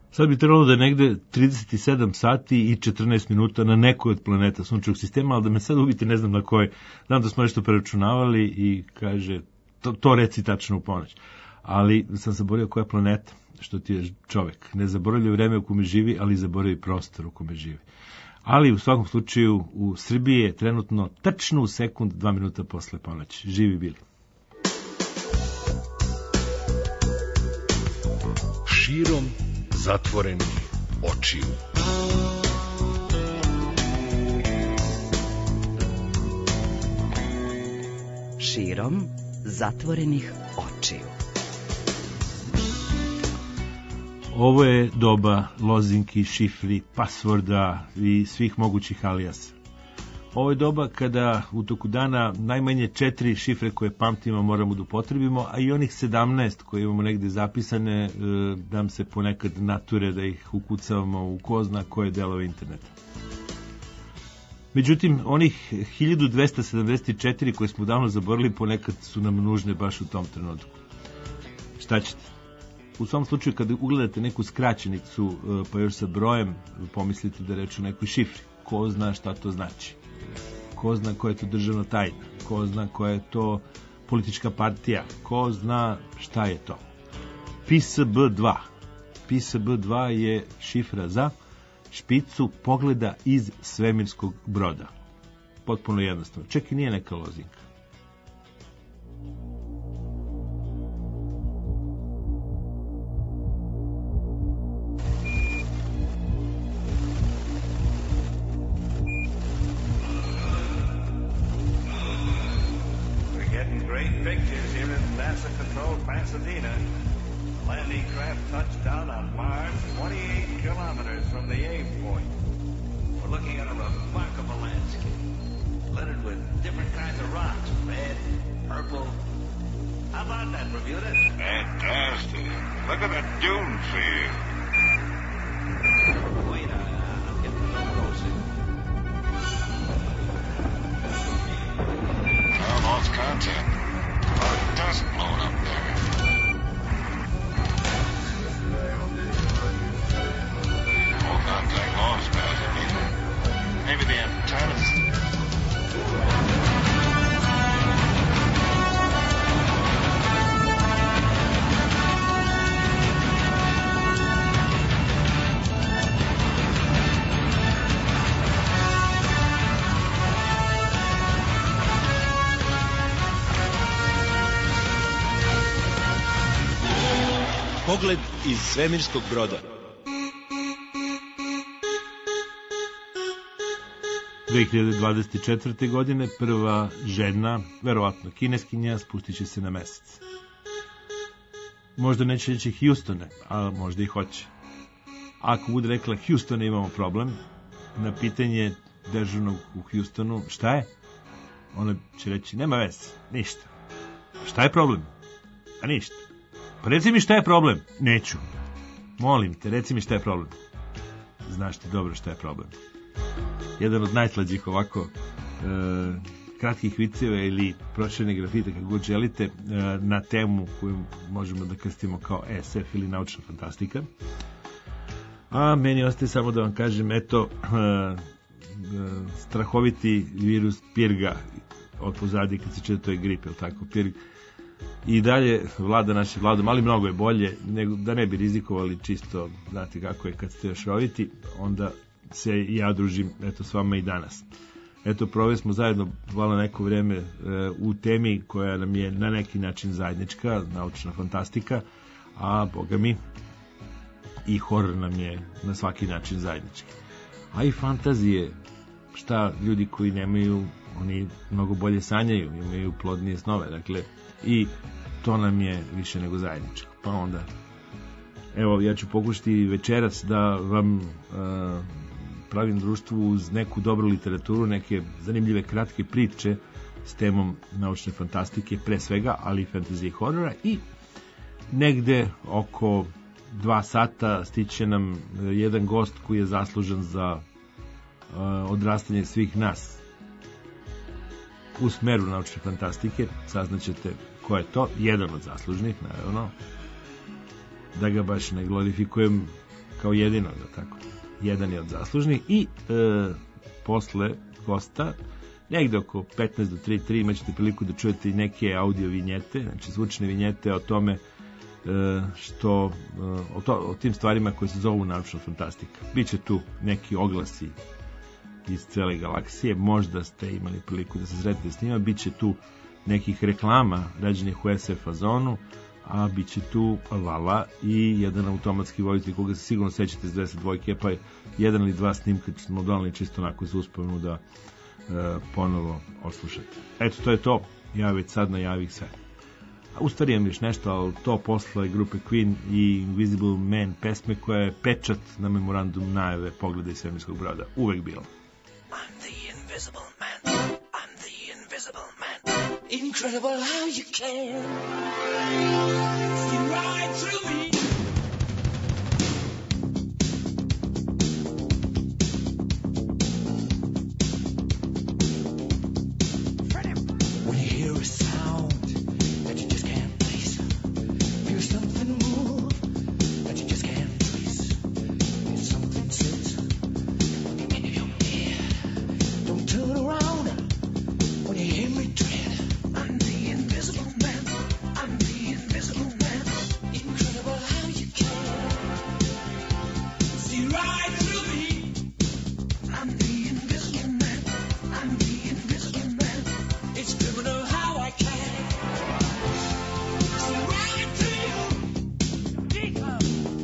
Sad bi trebalo da je negde 37 sati i 14 minuta na nekoj od planeta sunčevog sistema, ali da me sad ubiti ne znam na kojoj. Znam da smo nešto preračunavali i kaže, to reci tačno u ponoć. Ali sam zaboravio koja planeta, što ti je čovek. Ne zaboravlja vreme u kome živi, ali zaboravi prostor u kome živi. Ali u svakom slučaju u Srbiji je trenutno tačno u sekund 2 minuta posle ponoći. Živi bili. Širom zatvorenih očiju. Širom zatvorenih očiju. Ovo je doba lozinki, šifri, pasvorda i svih mogućih alijasa. Ovo je doba kada u toku dana najmanje 4 šifre koje pamtimo moramo da upotrebimo, a i onih 17 koje imamo negde zapisane nam se ponekad nature da ih ukucavamo u ko zna koje delove interneta. Međutim, onih 1274 koje smo davno zaboravili ponekad su nam nužne baš u tom trenutku. Šta ćete? U svom slučaju, kada ugledate neku skraćenicu pa još sa brojem, pomislite da reč o nekoj šifri. Ko zna šta to znači? Ko zna koja je to državna tajna? Ko zna koja je to politička partija? Ko zna šta je to? PSB2. PSB2 je šifra za špicu pogleda iz svemirskog broda. Potpuno jednostavno. Čak i nije neka lozinka. Pictures here in NASA-controlled Pasadena. Landing craft touched down on Mars 28 kilometers from the aim point. We're looking at a remarkable landscape, littered with different kinds of rocks, red, purple. How about that, Bermuda? Fantastic. Look at the dunes here. Wait, I'm getting a little closer. Lost contact. A lot of dust blowing up there. All contact lost, Pasadena. Maybe the antennas. Pogled iz svemirskog broda. 2024. godine prva žena, verovatno kineskinja, spustit će se na mesec. Možda neće reći Houstone, a možda i hoće. Ako bude rekla Houstone imamo problem, na pitanje dežurnog u Houstonu šta je? Ona će reći nema veze, ništa. Šta je problem? A ništa. Pa reci mi šta je problem? Neću. Molim te, reci mi šta je problem. Znaš ti dobro šta je problem. Jedan od najslađih ovako kratkih viceva ili proširene grafite, kako god želite, na temu koju možemo da krstimo kao SF ili naučna fantastika. A meni ostaje samo da vam kažem, eto, strahoviti virus pirga od pozadi kad se čuje to je grip, je li tako, pirg. I dalje vlada naše vladom, ali mnogo je bolje, nego da ne bi rizikovali čisto, znate kako je kad ste još roviti, onda se ja družim eto s vama i danas. Eto, proveli smo zajedno hvala neko vreme u temi koja nam je na neki način zajednička, naučna fantastika, a boga mi i horor nam je na svaki način zajednički. A i fantazije, šta ljudi koji nemaju, oni mnogo bolje sanjaju, imaju plodnije snove, dakle, i to nam je više nego zajedničko. Pa onda, evo, ja ću pokušati večeras da vam pravim društvu uz neku dobru literaturu, neke zanimljive kratke priče s temom naučne fantastike, pre svega, ali i fantazije i horora, i negde oko 2 sata stiće nam jedan gost koji je zaslužan za odrastanje svih nas u smeru naučne fantastike. Saznaćete ko je to, jedan od zaslužnih, naravno, da ga baš ne glorifikujem kao jedino, da tako, jedan je od zaslužnih. I posle Kosta, negde oko 15 do 3 imaćete priliku da čujete i neke audio vinjete, znači zvučne vinjete o tome o tim stvarima koje se zovu naučna fantastika. Biće tu neki oglasi iz cele galaksije, možda ste imali priliku da se sretite s njima, biće tu nekih reklama rađenih u SF fazonu, a biće tu Lala i jedan automatski vozitelj koga se sigurno sećate iz 22, pa jedan ili dva snimka smo donali čisto onako za uspomenu da ponovo oslušate. Eto, to je to. Ja već sad najavih sve. Ustarijem još nešto, ali to posle grupe Queen i Invisible Man pesme koja je pečat na memorandum najave Pogleda iz svemirskog broda. Uvek bilo. I'm the invisible man. I'm the invisible man. Incredible how you can see right through me. When you hear a sound that you just can't place, feel something move that you just can't trace. Feel something sit in your ear. Don't turn around when you hear me tread. I'm the invisible man. I'm the invisible man. Incredible how you can see right through me. I'm the invisible man. I'm the invisible man. It's criminal how I can see right through you. Deeper.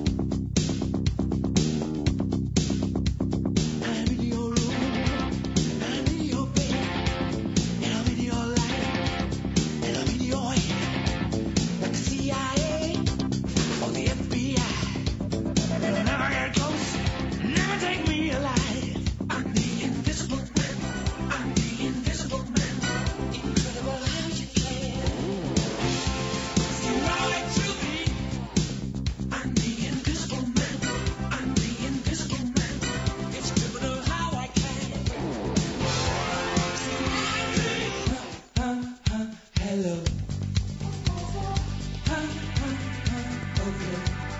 I'm in your room. I'm in your bed. And I'm in your life. And I'm in your head. Like the CIA or the FBI. You'll never get close. Never take me alive. I'm the invisible man. I'm the invisible man. Incredible how you can see right through me. I'm the invisible man. I'm the invisible man. It's criminal how I can see right through you. Hello. Okay.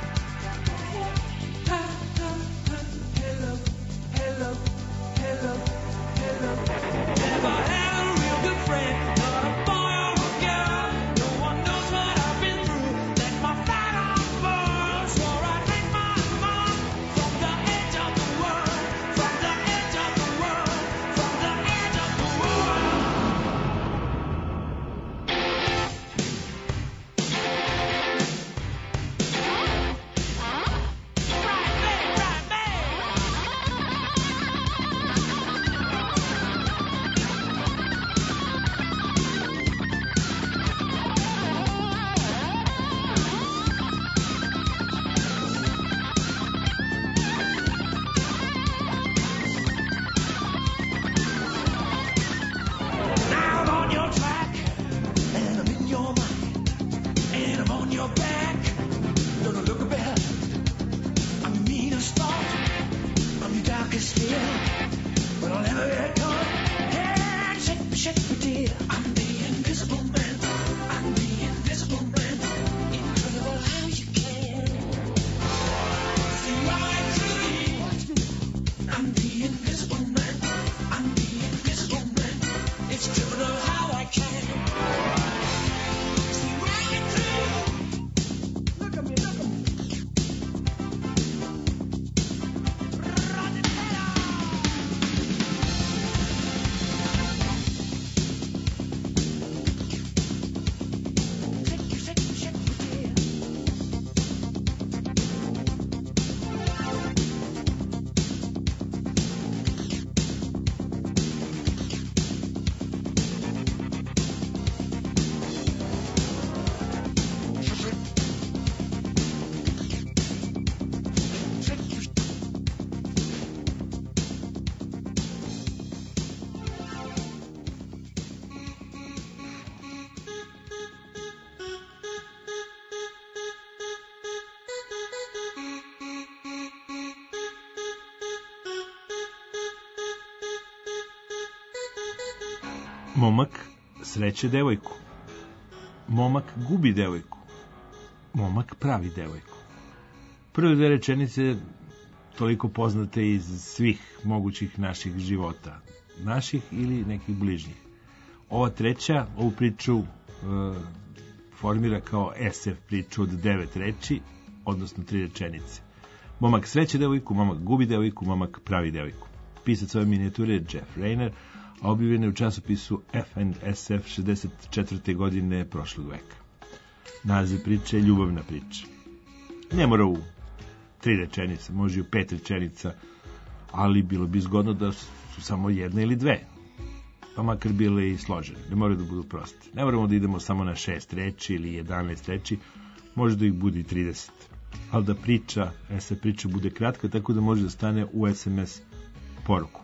Hello. Hello. Hello. Hello. Never had a real good friend, not a boy or a girl. No one knows what I've been through. Let my fat arm burn. Swore I'd make my mark from the edge of the world, from the edge of the world, from the edge of the world. Now I'm on your track, and I'm in your mind, and I'm on your back. Don't look behind. I'm your meanest thought, I'm your darkest fear, but I'll never get caught. Yeah, shake me, dear. I'm the invisible man. I'm the invisible man. Incredible how you can see right through me. I'm the invisible man. I'm the invisible man. It's criminal how I can see right through you. Look at me, look at me. Shake me, dear. Momak sreće devojku. Momak gubi devojku. Momak pravi devojku. Prve dve rečenice toliko poznate iz svih mogućih naših života, naših ili nekih bližnjih. Ova treća, ovu priču formira kao SF priču od 9 reči, odnosno 3 rečenice. Momak sreće devojku, momak gubi devojku, momak pravi devojku. Pisac ove minijature je Jeff Rainer, a objavljen je u časopisu F&SF 64. godine prošlog veka. Naziv priče je ljubavna priča. Ne mora u 3 rečenice, može i u 5 rečenica, ali bilo bi zgodno da su samo 1 ili 2, pa makar bile i složene, ne moraju da budu proste. Ne moramo da idemo samo na 6 reči ili 11 reči, može da ih bude i 30. Ali da priča, SF priča bude kratka, tako da može da stane u SMS poruku.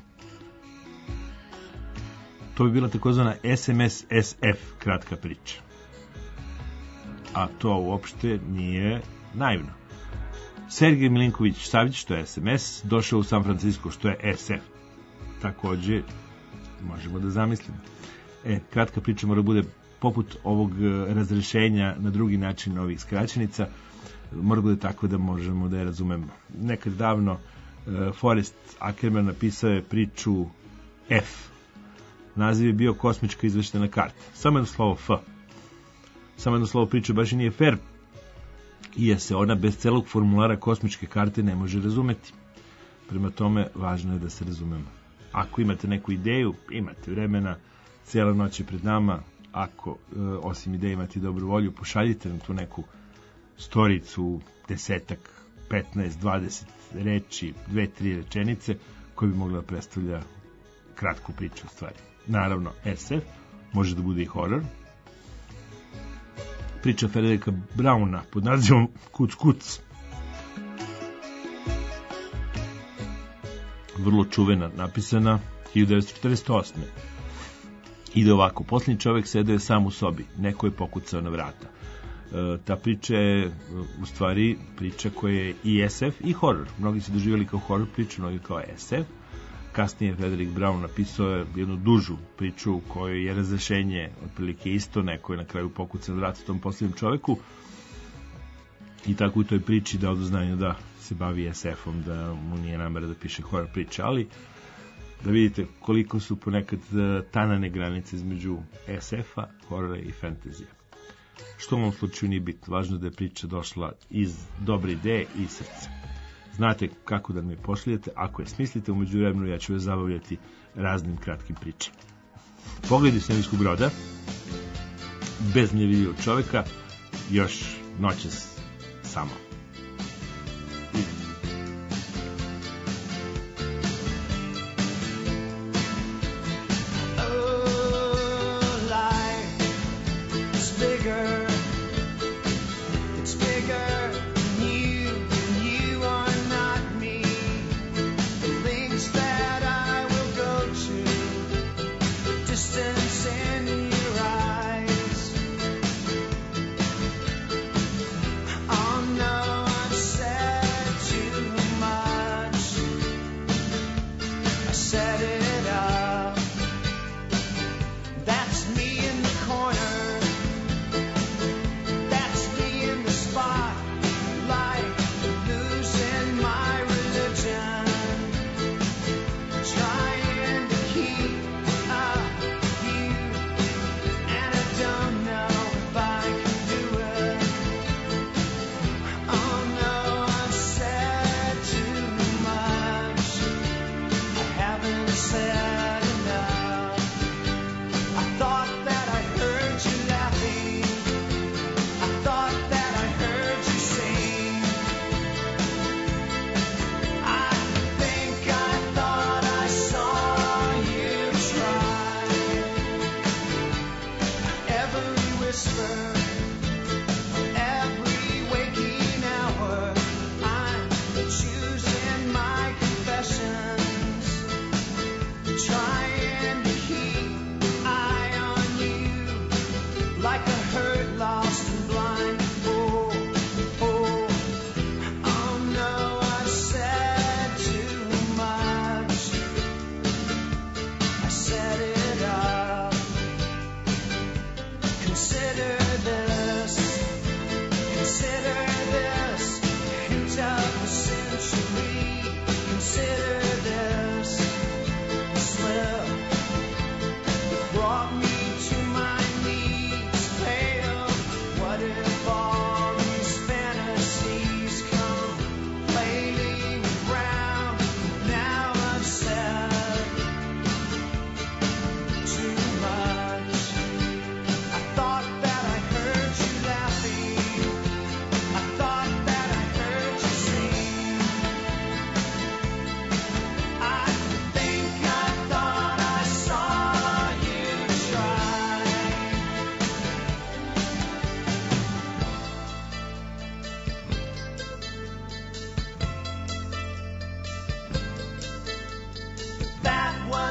To bi bila takozvana SMS SF kratka priča. A to uopšte nije naivno. Sergej Milinković-Savić, što je SMS, došao u San Francisco, što je SF. Takođe, možemo da zamislimo. Kratka priča mora bude poput ovog razrešenja na drugi način ovih skraćenica, mora bude tako da možemo da je razumemo. Nekad davno Forrest Ackerman napisao je priču F. Naziv je bio kosmička izveštena karta. Samo jedno slovo F. Samo jedno slovo priče baš i nije fair, jer se ona bez celog formulara kosmičke karte ne može razumeti. Prema tome, važno je da se razumemo. Ako imate neku ideju, imate vremena, cijela noć je pred nama. Ako, osim ideje, imate dobru volju, pošaljite nam tu neku storicu, 10, 15, 20 reči, 2-3 rečenice, koje bi mogla da predstavlja kratku priču u stvari. Naravno, SF, može da bude i horor. Priča Frederika Brauna pod nazivom Kuc Kuc. Vrlo čuvena, napisana 1948. Ide ovako, posljednji čovjek sedeo je sam u sobi, neko je pokucao na vrata. Ta priča je u stvari priča koja je i SF i horor. Mnogi su doživjeli kao horor priču, mnogi kao SF. Kasnije Frederik Braun napisao je jednu dužu priču u kojoj je razrešenje otprilike isto, neko je na kraju pokucao na vrata tom posljednjem čovjeku i tako u toj priči dao do znanja da se bavi SF-om, da mu nije namera da piše horor priče, ali da vidite koliko su ponekad tanane granice između SF-a, horora i fantazija. Što u ovom slučaju nije bitno, važno da je priča došla iz dobre ideje i srca. Znate kako da me pošaljete, ako je smislite, umeđu vremenu ja ću vas zabavljati raznim kratkim pričama. Pogled iz svemirskog broda, bez nevidljivog čovjeka, još noćas samo. No.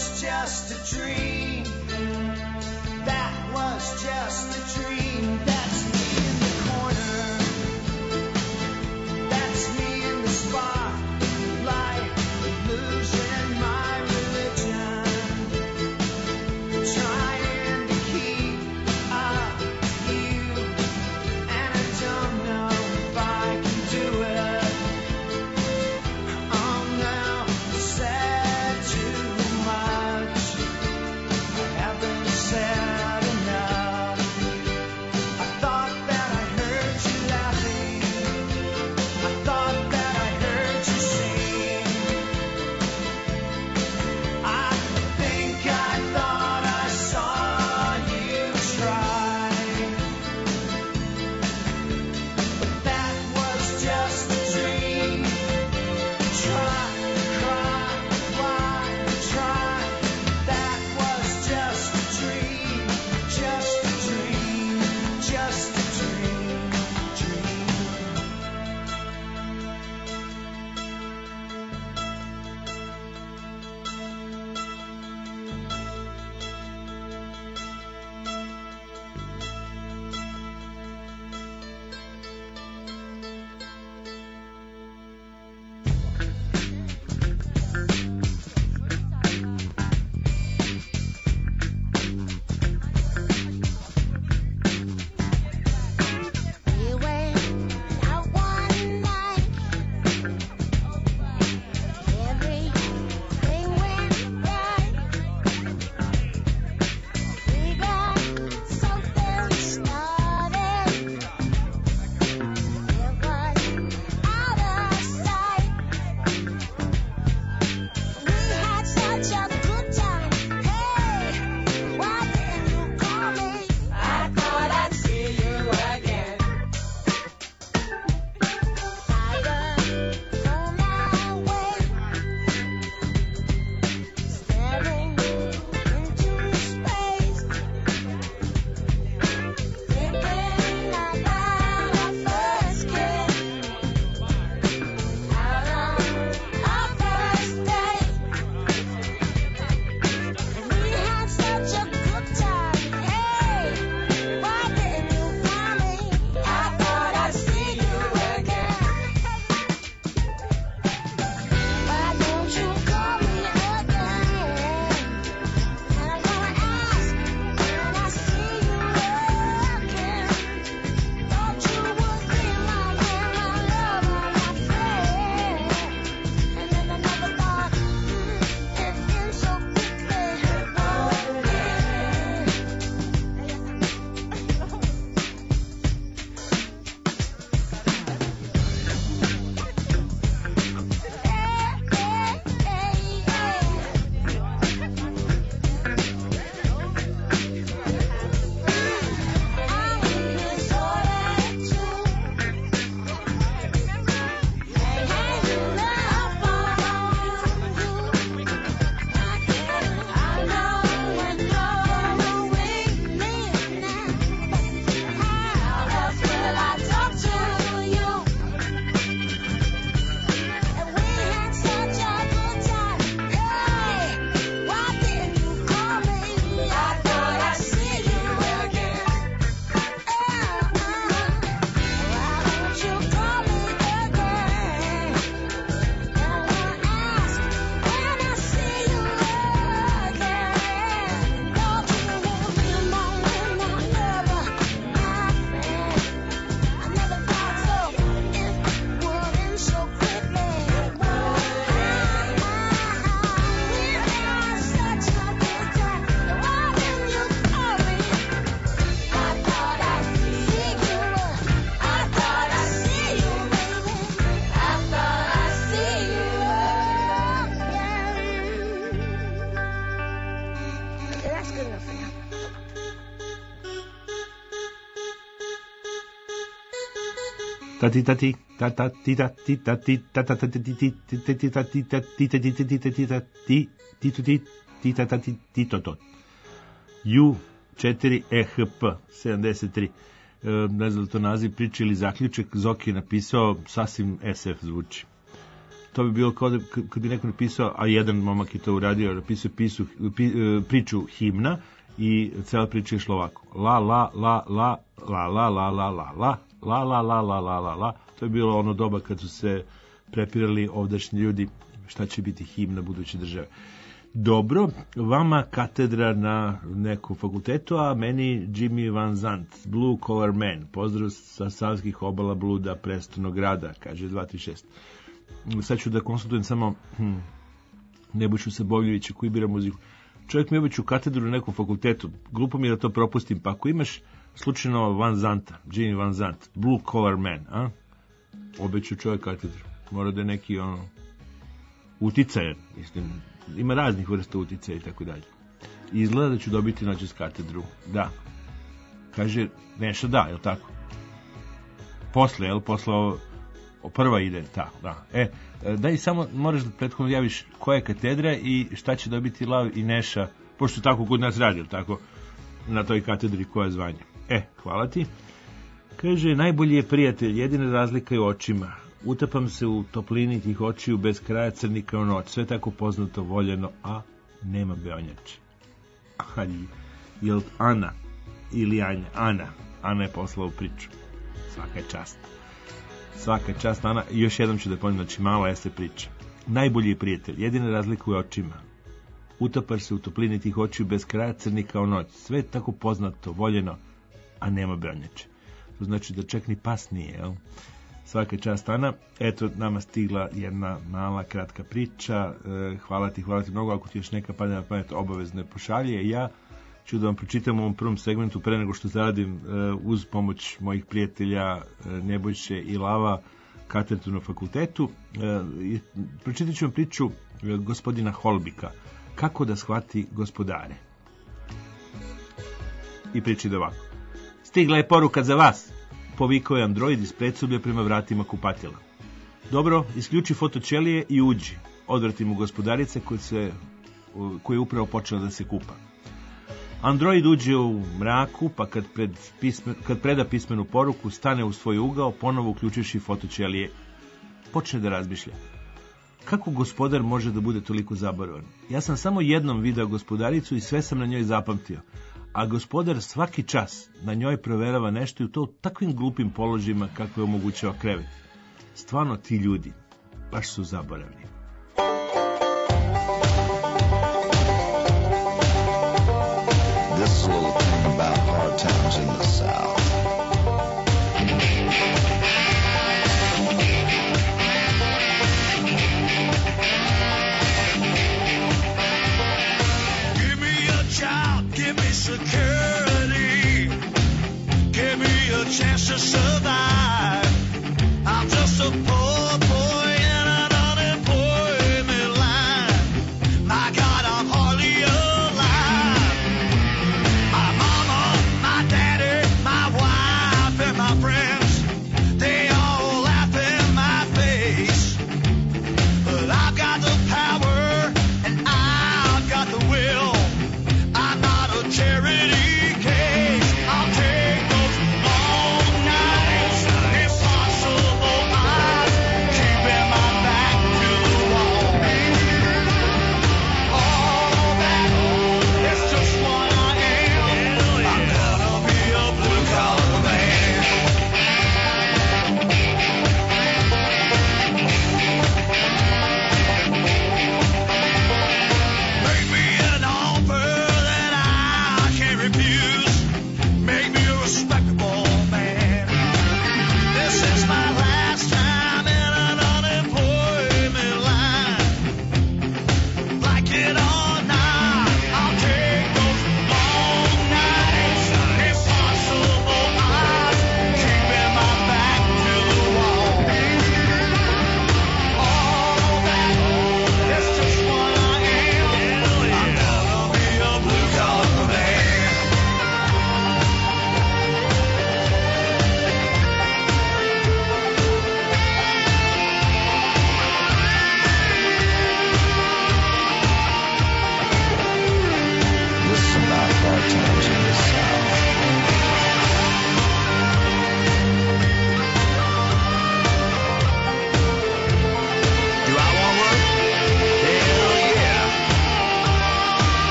was just a dream. That was just a dream. That's me in the corner. That's me in the spotlight, losing my religion, trying to keep up with you, and I don't know if I can do it. I'm now said too much. I haven't said enough. I thought that I heard you laughing. I thought that I heard you sing. I think I thought I saw you try. But that was just a dream. Try, cry, why, try. That was just a dream. Just a dream. Just a dream. Dream. We went out one night. Everything went right. We got something started. It was out of sight. We had such a good time. Hey, why didn't you call me? I thought I'd see you again. Tired on my way, staring into space, thinking about our first kiss, out on our first date. We had such a good time. Hey, why didn't you call me? I thought I'd see you again. Why don't you call me again? And I'm gonna ask when I see you again. Thought you would be my man, my lover, my friend. And then I never thought it ends so quickly. That's good enough for now. Tati tati tata tita tita tita tata titi tita tita tita tita tita tita tita tita tita U4EHP 73. Ne znam to naziv priče ili zaključak. Zoki je napisao, sasvim SF zvuči. To bi bilo kao da kad bi neko napisao, a jedan momak je to uradio, napisao priču himna i cela priča je šla ovako. La, la, la, la, la, la, la, la, la, la, la, la, la, la, la, la, la. To je bilo ono doba kad su se prepirali ovdašnji ljudi šta će biti himna buduće države. Dobro, vama katedra na nekom fakultetu, a meni Jimmy Van Zandt, Blue Collar Man, pozdrav sa Savskih obala Bluda, prestolnog grada, kaže 236. Sad ću da konsultujem samo Nebojšu Sabovljevića koji bira muziku. Čovjek mi obeću katedru na nekom fakultetu, glupo mi je da to propustim, pa ako imaš slučajno Van Zandta, Jimmy Van Zandt, Blue Collar Man, a? Obeću čovjek katedru. Mora da je neki uticajan, mislim, ima raznih vrsta uticaja i tako dalje. Izgleda da ću dobiti noćas katedru. Da. Kaže, nešto da, je li tako? Posle, je li? Posle prva ide, da. Daj samo, moraš da prethodno javiš koja je katedra i šta će dobiti Lav i Neša, pošto tako kod nas radi, je li tako? Na toj katedri koja je zvanje. Hvala ti. Kaže, najbolji je prijatelj, jedina razlika je u očima. Utapam se u toplini tih očiju bez kraja crni kao noć. Sve tako poznato, voljeno, a nema beonjače. Jel Ana ili Anja? Ana je poslala u priču. Svaka je čast. Svaka je čast, Ana. I još jednom ću da ponovim, znači mala jeste priča. Najbolji je prijatelj, jedina razlika je u očima. Utapaš se u toplini tih očiju bez kraja crni kao noć. Sve tako poznato, voljeno, a nema beonjače. To znači da čak ni pas nije, jel? Svaka čast, Ana. Eto, nama stigla jedna mala, kratka priča. Hvala ti mnogo. Ako ti još neka padne na pamet, obavezno je pošalje. Ja ću da vam pročitam u ovom prvom segmentu pre nego što zaradim uz pomoć mojih prijatelja Nebojše i Lava katedru na fakultetu. Pročitat ću vam priču gospodina Holbika. Kako da shvati gospodare. I priča ide ovako. Stigla je poruka za vas. Povikao je android iz predsoblja prema vratima kupatila. Dobro, isključi fotoćelije i uđi. Odvrati mu gospodarice koja je upravo počela da se kupa. Android uđe u mraku, pa kad preda pismenu poruku, stane u svoj ugao, ponovo uključivši fotoćelije. Počne da razmišlja. Kako gospodar može da bude toliko zaboravan? Ja sam samo jednom video gospodaricu i sve sam na njoj zapamtio. A gospodar svaki čas na njoj proverava nešto i to u takvim glupim položajima kakve omogućava krevet. Stvarno ti ljudi baš su zaboravni. This little thing about hard times in the South. Give me a job, give me security, give me a chance to survive. I'm just a poor boy in an unemployed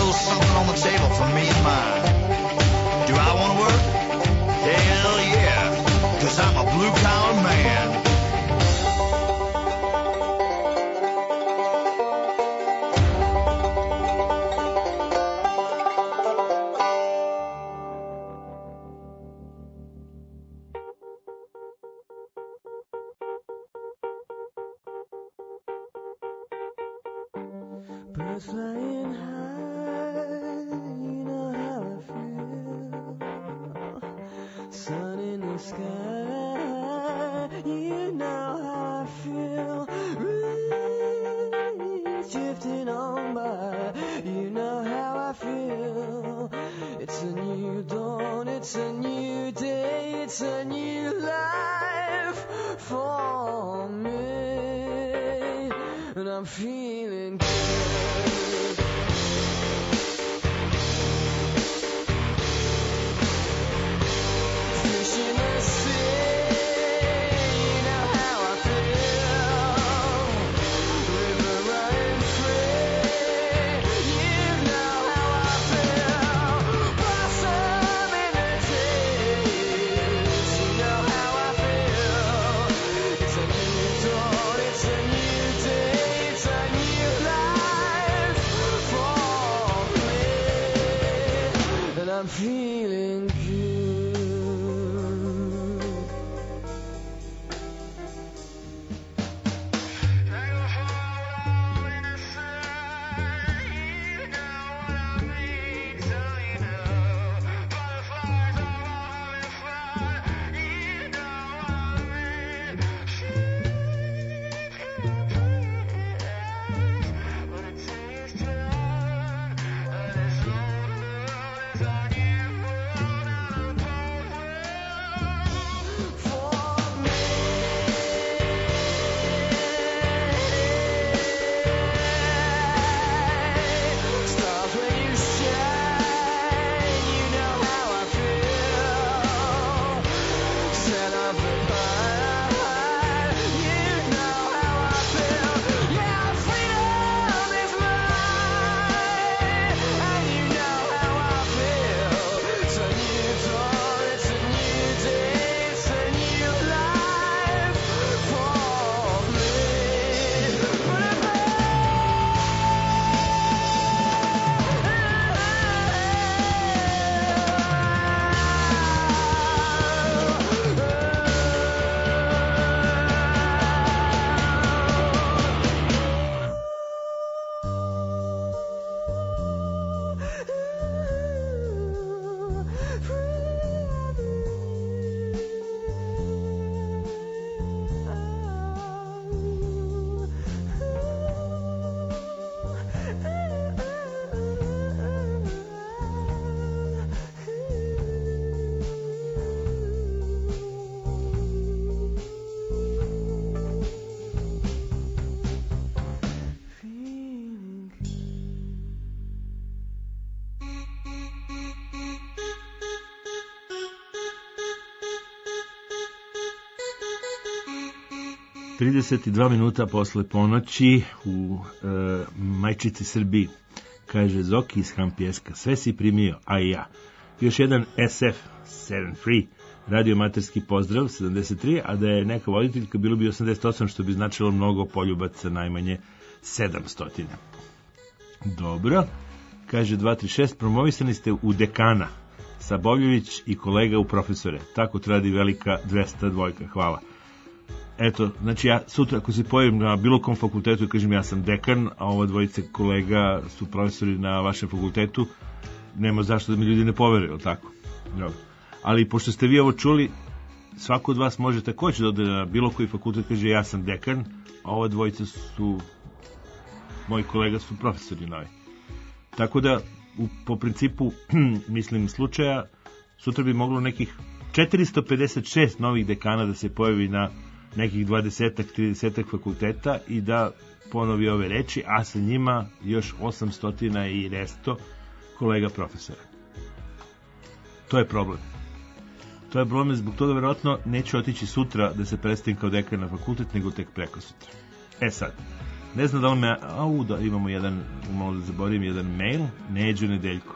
little something on the table for me and mine. Do I want to work? Hell yeah, 'cause I'm a blue-collar man. Birds flying high, you know how I feel. Sun in the sky, you know how I feel. Breeze drifting on by, you know how I feel. It's a new dawn, it's a new day, it's a new life for me, and I'm feeling good. Fish in the sea, you know how I feel. River running free, you know how I feel. Blossom in the trees, you know how I feel. It's a new dawn, it's a new day, it's a new life for me, and I'm feeling good. Stars when you shine, you know how I feel. Set up the fire, you know how I feel. Yeah, freedom is mine, and you know how I feel. It's a new dawn, it's a new day, it's a new life for me. Feeling 32 minuta posle ponoći u majčici Srbiji, kaže Zoki iz Hampjeska. Sve si primio, a i ja. Još jedan SF7 Free, radiomaterski pozdrav, 73, a da je neka voditeljka bilo bi 88, što bi značilo mnogo poljubaca, najmanje 700. Dobro, kaže 236, promovisani ste u dekana, Sabovljević i kolega u profesore. Tako tradi velika 202, hvala. Eto, znači ja sutra ako se pojavim na bilo kom fakultetu i kažem ja sam dekan, a ova dvojice kolega su profesori na vašem fakultetu, nema zašto da mi ljudi ne poveruju, tako? Dobro. Ali pošto ste vi ovo čuli, svako od vas može također da ode na bilo koji fakultet, kaže ja sam dekan, a ova dvojica su, moji kolega su profesori novi. Tako da, po principu, mislim, slučaja, sutra bi moglo nekih 456 novih dekana da se pojavi na nekih 20-ak, 30-ak fakulteta i da ponovi ove reči, a sa njima još 800 i resto kolega profesora. To je problem. To je problem, zbog toga verovatno neću otići sutra da se predstavim kao dekan na fakultet, nego tek preko sutra. E sad, Ne znam da li me... da imamo jedan, malo da zaboravim, jedan mail, Neđo Nedeljko.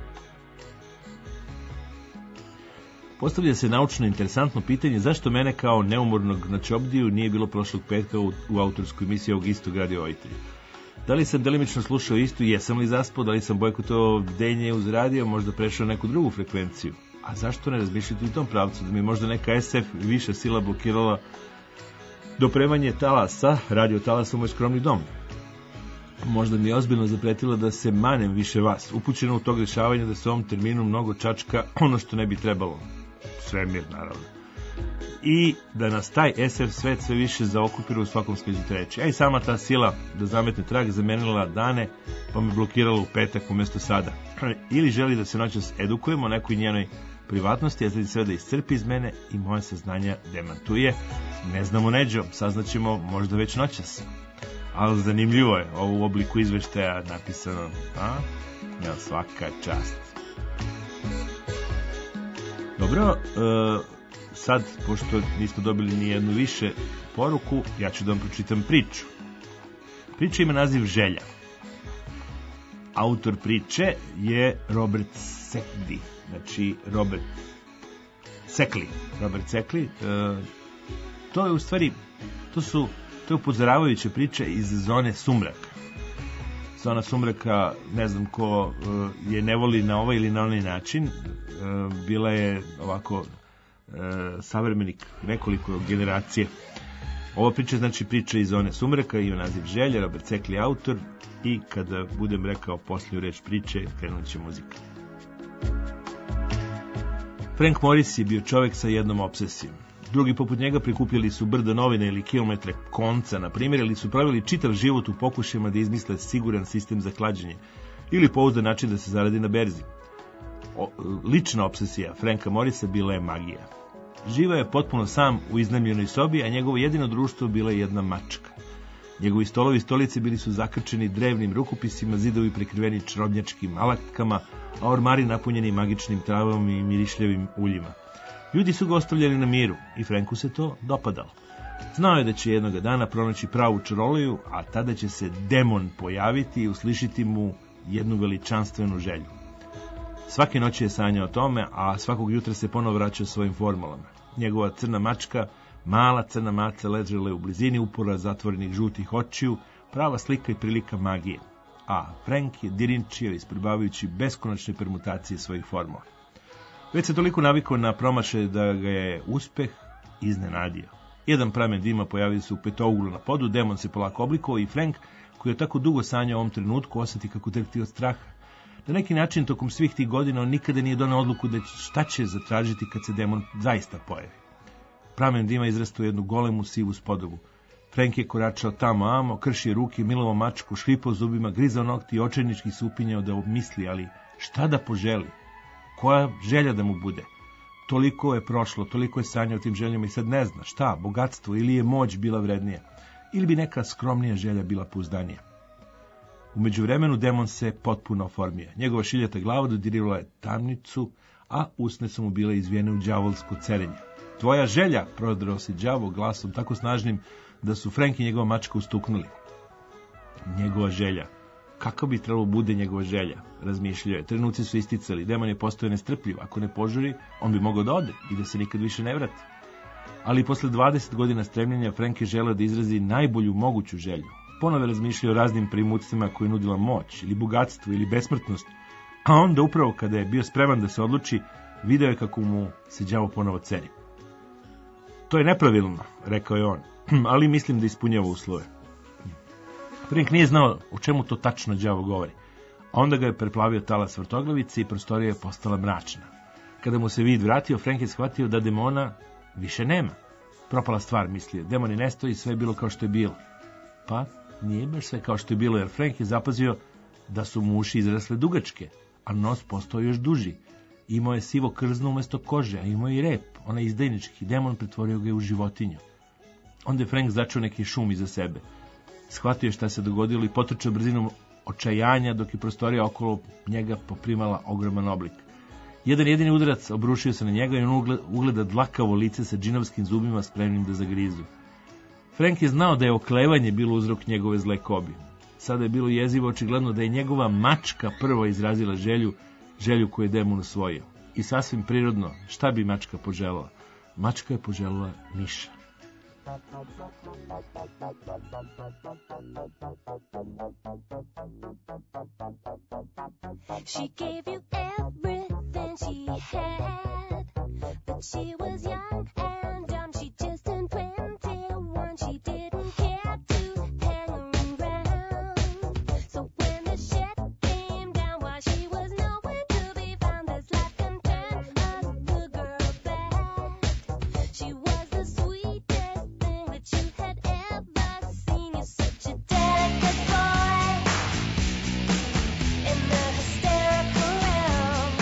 Postavlja se naučno interesantno pitanje zašto mene kao neumornog na Čobdiju nije bilo prošlog petka u autorskoj emisiji ovog istog radio-vojitelja. Da li sam delimično slušao istu, jesam li zaspao, da li sam bojkotovao denje uz radio, možda prešao neku drugu frekvenciju. A zašto ne razmišljati u tom pravcu, da mi možda neka SF više sila blokirala dopremanje talasa, radio talasa u moj skromni dom. Možda mi je ozbiljno zapretila da se manem više vas, upućeno u tog rešavanja da se ovom terminu mnogo čačka ono što ne bi trebalo. Svemir, naravno. I da nas taj SF svet sve više zaokupira u svakom smislu te reči. A i sama ta sila da zametne trag zamenila dane, pa me blokirala u petak umjesto sada. Ili želi da se noćas edukujemo o nekoj njenoj privatnosti, a znači sve da iscrpi iz mene i moje saznanja demantuje. Ne znamo, Neđo, saznaćemo možda već noćas. Ali zanimljivo je, ovo u obliku izveštaja napisano, a? Ja, svaka čast. Dobro, sad, pošto nismo dobili ni jednu više poruku, ja ću da vam pročitam priču. Priča ima naziv Želja. Autor priče je Robert Sekli. Znači, Robert Sekli. To je u stvari, to je upozoravajuća priča iz zone sumraka. Zona sumraka, ne znam ko je ne voli na ovaj ili na onaj način, bila je ovako savremenik nekoliko generacije. Ova priča znači priča iz zone sumraka, ima naziv Želja, Robert Sekli autor, i kada budem rekao posliju reč priče, krenut će muzika. Frank Morris je bio čovjek sa jednom obsesijom. Drugi poput njega prikupljali su brda novine ili kilometre konca, na primjer, ili su pravili čitav život u pokušajima da izmisle siguran sistem za klađenje ili pouzdan način da se zaradi na berzi. Lična obsesija Franka Morrisa bila je magija. Živao je potpuno sam u iznajmljenoj sobi, a njegovo jedino društvo bila je jedna mačka. Njegovi stolovi i stolice bili su zakrčeni drevnim rukopisima, zidovi prekriveni čarobnjačkim alatkama, a ormari napunjeni magičnim travom i mirišljavim uljima. Ljudi su ga ostavljali na miru i Franku se to dopadalo. Znao je da će jednoga dana pronaći pravu čaroliju, a tada će se demon pojaviti i uslišiti mu jednu veličanstvenu želju. Svake noći je sanjao o tome, a svakog jutra se ponovo vraćao svojim formulama. Njegova crna mačka, mala crna maca, ležela je u blizini upora zatvorenih žutih očiju, prava slika i prilika magije. A Frank je dirinčio isprobavajući beskonačne permutacije svojih formula. Već se toliko navikao na promašaj da ga je uspeh iznenadio. Jedan pramen dima pojavio se u petouglu na podu, demon se polako oblikovao i Frank, koji je tako dugo sanjao u ovom trenutku, osjeti kako trepti od straha. Na neki način, tokom svih tih godina, on nikada nije doneo odluku da šta će zatražiti kad se demon zaista pojavi. Pramen dima izrastao jednu golemu sivu spodobu. Frank je koračao tamo amo, kršio ruke, milovao mačku, škripao zubima, grizao nokti i očajnički se upinjao da misli, ali šta da poželi? Koja želja da mu bude? Toliko je prošlo, toliko je sanjao tim željama i sad ne zna šta, bogatstvo ili je moć bila vrednija, ili bi neka skromnija želja bila pouzdanija. U međuvremenu demon se potpuno oformio. Njegova šiljata glava dodirila je tamnicu, a usne su mu bile izvijene u đavolsko cerenje. Tvoja želja, prodrao se đavo glasom tako snažnim da su Frank i njegova mačka ustuknuli. Njegova želja. Kako bi trebalo bude njegova želja? Razmišljao je. Trenuci su isticali. Demon je postao nestrpljiv. Ako ne požuri, on bi mogao da ode i da se nikad više ne vrati. Ali posle 20 godina stremljenja Frank je želeo da izrazi najbolju moguću želju. Ponovo razmišljao o raznim primutstvima koje nudila moć, ili bogatstvo, ili besmrtnost. A onda upravo kada je bio spreman da se odluči, video je kako mu se đavo ponovo ceri. To je nepravilno, rekao je on, ali mislim da ispunjava uslove. Frank nije znao o čemu to tačno đavo govori. A onda ga je preplavio talas vrtoglavice i prostorija je postala mračna. Kada mu se vid vratio, Frank je shvatio da demona više nema. Propala stvar, mislio. Demon je nestao i sve je bilo kao što je bilo. Pa, nije baš sve kao što je bilo, jer Frank je zapazio da su mu uši izrasle dugačke, a nos postao još duži. Imao je sivo krzno umjesto kože, a imao je i rep, onaj izdajnički. Demon pretvorio ga u životinju. Onda je Frank začuo neki šum iza sebe. Shvatio je šta se dogodilo i potrčao brzinom očajanja, dok je prostorija okolo njega poprimala ogroman oblik. Jedan jedini udarac obrušio se na njega i on ugleda dlakavo lice sa džinovskim zubima spremnim da zagrizu. Frank je znao da je oklevanje bilo uzrok njegove zle kobi. Sada je bilo jezivo očigledno da je njegova mačka prvo izrazila želju koju je demon usvojio. I sasvim prirodno, šta bi mačka poželjela? Mačka je poželjela miša. She gave you everything she had, but she was young and dumb. She just turned 21. She didn't care to hang around. So when the shit came down, while she was nowhere to be found, this life can turn a good girl bad. She was the sweetest thing that you had ever seen. You're such a delicate boy in the hysterical realm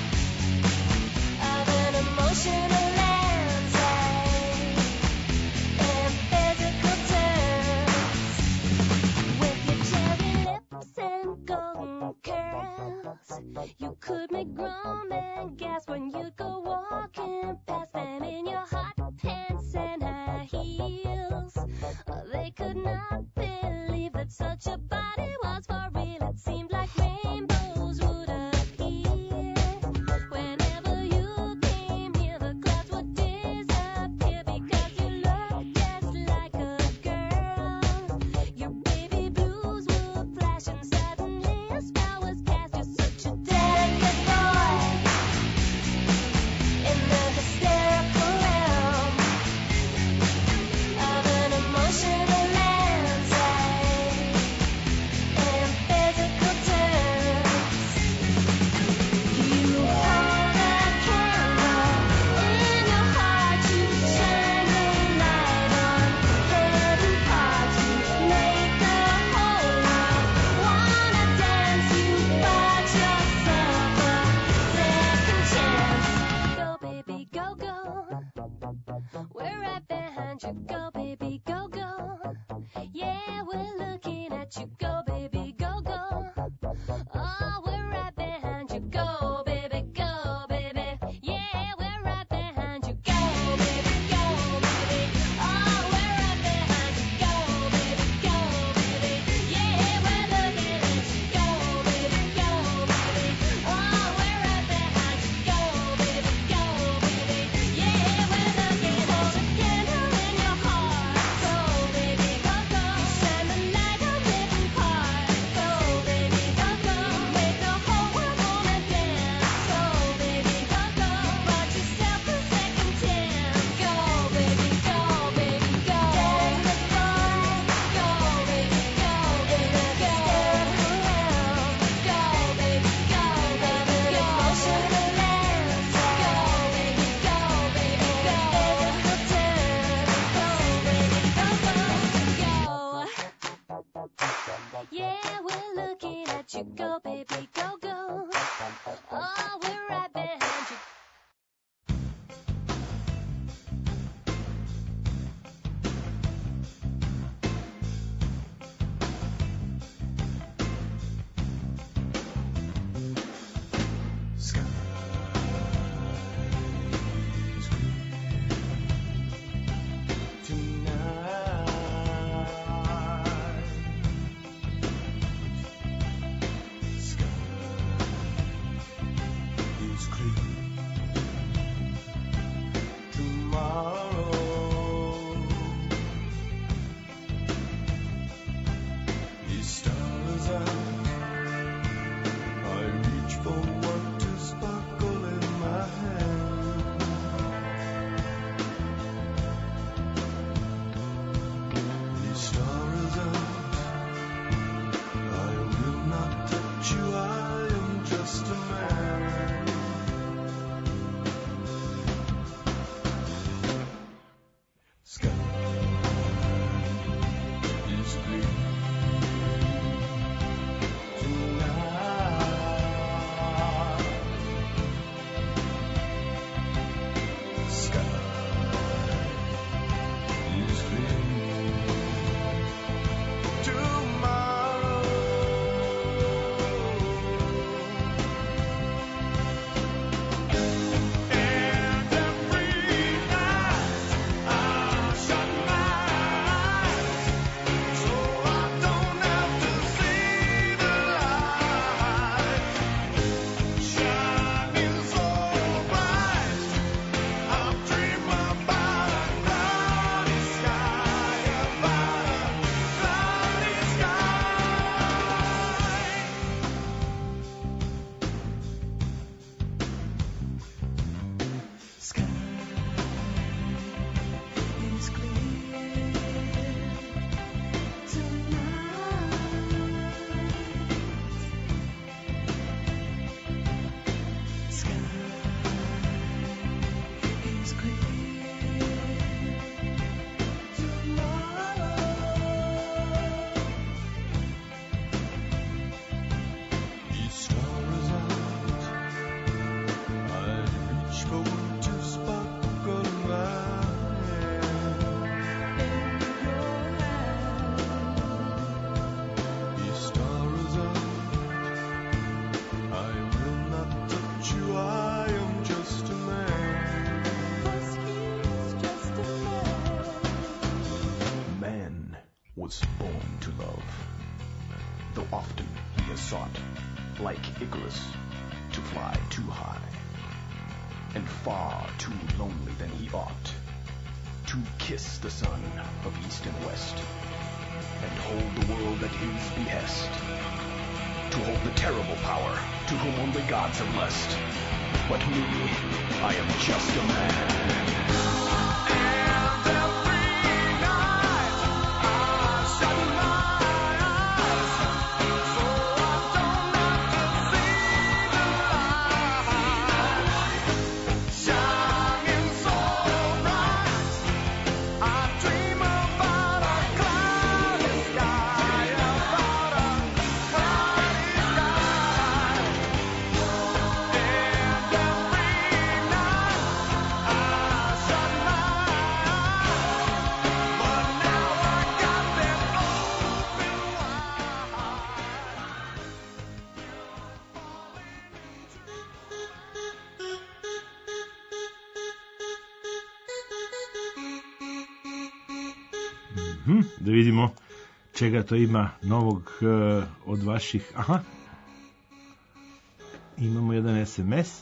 of an emotional landscape and physical terms. With your cherry lips and golden curls, you could make grown men gasp when you go walking past them in your hot pants and high heels. They could not believe that such a body was for real. It seemed like rainbows would appear whenever you came near. The clouds would disappear because you looked just like a girl. Your baby blues would flash and suddenly a spell was cast. You're such a delicate boy in the hysterical realm of an emotional landscape and physical terms. You hold a candle in your heart, you shine the light on hidden parts, you make the whole world wanna dance. You bought yourself a second chance. Go baby, go go. We're right behind you. Go baby, go go. Yeah, we're looking at you. Go baby, go go. Oh, we're right behind you. Go baby, go baby. Yeah, we're right behind you. Go baby, go baby. Oh, we're right behind you. Go baby, go baby. Yeah, we're looking at you. Go baby, go baby. Oh, we're right behind you. Go baby, go baby. Yeah, we're looking at you. Candle in your heart. Go baby, go go. Shine the light on hidden parts. Go baby, go go. Make the whole world wanna dance. Go baby, go go. Bought yourself a second chance. Go baby, go baby, go. Delicate boy. Go baby, go baby, go. Go baby, go baby, go. Emotional landscape. Go baby, go baby, go. Physical terms. Go baby, go go. Yeah, we're looking at you. Go baby, go go. Oh, we're right behind you. Tonight, though often he has sought, like Icarus, to fly too high, and far too lonely than he ought, to kiss the sun of east and west, and hold the world at his behest, to hold the terrible power to whom only gods are blessed. But me, I am just a man. Da vidimo čega to ima novog od vaših... Aha, imamo jedan SMS.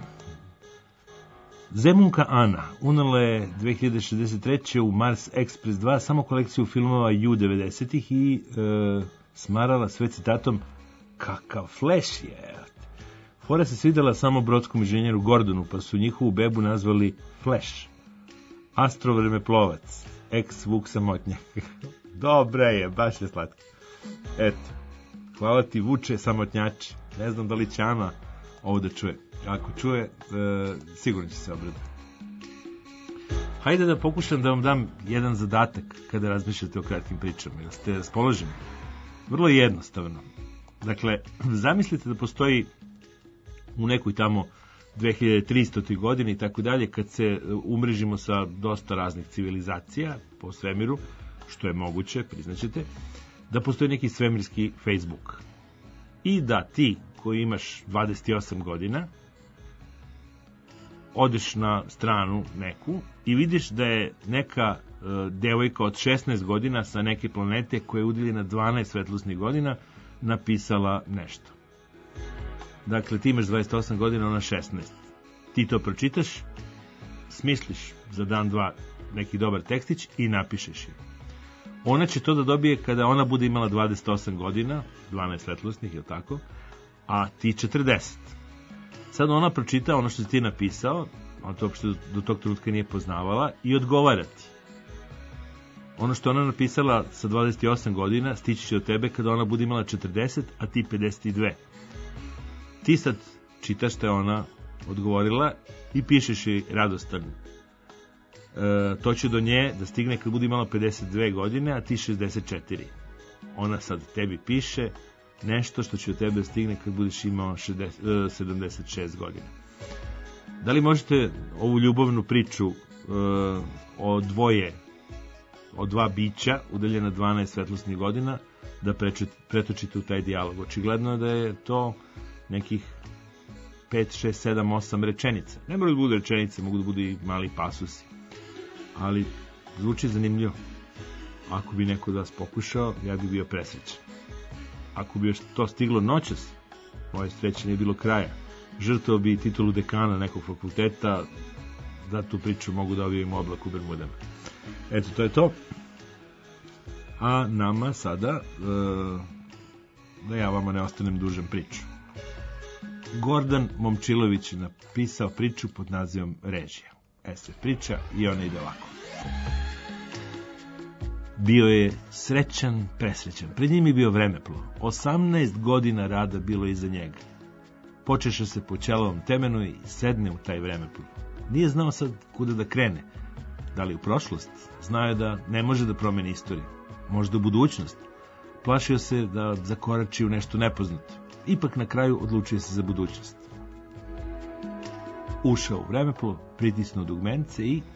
Zemunka Ana unala je 2063. u Mars Express 2 samo kolekciju filmova U-90-ih i smarala sve citatom kakav flash je. Fora se svidela samo brodskom inženjeru Gordonu, pa su njihovu bebu nazvali Flash. Astrovремeplovac, ex-Vuk samotnjak. Dobre je, baš je slatko. Eto, hvala ti Vuče samotnjači. Ne znam da li će Ana ovo da čuje. Ako čuje, sigurno će se obraditi. Hajde da pokušam da vam dam jedan zadatak kada razmišljate o kratkim pričama. Jel ste raspoloženi? Vrlo jednostavno. Dakle, zamislite da postoji u nekoj tamo 2300. godini i tako dalje, kad se umrežimo sa dosta raznih civilizacija po svemiru, što je moguće, priznaćete, da postoji neki svemirski Facebook. I da ti, koji imaš 28 godina, odeš na stranu neku i vidiš da je neka devojka od 16 godina sa neke planete koja je udeljena 12 svetlosnih godina napisala nešto. Dakle, ti imaš 28 godina, ona 16. Ti to pročitaš, smisliš za dan, dva neki dobar tekstić i napišeš je. Ona će to da dobije kada ona bude imala 28 godina, 12 svetlosnih, je li tako? A ti 40. Sad ona pročita ono što si ti napisao, ona to uopšte do tog trenutka nije poznavala, i odgovara ti. Ono što ona napisala sa 28 godina stići će od tebe kada ona bude imala 40, a ti 52. Ti sad čitaš što je ona odgovorila i pišeš joj radostan. To će do nje da stigne kad bude imala 52 godine, a ti 64. Ona sad tebi piše nešto što će od tebe da stigne kad budeš imao 76 godina. Da li možete ovu ljubavnu priču o dva bića udaljena 12 svetlosnih godina da pretočite u taj dijalog? Očigledno je da je to nekih 5, 6, 7, 8 rečenica. Ne mora da budu rečenice, mogu da budu i mali pasusi. Ali zvuči zanimljivo. Ako bi neko od vas pokušao, ja bi bio presrećan. Ako bi još to stiglo noćas, moje sreće nije bilo kraja. Žrtvovao bi titulu dekana nekog fakulteta, da tu priču mogu da objavim u Oblaku Bermudama. Eto, to je to. A nama sada, da ja vama ne ostanem dužan priču. Gordan Momčilović je napisao priču pod nazivom Režija. Se priča i ona ide ovako. Bio je srećan, presrećan. Pred njim je bio vremeplov. 18 godina rada bilo iza njega. Počeše se po ćelavom temenu i sedne u taj vremeplov. Nije znao sad kuda da krene. Da li u prošlost? Znao je da ne može da promeni istoriju. Možda u budućnost. Plašio se da zakorači u nešto nepoznato. Ipak na kraju odlučio se za budućnost. Ušao u vremeplov, pritisnuo dugmence i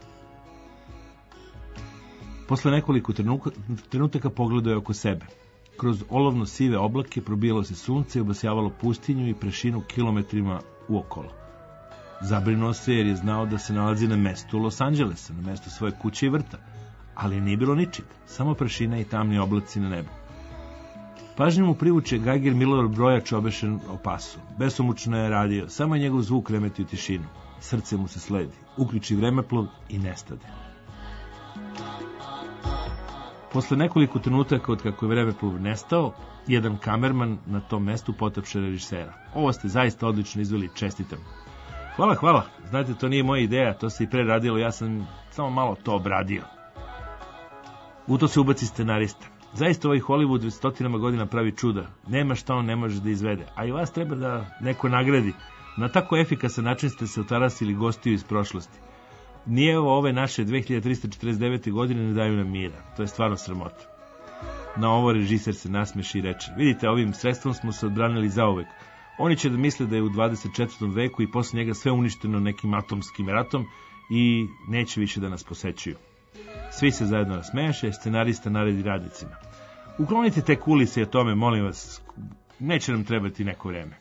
posle nekoliko trenutaka pogledao je oko sebe. Kroz olovno sive oblake probijalo se sunce i obasjavalo pustinju i prašinu kilometrima uokolo. Zabrinuo se jer je znao da se nalazi na mestu Los Angelesa, na mestu svoje kuće i vrta, ali nije bilo ničega, samo prašina i tamni oblaci na nebu. Pažnju mu privuče Geiger Millerov brojač obešen o pasu. Besomučno je radio, samo je njegov zvuk remetio tišinu. Srce mu se sledi, uključi vremeplov i nestade. Posle nekoliko trenutaka od kako je vremeplov nestao, jedan kamerman na tom mestu potapše režisera. Ovo ste zaista odlično izveli, čestitam. Hvala. Znate, to nije moja ideja, to se i pre radilo, ja sam samo malo to obradio. U to se ubaci scenarista. Zaista ovaj Hollywood već stotinama godina pravi čuda. Nema šta on ne može da izvede. A i vas treba da neko nagradi. Na tako efikasan način ste se otarasili gostiju iz prošlosti. Nije ove naše 2349. godine ne daju nam mira. To je stvarno sramota. Na ovo režiser se nasmeši i reče: vidite, ovim sredstvom smo se odbranili zauvek. Oni će da misle da je u 24. veku i posle njega sve uništeno nekim atomskim ratom i neće više da nas posećuju. Svi se zajedno nasmejaše, scenarista naredi radnicima: uklonite te kulise i o tome, molim vas, neće nam trebati neko vreme.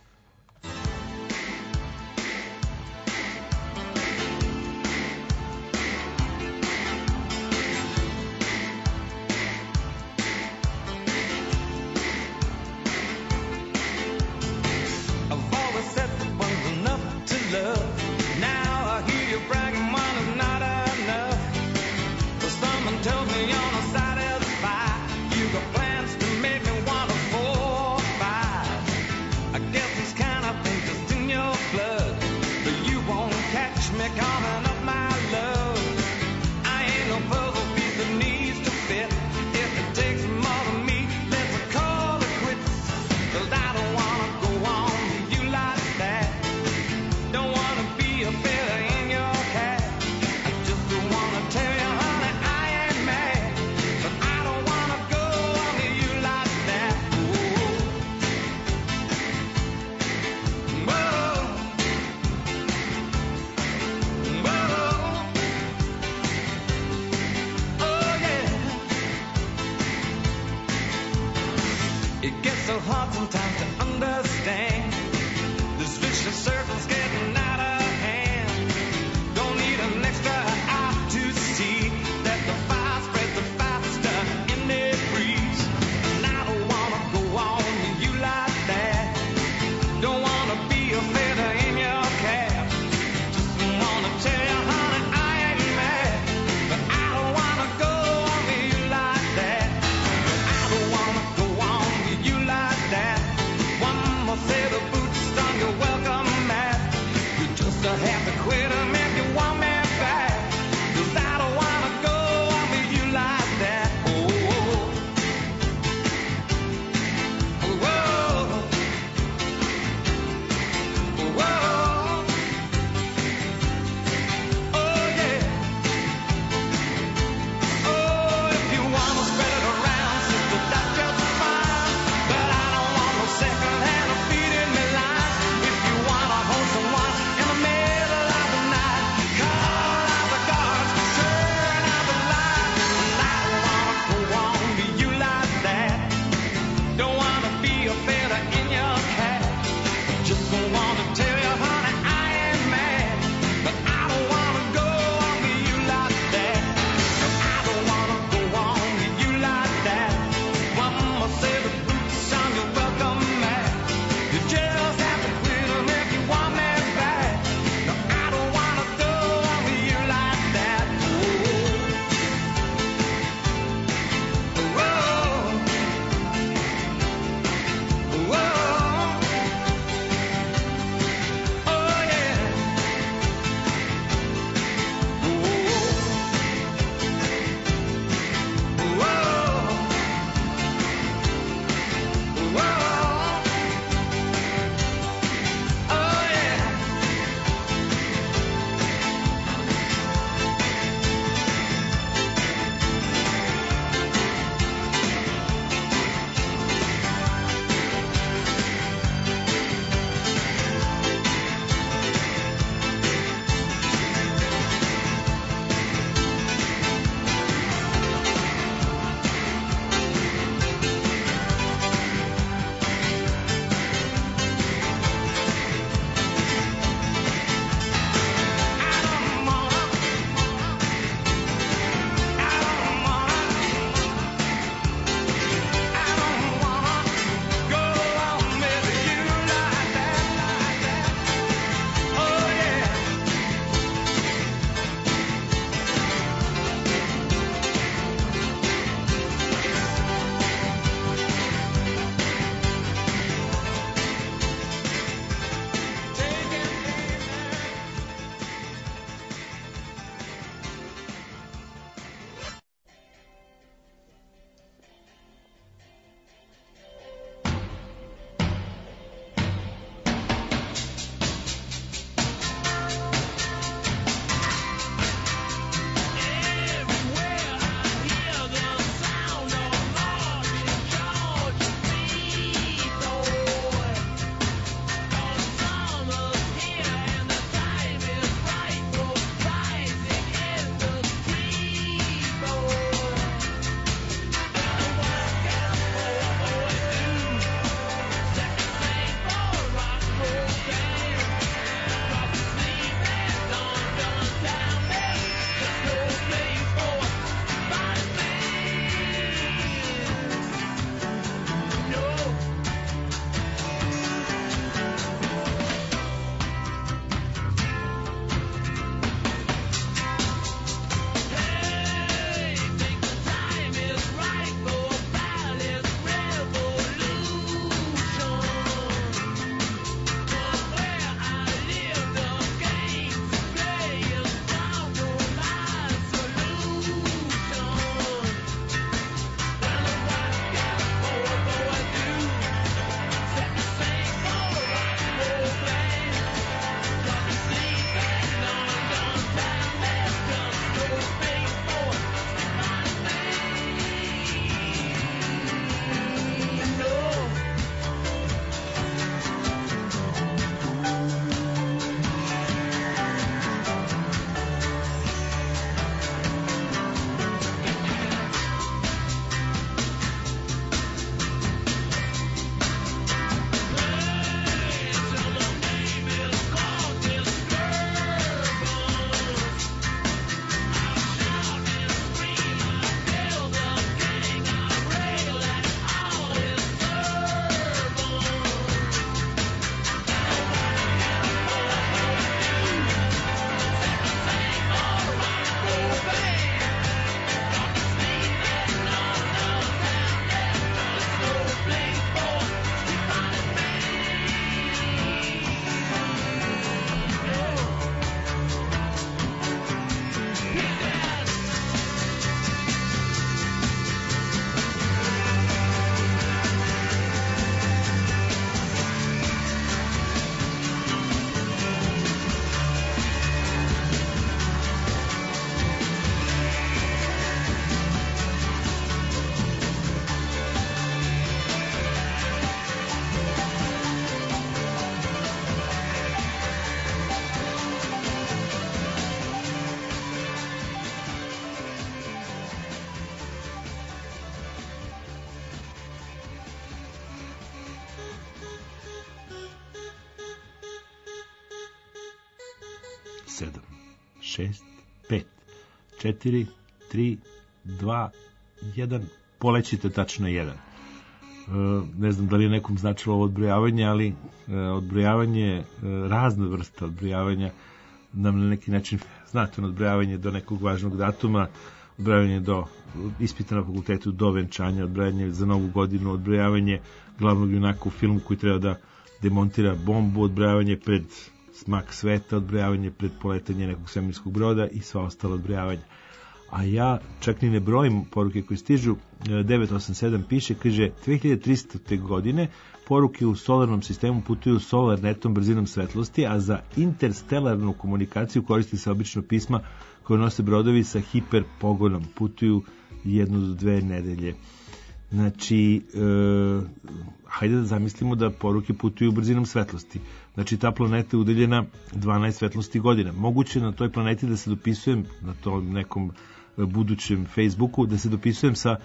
7, 6, 5, 4, 3, 2, 1, polećite tačno 1. Ne znam da li je nekom značilo ovo odbrojavanje, ali odbrojavanje, razne vrste odbrojavanja nam na neki način, znate, odbrojavanje do nekog važnog datuma, odbrojavanje do ispita na fakultetu, do venčanja, odbrojavanje za novu godinu, odbrojavanje glavnog junaka u filmu koji treba da demontira bombu, odbrojavanje pred smak sveta, odbrojavanje pred poletanje nekog svemirskog broda i sva ostala odbrojavanja. A ja čak ni ne brojim poruke koje stižu. 987 piše, kaže, 2300. godine poruke u solarnom sistemu putuju solarnetom brzinom svetlosti, a za interstelarnu komunikaciju koristi se obično pisma koje nose brodovi sa hiperpogonom. Putuju 1 do 2 nedelje. Znači, hajde da zamislimo da poruke putuju brzinom svetlosti. Znači, ta planeta je udeljena 12 svetlosti godina. Moguće na toj planeti da se dopisujem, na tom nekom budućem Facebooku, da se dopisujem sa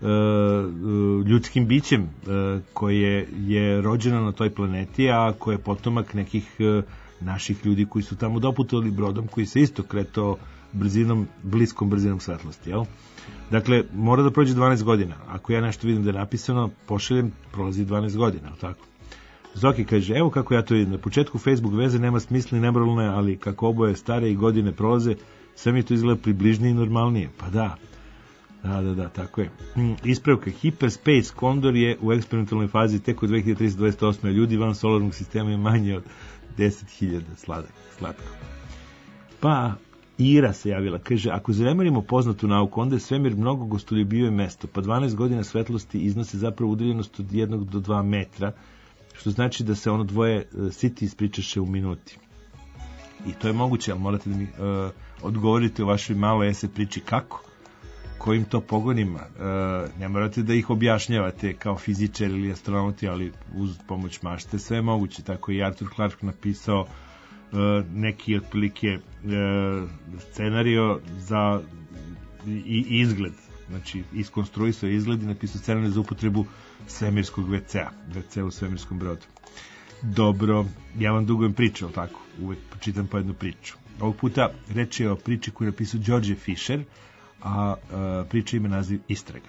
ljudskim bićem koje je rođeno na toj planeti, a koje je potomak nekih naših ljudi koji su tamo doputovali brodom, koji se isto kretao brzinom, bliskom brzinom svetlosti, jel? Dakle, mora da prođe 12 godina. Ako ja nešto vidim da je napisano, pošaljem, prolazi 12 godina, ali tako? Zoki kaže, evo kako ja to vidim. Na početku Facebook veze nema smisla i nemoralne, ali kako oboje stare i godine prolaze, sve mi to izgleda približnije i normalnije. Pa da. Da, tako je. Ispravka, Hyperspace Condor je u eksperimentalnoj fazi tek od 2328. Ljudi van solarnog sistema je manje od 10.000. Slatko. Pa, Ira se javila, kaže, ako zanemarimo poznatu nauku, onda je svemir mnogo gostoljubivije mesto, pa 12 godina svetlosti iznose zapravo udaljenost od 1 do 2 metra, što znači da se ono dvoje siti ispričaše u minuti. I to je moguće, ali morate da mi odgovorite u vašoj maloj esej priči kako, kojim to pogonima. Ne morate da ih objašnjavate kao fizičar ili astronauti, ali uz pomoć mašte sve je moguće. Tako je i Arthur Clarke napisao neki otprilike scenario za i izgled, znači iskonstruisao izgled i napisao scenario za upotrebu svemirskog WC u svemirskom brodu. Dobro, ja vam dugujem priču, ali tako, uvek pročitam po jednu priču. Ovog puta reč je o priči koju je napisao George Fisher, a priča ima naziv Istraga.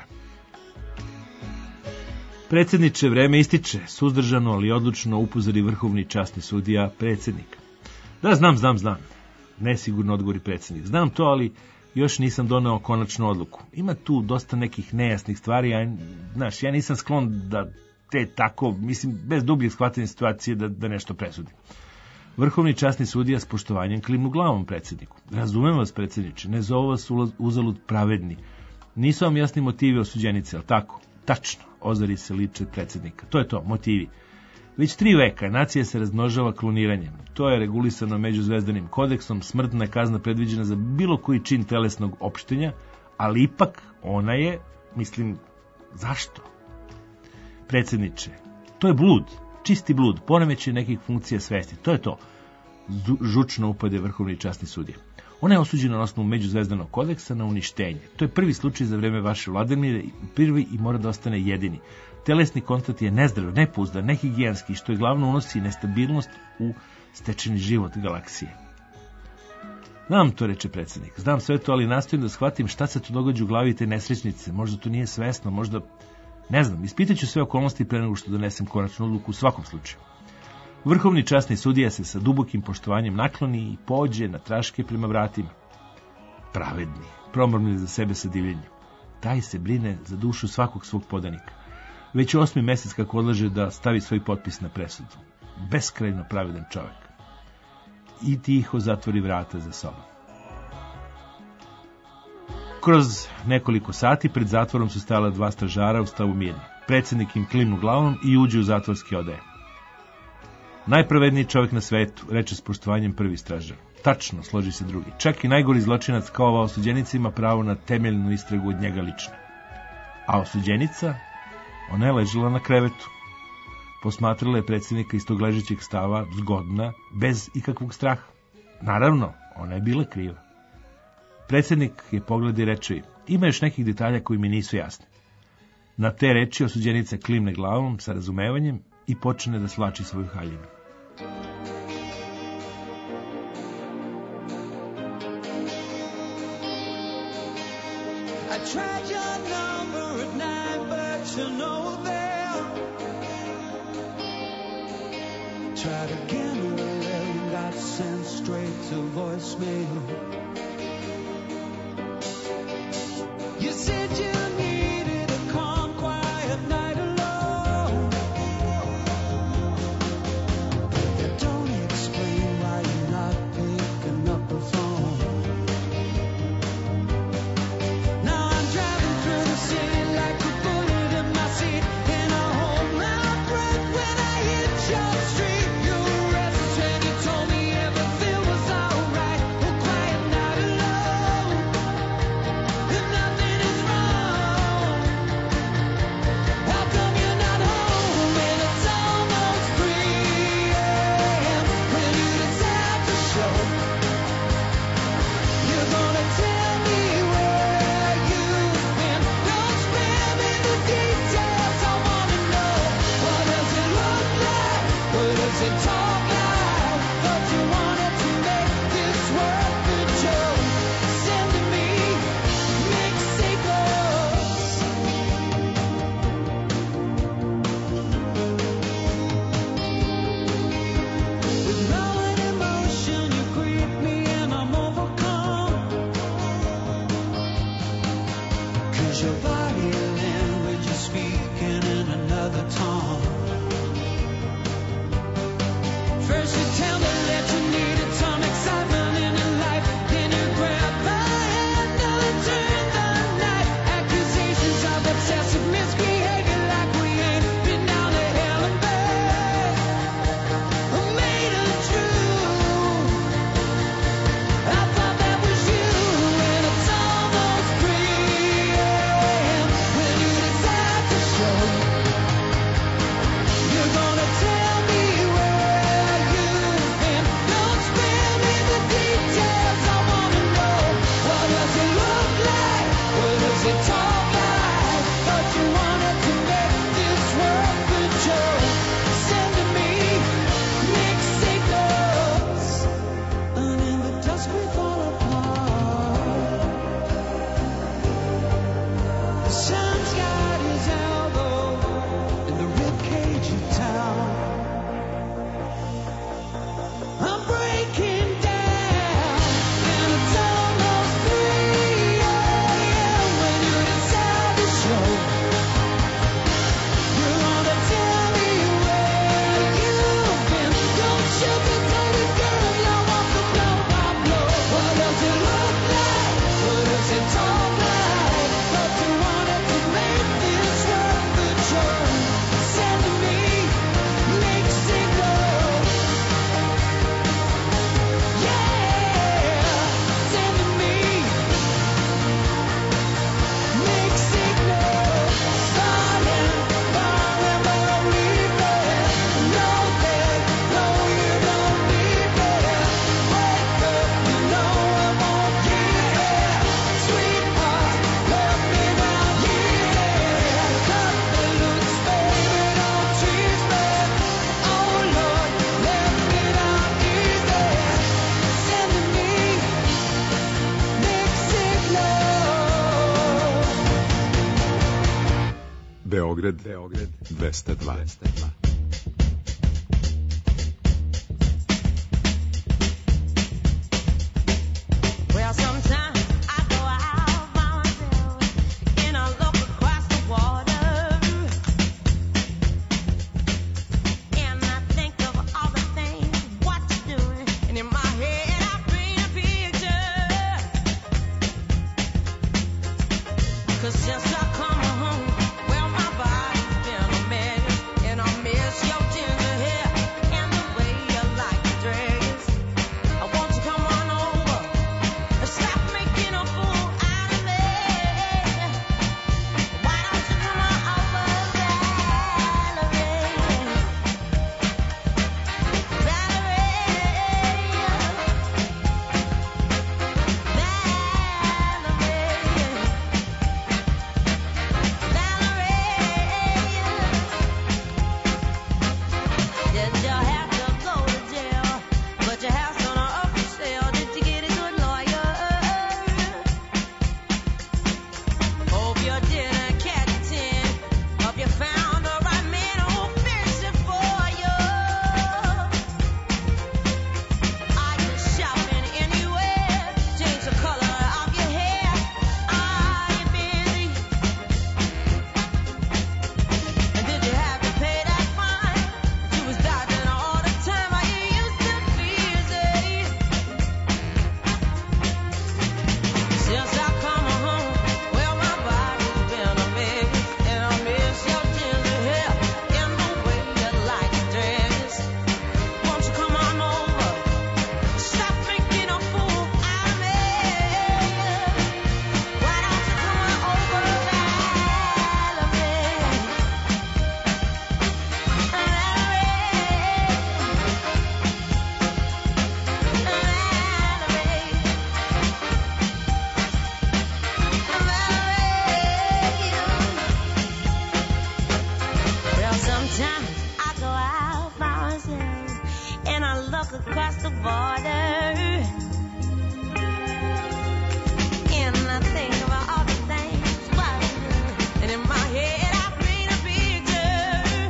Predsjedniče, vreme ističe, suzdržano, ali odlučno upozori vrhovni časni sudija predsjednika. Da, znam. Nesigurno odgovori predsjednik. Znam to, ali još nisam doneo konačnu odluku. Ima tu dosta nekih nejasnih stvari, a ja nisam sklon da te tako, mislim, bez dubljeg shvatanja situacije da nešto presudim. Vrhovni časni sudija s poštovanjem klimnu glavom predsjedniku. Razumem vas, predsjedniče, ne zovu vas uzalud pravedni. Nisu vam jasni motivi osuđenice, ali tako? Tačno, ozari se lice predsjednika. To je to, motivi. Već 3 veka nacija se razmnožava kloniranjem. To je regulisano međuzvezdanim kodeksom, smrtna je kazna predviđena za bilo koji čin telesnog opštenja, ali ipak ona je, mislim, zašto? Predsjedniče, to je blud, čisti blud, poremećaj nekih funkcija svesti, to je to. Žučno upade vrhovni časni sudija. Ona je osuđena na osnovu međuzvezdanog kodeksa na uništenje. To je prvi slučaj za vreme vaše vladavine, prvi i mora da ostane jedini. Telesni kontakt je nezdrav, nepouzdan, nehigijenski, što je glavno unosi nestabilnost u stečeni život galaksije. Znam to, reče predsjednik, znam sve to, ali nastojim da shvatim šta se tu događa u glavi te nesrećnice. Možda to nije svesno, možda... Ne znam, ispitaću sve okolnosti pre nego što donesem konačnu odluku u svakom slučaju. Vrhovni časni sudija se sa dubokim poštovanjem nakloni i pođe na traške prema vratima. Pravedni, promrmljiv za sebe sa divljenjem. Taj se brine za dušu svakog svog podanika. Već je 8. mesec kako odlaže da stavi svoj potpis na presudu. Beskrajno pravedan čovjek. I tiho zatvori vrata za sobom. Kroz nekoliko sati pred zatvorom su stajala 2 stražara u stavu mirni. Predsjednik im klimnu glavom i uđe u zatvorski odeje. Najpravedniji čovjek na svetu, reče s poštovanjem prvi stražar. Tačno, složi se drugi. Čak i najgori zločinac kao ova osuđenica ima pravo na temeljnu istragu od njega lično. A osuđenica, ona je ležela na krevetu. Posmatrala je predsjednika iz tog ležećeg stava, zgodna, bez ikakvog straha. Naravno, ona je bila kriva. Predsjednik je pogleda i reče, ima još nekih detalja koji mi nisu jasni. Na te reči osuđenica klimne glavom sa razumevanjem i počne da slači svoju haljinu. tried your number at night, but you're nowhere there. Tried again at 11, got sent straight to voicemail. You said you needed a calm, quiet night alone. You don't explain why you're not picking up the phone. Now I'm driving through the city like a bullet in my seat, and I hold my breath when I hit your street. You arrested and you told me everything was alright. A quiet night alone, and nothing is wrong. How come you're not home and it's almost 3 a.m. when you decide to show? You're gonna tell me where you've been. Don't spare me the details, I wanna know. What does it look like? What does it talk like? Thought you wanted to make this work with Joe. Send to me Mexicos. With love and emotion, you greet me and I'm overcome. 'Cause your body language is speaking in another tongue. First you tell me that you needed some excitement in your life. Then you grab my hand and turn the night. Accusations of obsessive misbehavior like we ain't been down to hell and back. Made it true. I thought that was you, and it's almost 3 a.m. when you decide to show. You're gonna tell me where you've been. Don't spare me the details, I wanna know. What does it look like? What does it talk like? Thought you wanted to make this work with Joe. Send to me mixed signals, and in the dusk we fall apart. The sun's got his elbow in the ribcage of town. I'm breaking down, and it's almost 3 a.m. when you decide to show. You're gonna tell me where you've been. Don't sugarcoat it, girl, you want to blow by blow. What does it look like? What does it talk like? Thought you wanted to make this work with Joe. Send to me mixed signals. Yeah, send to me mixed signals. Falling, falling, but I'm leaving. No bed, no, you don't need me. Wake up, you know I won't care. Sweetheart, love me down here. Cut the loose, baby, don't tease me. Oh Lord, let me down easy. Send to me mixed signals. Beograd 202. Well, sometimes I go out by myself and I look across the water, and I think of all the things what you're doing, and in my head I paint a picture. 'Cause since I come home, well, my body's been a mess, and I'm walk across the border. And I think about all the things, and in my head I paint a picture.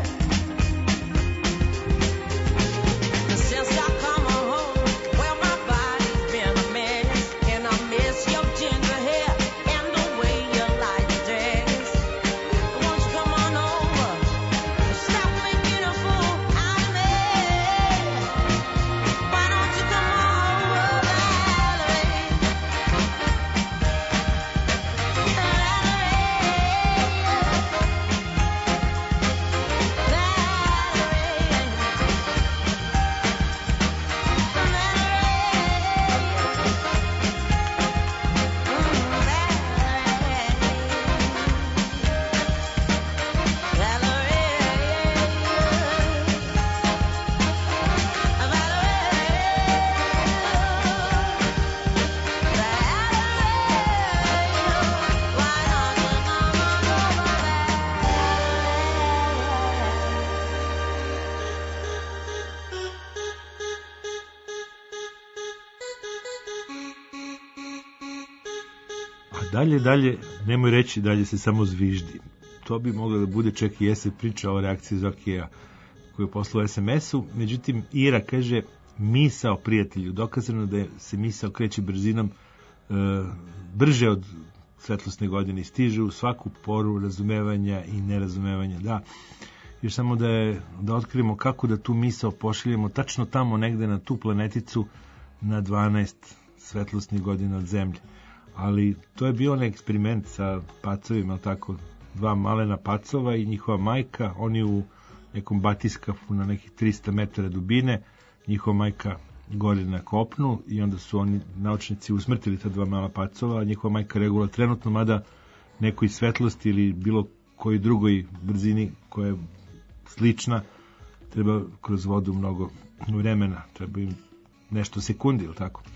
Since I come home, well, my body's been a mess, and I miss your ginger hair and the way you like to dress. Won't you come on over and stop making a fool out of me? Why don't you come over, Valerie? Dalje, nemoj reći, dalje se samo zviždi. To bi moglo da bude čak i jese priča o reakciji Zokija koju je poslao SMS-u. Međutim, Ira kaže, misao prijatelju, dokazano da se misao kreće brzinom brže od svetlosne godine i stiže u svaku poru razumevanja i nerazumevanja. Da, još samo da otkrijemo kako da tu misao pošaljemo tačno tamo negde na tu planeticu na 12 svetlosnih godina od Zemlje. Ali to je bio onaj eksperiment sa pacovima, tako, dva malena pacova i njihova majka, oni u nekom batiskafu na nekih 300 metara dubine, njihova majka gore na kopnu i onda su oni naučnici usmrtili ta dva mala pacova, a njihova majka reagula trenutno, mada nekoj svetlosti ili bilo koji drugoj brzini koja je slična, treba kroz vodu mnogo vremena, treba im nešto sekundi, ili tako.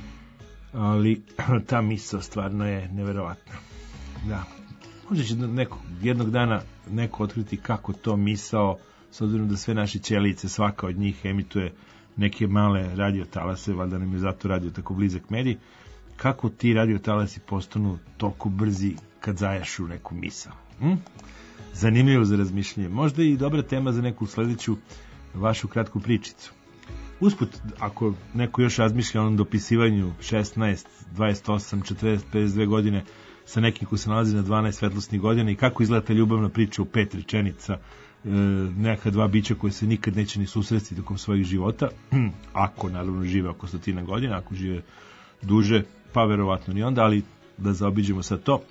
Ali ta misao stvarno je neverovatna. Da. Možda će jednog dana neko otkriti kako to misao, s obzirom da sve naše ćelice, svaka od njih emituje neke male radiotalase, valjda nam je zato radio tako blizak medij, kako ti radiotalasi postanu toliko brzi kad zajašu neku misao. Zanimljivo za razmišljanje. Možda i dobra tema za neku sledeću vašu kratku pričicu. Usput, ako neko još razmišlja o onom dopisivanju 16, 28, 40, 52 godine sa nekim ko se nalazi na 12 svetlosnih godina i kako izgleda ta ljubavna priča u 5 rečenica, neka dva bića koje se nikad neće ni susresti tokom svojih života, ako naravno žive oko 100 godina, ako žive duže, pa verovatno ni onda, ali da zaobiđemo sad to.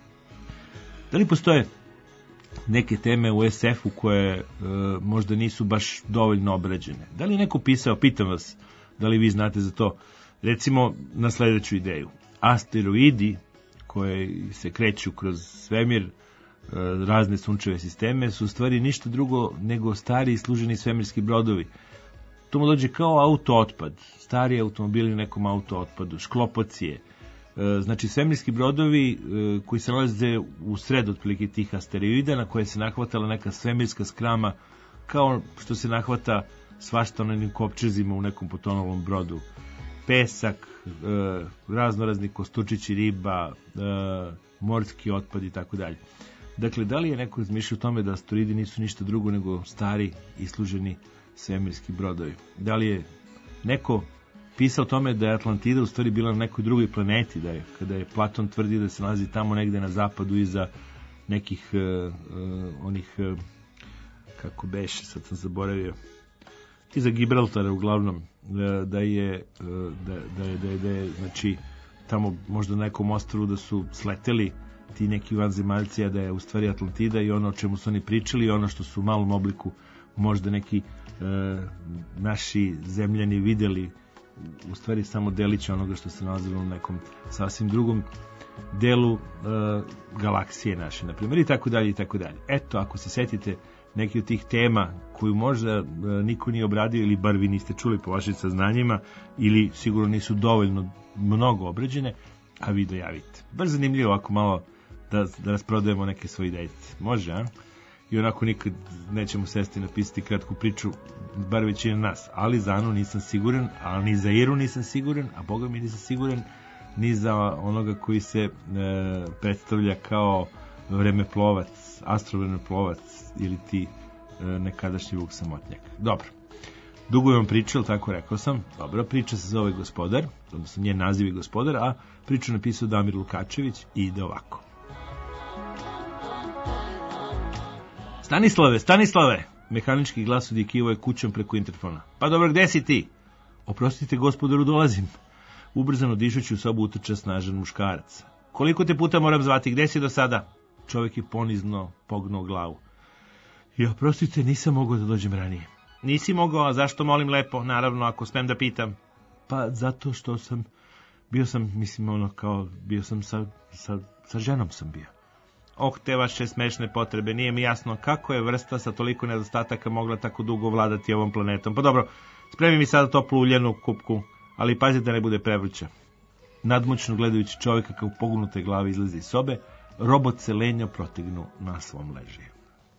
Da li postoje neke teme u SF-u koje možda nisu baš dovoljno obrađene? Da li je neko pisao, pitam vas, da li vi znate za to, recimo na sledeću ideju. Asteroidi koje se kreću kroz svemir, razne sunčeve sisteme, su u stvari ništa drugo nego stari služeni svemirski brodovi. To mu dođe kao auto-otpad, stari automobili u nekom auto-otpadu, šklopocije. Znači, svemirski brodovi koji se nalaze u sred otprilike tih asteroida na koje se nahvatala neka svemirska skrama, kao što se nahvata svašta onim kopčezima u nekom potonulom brodu. Pesak, raznorazni kostučići riba, morski otpad i tako dalje. Dakle, da li je neko razmišljao o tome da asteroidi nisu ništa drugo nego stari isluženi svemirski brodovi? Da li je neko pisao o tome da je Atlantida u stvari bila na nekoj drugoj planeti, da je, kada je Platon tvrdi da se nalazi tamo negde na zapadu iza nekih onih, kako beše, sad sam zaboravio, iza Gibraltara uglavnom, da je znači tamo možda na nekom ostrvu da su sleteli ti neki vanzemaljci, a da je u stvari Atlantida i ono o čemu su oni pričali i ono što su u malom obliku možda neki naši zemljani videli, u stvari samo delić onoga što se nalazilo u nekom sasvim drugom delu galaksije naše, na primjer, i tako dalje, i tako dalje. Eto, ako se setite neki od tih tema koju možda niko nije obradio ili bar vi niste čuli po vašim saznanjima ili sigurno nisu dovoljno mnogo obrađene, a vi dojavite. Baš zanimljivo ako malo da rasprodajemo neke svoje ideje. Može, a? i onako nikad nećemo sesti napisati kratku priču, bar većina nas, ali za Anu nisam siguran, a ni za Iru nisam siguran, a boga mi nisam siguran ni za onoga koji se predstavlja kao vremeplovac, astrovremeplovac ili ti nekadašnji Vuk Samotnjak. Dobro. Dugo je vam priča, ali tako rekao sam. Dobro, priča se zove Gospodar, odnosno njen naziv je Gospodar, a priču napisao Damir Lukačević i ide ovako. Stanislave, Stanislave! Mehanički glas odjekivao je kućom preko interfona. Pa dobro, gde si ti? Oprostite, gospodaru, dolazim. Ubrzano dišući u sobu utrča snažan muškarac. Koliko te puta moram zvati, gde si do sada? Čovjek je ponizno pognuo glavu. Ja, oprostite, nisam mogao da dođem ranije. Nisi mogao, a zašto, molim lepo, naravno, ako smem da pitam? Pa zato što bio sam sa ženom sam bio. Oh, te vaše smešne potrebe, nije mi jasno kako je vrsta sa toliko nedostataka mogla tako dugo vladati ovom planetom. Pa dobro, spremi mi sada toplu uljenu kupku, ali pazi da ne bude prevruća. Nadmoćno gledajući čovjeka kao pognute glave izlazi iz sobe, robot se lenjo protegnu na svom ležaju.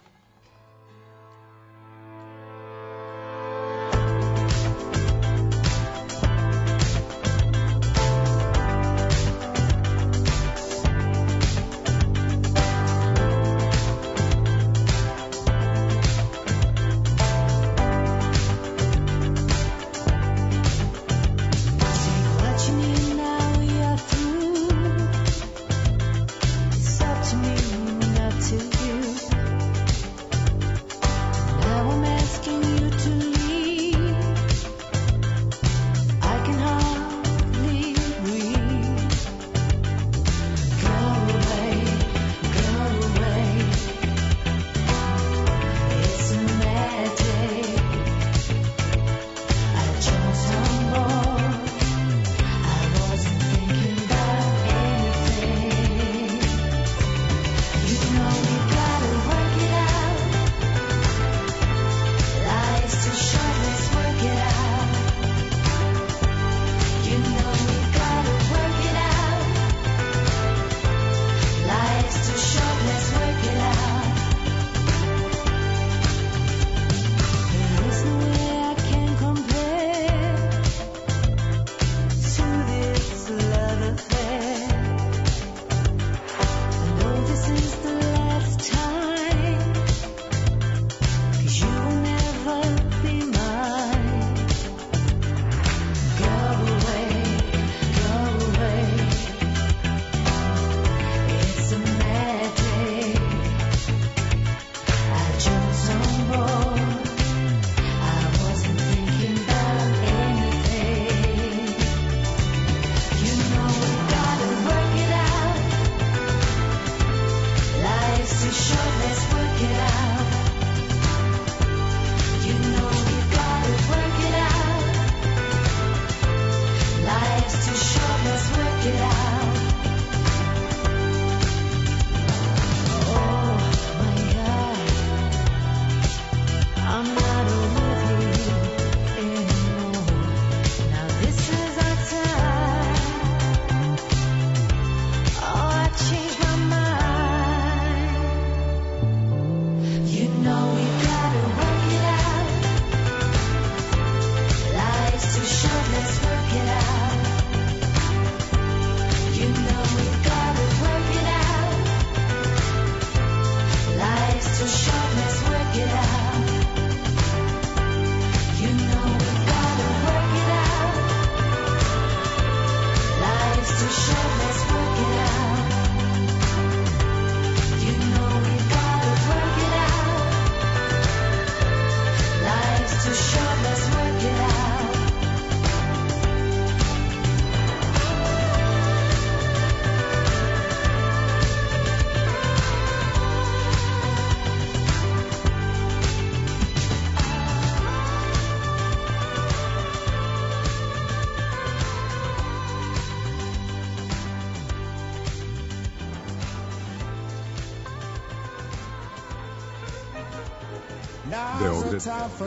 Beograd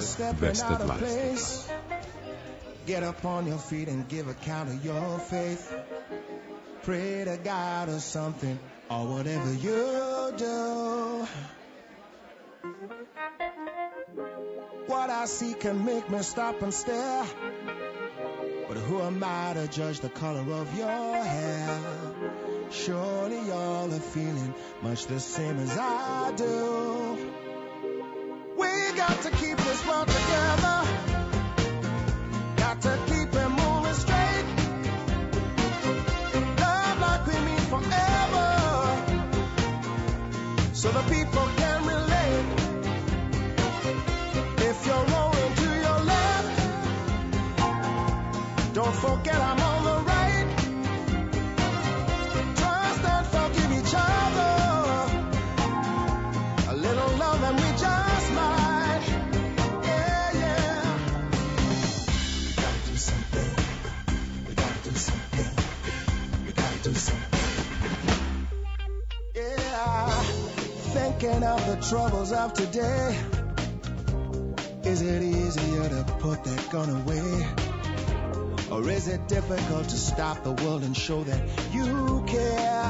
220. Get up on your feet and give account of your faith. Pray to God or something, or whatever you do. What I see can make me stop and stare. But who am I to judge the color of your hair? Surely y'all are feeling much the same as I do. We got to keep this world together. Got to keep it moving straight. Love like we mean forever. So the people can relate. If you're rolling to your left, don't forget I'm on the right. Trust and forgive each other. A little love and we just might. Yeah, yeah. We gotta do something. We gotta do something. We gotta do something. Yeah. Thinking of the troubles of today. Is it easier to put that gun away? Or is it difficult to stop the world and show that you care?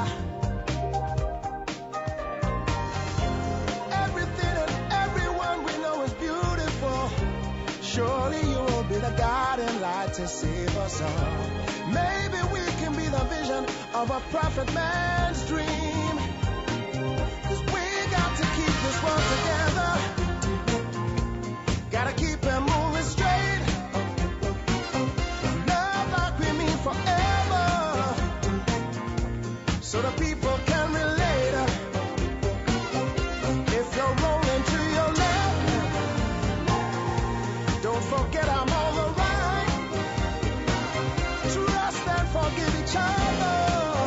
Everything and everyone we know is beautiful. Surely you will be the guiding light to save us all. Maybe we can be the vision of a prophet man's dream. 'Cause we got to keep this world together. Gotta keep it moving straight. Love like we mean forever. So the people can relate. If you're rolling to your left, don't forget I'm on the right. Trust and forgive each other.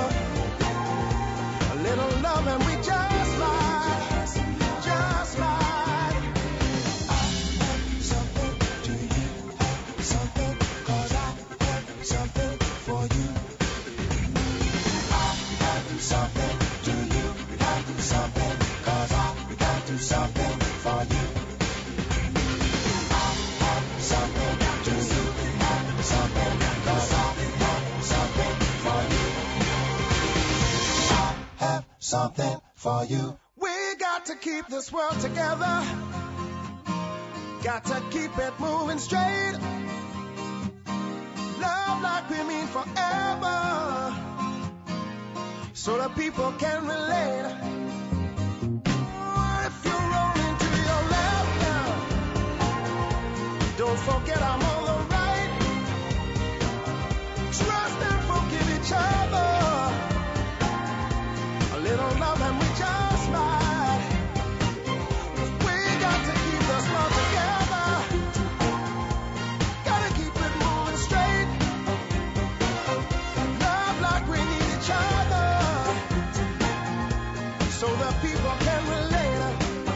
A little love and we just might. Just might. Something to you, something, 'cause I have something for you. I have something to you, have something, 'cause I got to something for you. I have something to you, have something, 'cause I have something for you. I have something for you. We got to keep this world together. Got to keep it moving straight. Love like we mean forever. So the people can relate. If you're rolling to your left now, don't forget I'm on the right. Trust and forgive each other. A little love and we just might. We got to keep this world together. Gotta keep it moving straight. Love like we need each other. So the people can relate.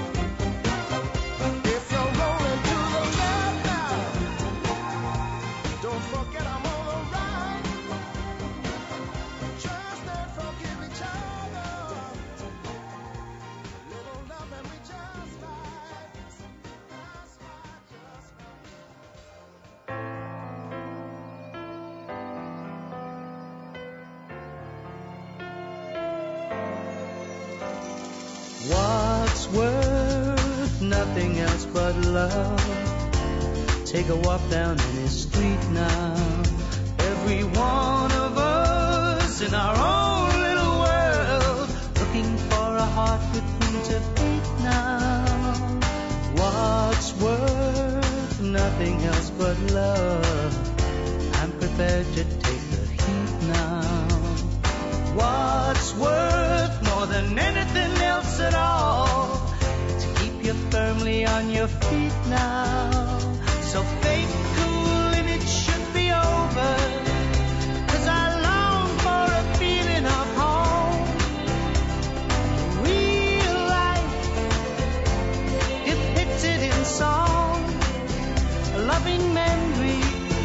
If you're rolling to the left now, don't forget I'm on the right. Trust and forgive each other. A little love and we just might. Just might, just What's worth nothing else but love? Take a walk down any street now. Every one of us in our own little world, looking for a heart with whom to beat now. What's worth nothing else but love? I'm prepared to take the heat now. What's worth more than anything else at all? To keep you firmly on your feet now. So fake cool and it should be over. 'Cause I long for a feeling of home. Real life, depicted in song. A loving memory.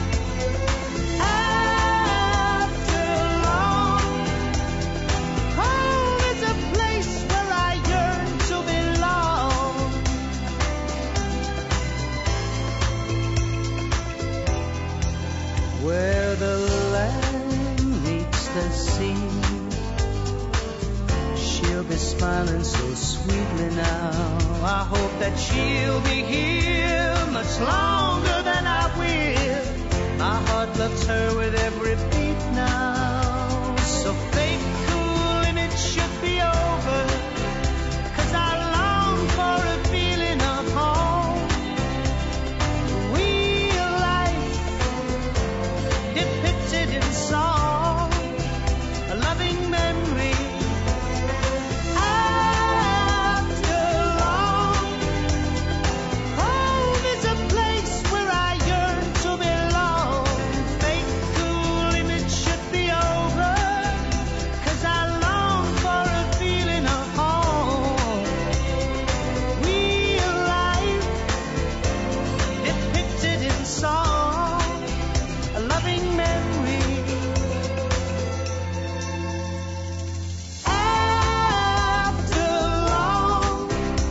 Where the land meets the sea, she'll be is smiling so sweetly now. I hope that she'll be here much longer than I will. My heart loves her with every beat now. So fake cool image should be over, 'cause I long for a feeling of home. Real life depicted in song, a loving memory after long. Home is a place where I yearn to belong. Fake cool image should be over, 'cause I long for a feeling of home. Real life depicted in song, a loving memory after long.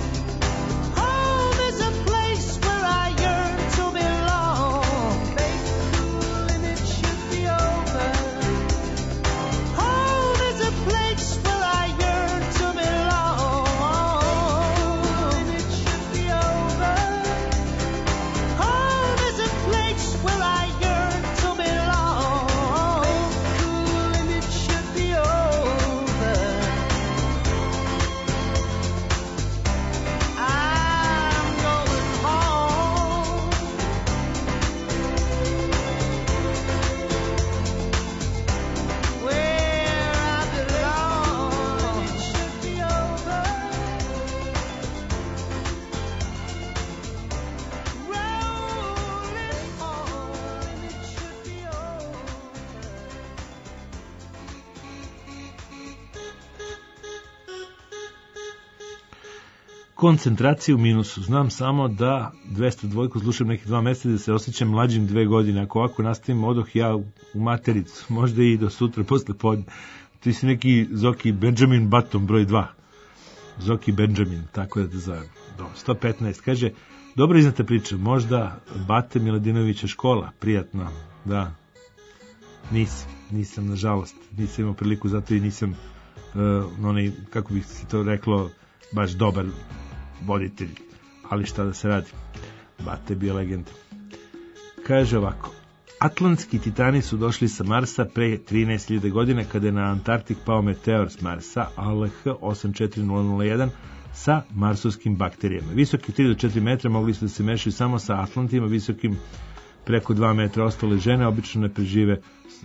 Home is a place where I yearn to belong. Fake cool image should be over. Home is a place where I yearn to belong. Image should be over. Home is a place where I yearn to belong. Cool image should be over. I'm going home, where I belong. It should be over. Rolling on, it should be over. Koncentracija u minusu. Znam samo da 202 slušam nekih 2 mjeseca da se osjećam mlađim 2 godine. Ako ovako nastavim, odoh ja u matericu. Možda i do sutra posle podne. Ti si neki Zoki Benjamin Button, broj 2. Zoki Benjamin, tako da te zovem. 115. Kaže, dobro iznata priča. Možda Bate Miladinovića škola. Prijatno. Da. Nisam, nažalost. Nisam imao priliku, zato i nisam onaj, kako bih se to reklo, baš dobar voditelj, ali šta da se radi. Bate je bio legenda. Kaže ovako, Atlantski titani su došli sa Marsa pre 13.000 godina kada je na Antarktik pao meteor s Marsa ALH 84001 sa marsovskim bakterijama. Visoki 3 do 4 metra mogli su da se mešaju samo sa Atlantima, visokim preko 2 metra. Ostale žene obično ne prežive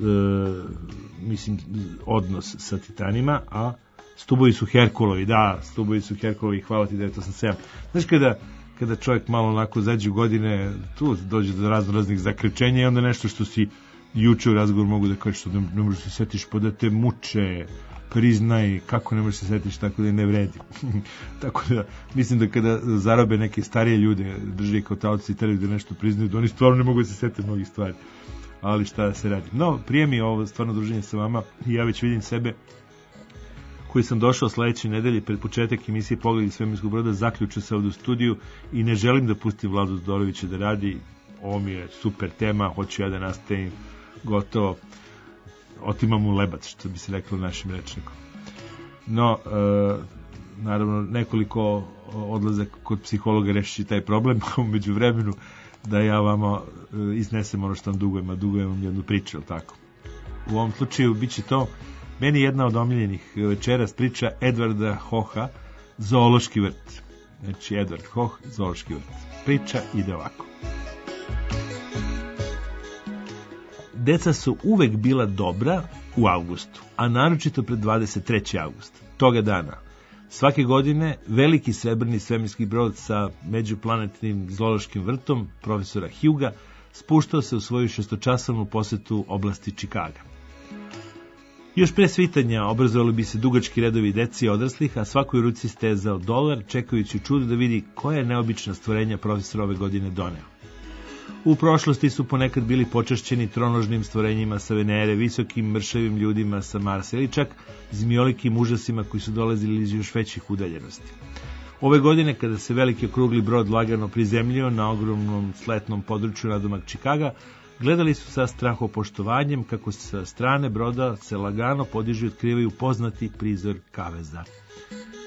odnos sa titanima, a stubovi su Herkulovi, hvala ti 987. Znaš kada čovjek malo onako zađe u godine, tu dođe do raznih zakrečenja i onda nešto što si juče u razgovoru mogu da kažeš što ne možeš se setiš, pa da te muče, priznaj kako ne možeš se setiš, tako da ne vredi. Tako da mislim da kada zarobe neke starije ljude, drži kao taoci i teraju da nešto priznaju, da oni stvarno ne mogu da se sete mnogih stvari. Ali šta da se radi. No, prije mi je ovo stvarno druženje sa vama i ja već vidim sebe koji sam došao sledeće nedelje pred početak emisije Pogled iz svemirskog broda, zaključio se ovdje u studiju i ne želim da pustim Vladu Zdorovića da radi. Ovo mi je super tema, hoću ja da nastavim gotovo, otimam mu lebac, što bi se reklo našim rečnikom. No, naravno, nekoliko odlazak kod psihologa rešići taj problem, a umeđu vremenu da ja vama iznesem ono što vam dugujem, a dugujem vam jednu priču, ili tako. U ovom slučaju bit će to meni jedna od omiljenih večeras priča Edvarda Hoha, Zoološki vrt. Znači, Edvard Hoh, Zoološki vrt. Priča ide ovako. Deca su uvek bila dobra u avgustu, a naročito pred 23. avgust. Toga dana, svake godine, veliki srebrni svemirski brod sa međuplanetnim zoološkim vrtom profesora Hugha spuštao se u svoju 6-časovnu posetu oblasti Čikaga. Još pre svitanja obrazovali bi se dugački redovi deci i odraslih, a svakoj ruci stezao dolar, čekajući čudo da vidi koja je neobična stvorenja profesor ove godine doneo. U prošlosti su ponekad bili počašćeni tronožnim stvorenjima sa Venere, visokim mršavim ljudima sa Marsa ili čak zmijolikim užasima koji su dolazili iz još većih udaljenosti. Ove godine, kada se veliki okrugli brod lagano prizemljio na ogromnom sletnom području nadomak Čikaga, gledali su sa strahopoštovanjem kako sa strane broda se lagano podižu i otkrivaju poznati prizor kaveza.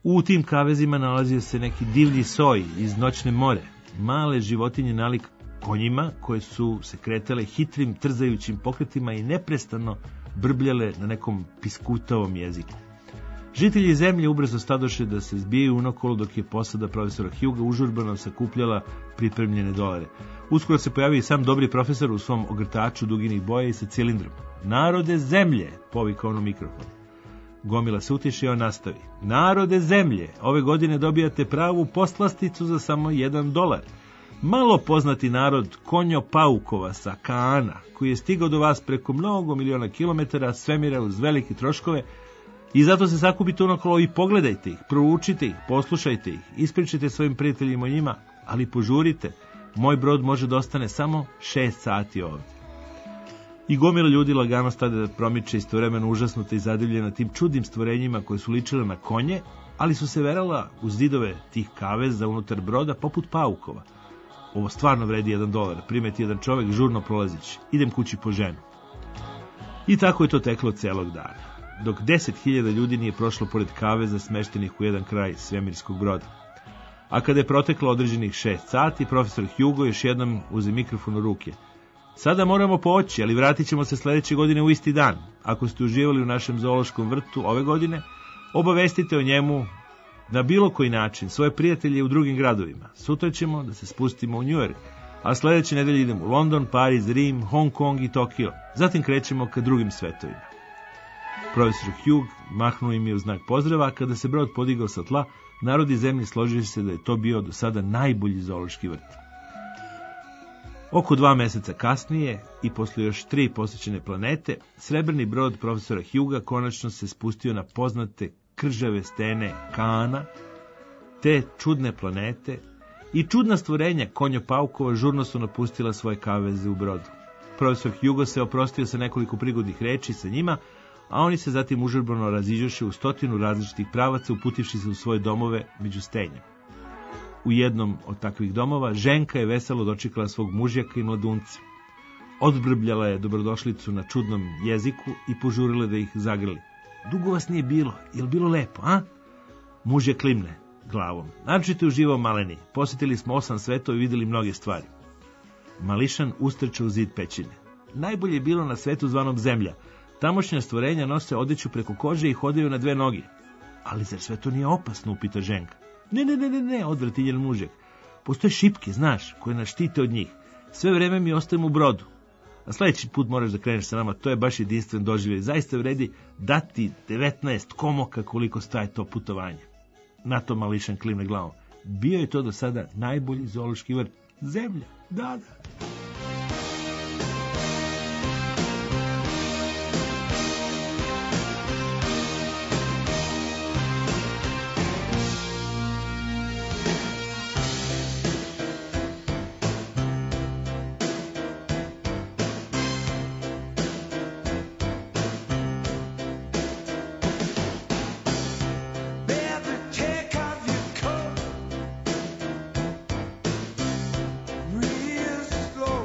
U tim kavezima nalazio se neki divlji soj iz noćne more, male životinje nalik konjima koje su se kretale hitrim, trzajućim pokretima i neprestano brbljale na nekom piskutavom jeziku. Žitelji zemlje ubrzo stadoše da se zbijaju unokolo dok je posada profesora Hugha užurbano sakupljala pripremljene dolare. Uskoro se pojavio i sam dobri profesor u svom ogrtaču duginih boja i sa cilindrom. Narode zemlje, povikao on u mikrofon. Gomila se utješi i on nastavi. Narode zemlje, ove godine dobijate pravu poslasticu za samo $1. Malo poznati narod Konjo Paukova sa Kaana, koji je stigao do vas preko mnogo miliona kilometara svemira uz velike troškove, i zato se sakupite unokolo i pogledajte ih, proučite ih, poslušajte ih, ispričajte svojim prijateljima o njima, ali požurite, moj brod može da ostane samo 6 sati ovdje. I gomila ljudi lagano stade da promiče, istovremeno užasnuta i zadivljena tim čudnim stvorenjima koje su ličile na konje, ali su se verala u zidove tih kaveza unutar broda poput paukova. Ovo stvarno vredi $1, primeti jedan čovek žurno prolazići. Idem kući po ženu. I tako je to teklo celog dana, dok 10.000 ljudi nije prošlo pored kaveza smeštenih u jedan kraj svemirskog broda. A kada je proteklo određenih 6 sati, profesor Hugo još jednom uze mikrofon u ruke. Sada moramo poći, ali vratit ćemo se sledeće godine u isti dan. Ako ste uživali u našem zoološkom vrtu ove godine, obavestite o njemu na bilo koji način svoje prijatelje u drugim gradovima. Sutra ćemo da se spustimo u New York, a sledeće nedelje idemo u London, Pariz, Rim, Hong Kong i Tokio. Zatim krećemo ka drugim svetovima. Profesor Hugh mahnuo im je u znak pozdrava, a kada se brod podigao sa tla, narodi zemlje složili se da je to bio do sada najbolji zoološki vrt. Oko 2 meseca kasnije i posle još 3 posjećene planete, srebrni brod profesora Hugha konačno se spustio na poznate kržave stene Kaana, te čudne planete i čudna stvorenja Konjo Paukova žurno su napustila svoje kaveze u brodu. Profesor Hugo se oprostio sa nekoliko prigodnih reči sa njima, a oni se zatim užurbano raziđoše u 100 različitih pravaca, uputivši se u svoje domove među stenjem. U jednom od takvih domova ženka je veselo dočekala svog mužjaka i mladunca. Odbrbljala je dobrodošlicu na čudnom jeziku i požurila da ih zagrli. Dugo vas nije bilo, je li bilo lepo, a? Muž je klimne glavom. Naročito je uživao maleni. Posjetili smo 8 svetova i vidjeli mnoge stvari. Mališan ustrča u zid pećine. Najbolje je bilo na svetu zvanom Zemlja. Tamošnja stvorenja nose odeću preko kože i hodaju na 2 noge. Ali zar sve to nije opasno, upita ženka. Ne, odvrati njen mužjak. Postoje šipke, znaš, koje nas štite od njih. Sve vreme mi ostajemo u brodu. A sledeći put moraš da kreneš sa nama, to je baš jedinstven doživljaj. Zaista vredi dati 19 komoka koliko staje to putovanje. Na to Mališan klimne glavom. Bio je to do sada najbolji zoološki vrt. Zemlja, da. Real slow.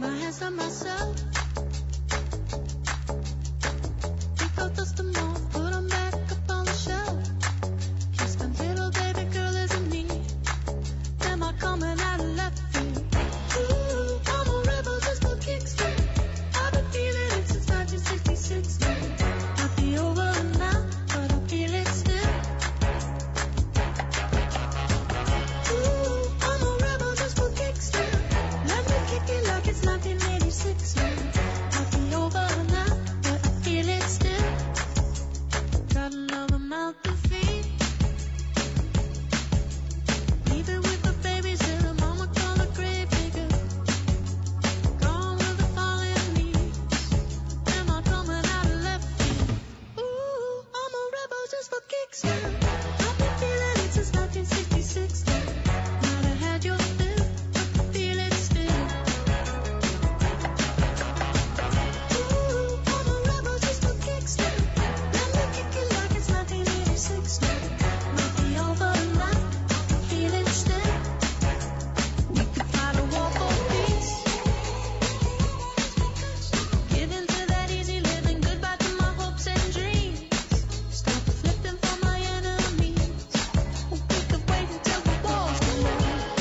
my hands on myself. Pick out dust them off, put them back up on the shelf. Kiss my little baby girl isn't me. Am I coming out of left field? Ooh, I'm a rebel just for kicks. I've been feeling it since 1966. Might be over now, but I feel it still. Ooh, I'm a rebel just for kicks. Let me kick it like it's 1986. Might be over now, but I feel it still. Got another mouth to feed. Leave it with the babies and the mama call a grave digger. Gone with the fallen leaves. Am I coming out of left field? Ooh, I'm a rebel just for kicks. I've been feeling it since 1966. Might have had your fill, but I feel it still. Ooh, I'm a rebel just for kicks. Let me kick it like it's 1986. Might be over now, I feel it still. We could fight a war for peace. Give in to that easy living, goodbye to my hopes and dreams. Stop flipping for my enemies. We could wait until the war's done.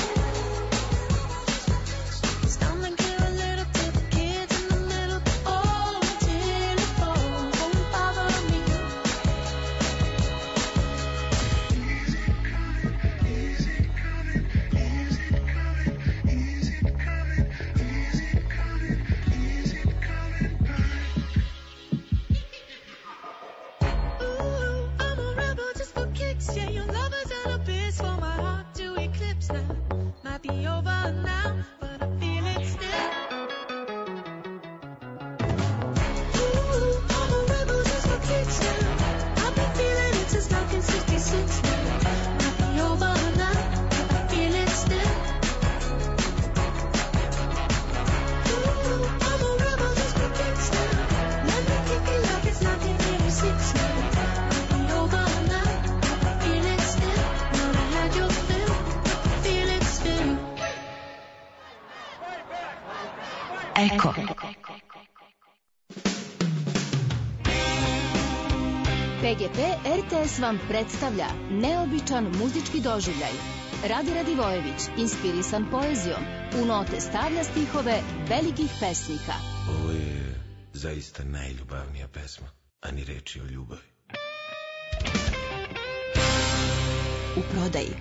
Stand and care a little to the kids in the middle. Oh, till it falls, won't bother me. Ooh, I'm a rebel just for kicks. Yeah, your love is an abyss for my heart to eclipse now. Might be over now, but I feel it still. Ooh, I'm a rebel just for kicks now. I've been feeling it since 1966 now. Might be over now, but I feel it still. Ooh, I'm a rebel just for kicks now. Let me kick it like it's 1986 now. Might be over now, but I feel it still. Might have had your fill, but I feel it still. Eko. PGP RTS vam predstavlja neobičan muzički doživljaj. Rade Radivojević, inspirisan poezijom, u note stavlja stihove velikih pesnika. Ovo je zaista najljubavnija pesma, a ni reči o ljubavi. U prodaji.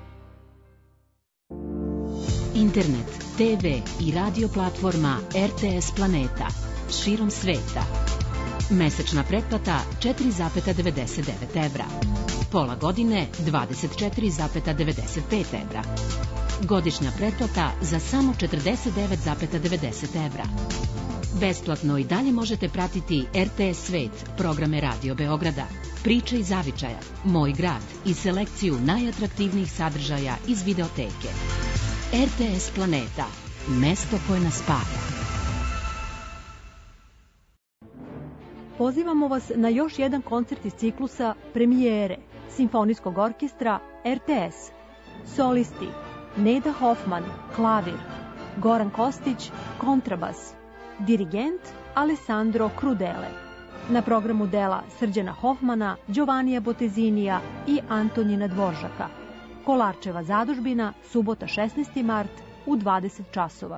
Internet, TV i radio platforma RTS Planeta širom sveta. Mesečna pretplata 4,99 evra. Pola godine 24,95 evra. Godišnja pretplata za samo 49,90 evra. Besplatno i dalje možete pratiti RTS Svet, programe Radio Beograda, Priče iz Zavičaja, Moj grad i selekciju najatraktivnijih sadržaja iz videoteke. RTS Planeta, mesto koje nas spaja. Pozivamo vas na još jedan koncert iz ciklusa Premijere Simfonijskog orkestra RTS. Solisti Neda Hoffman, klavir, Goran Kostić, kontrabas, dirigent Alessandro Crudele. Na programu dela Srđana Hoffmana, Giovannija Botezinija i Antonina Dvoržaka. Kolarčeva zadužbina, subota 16. mart u 20 časova.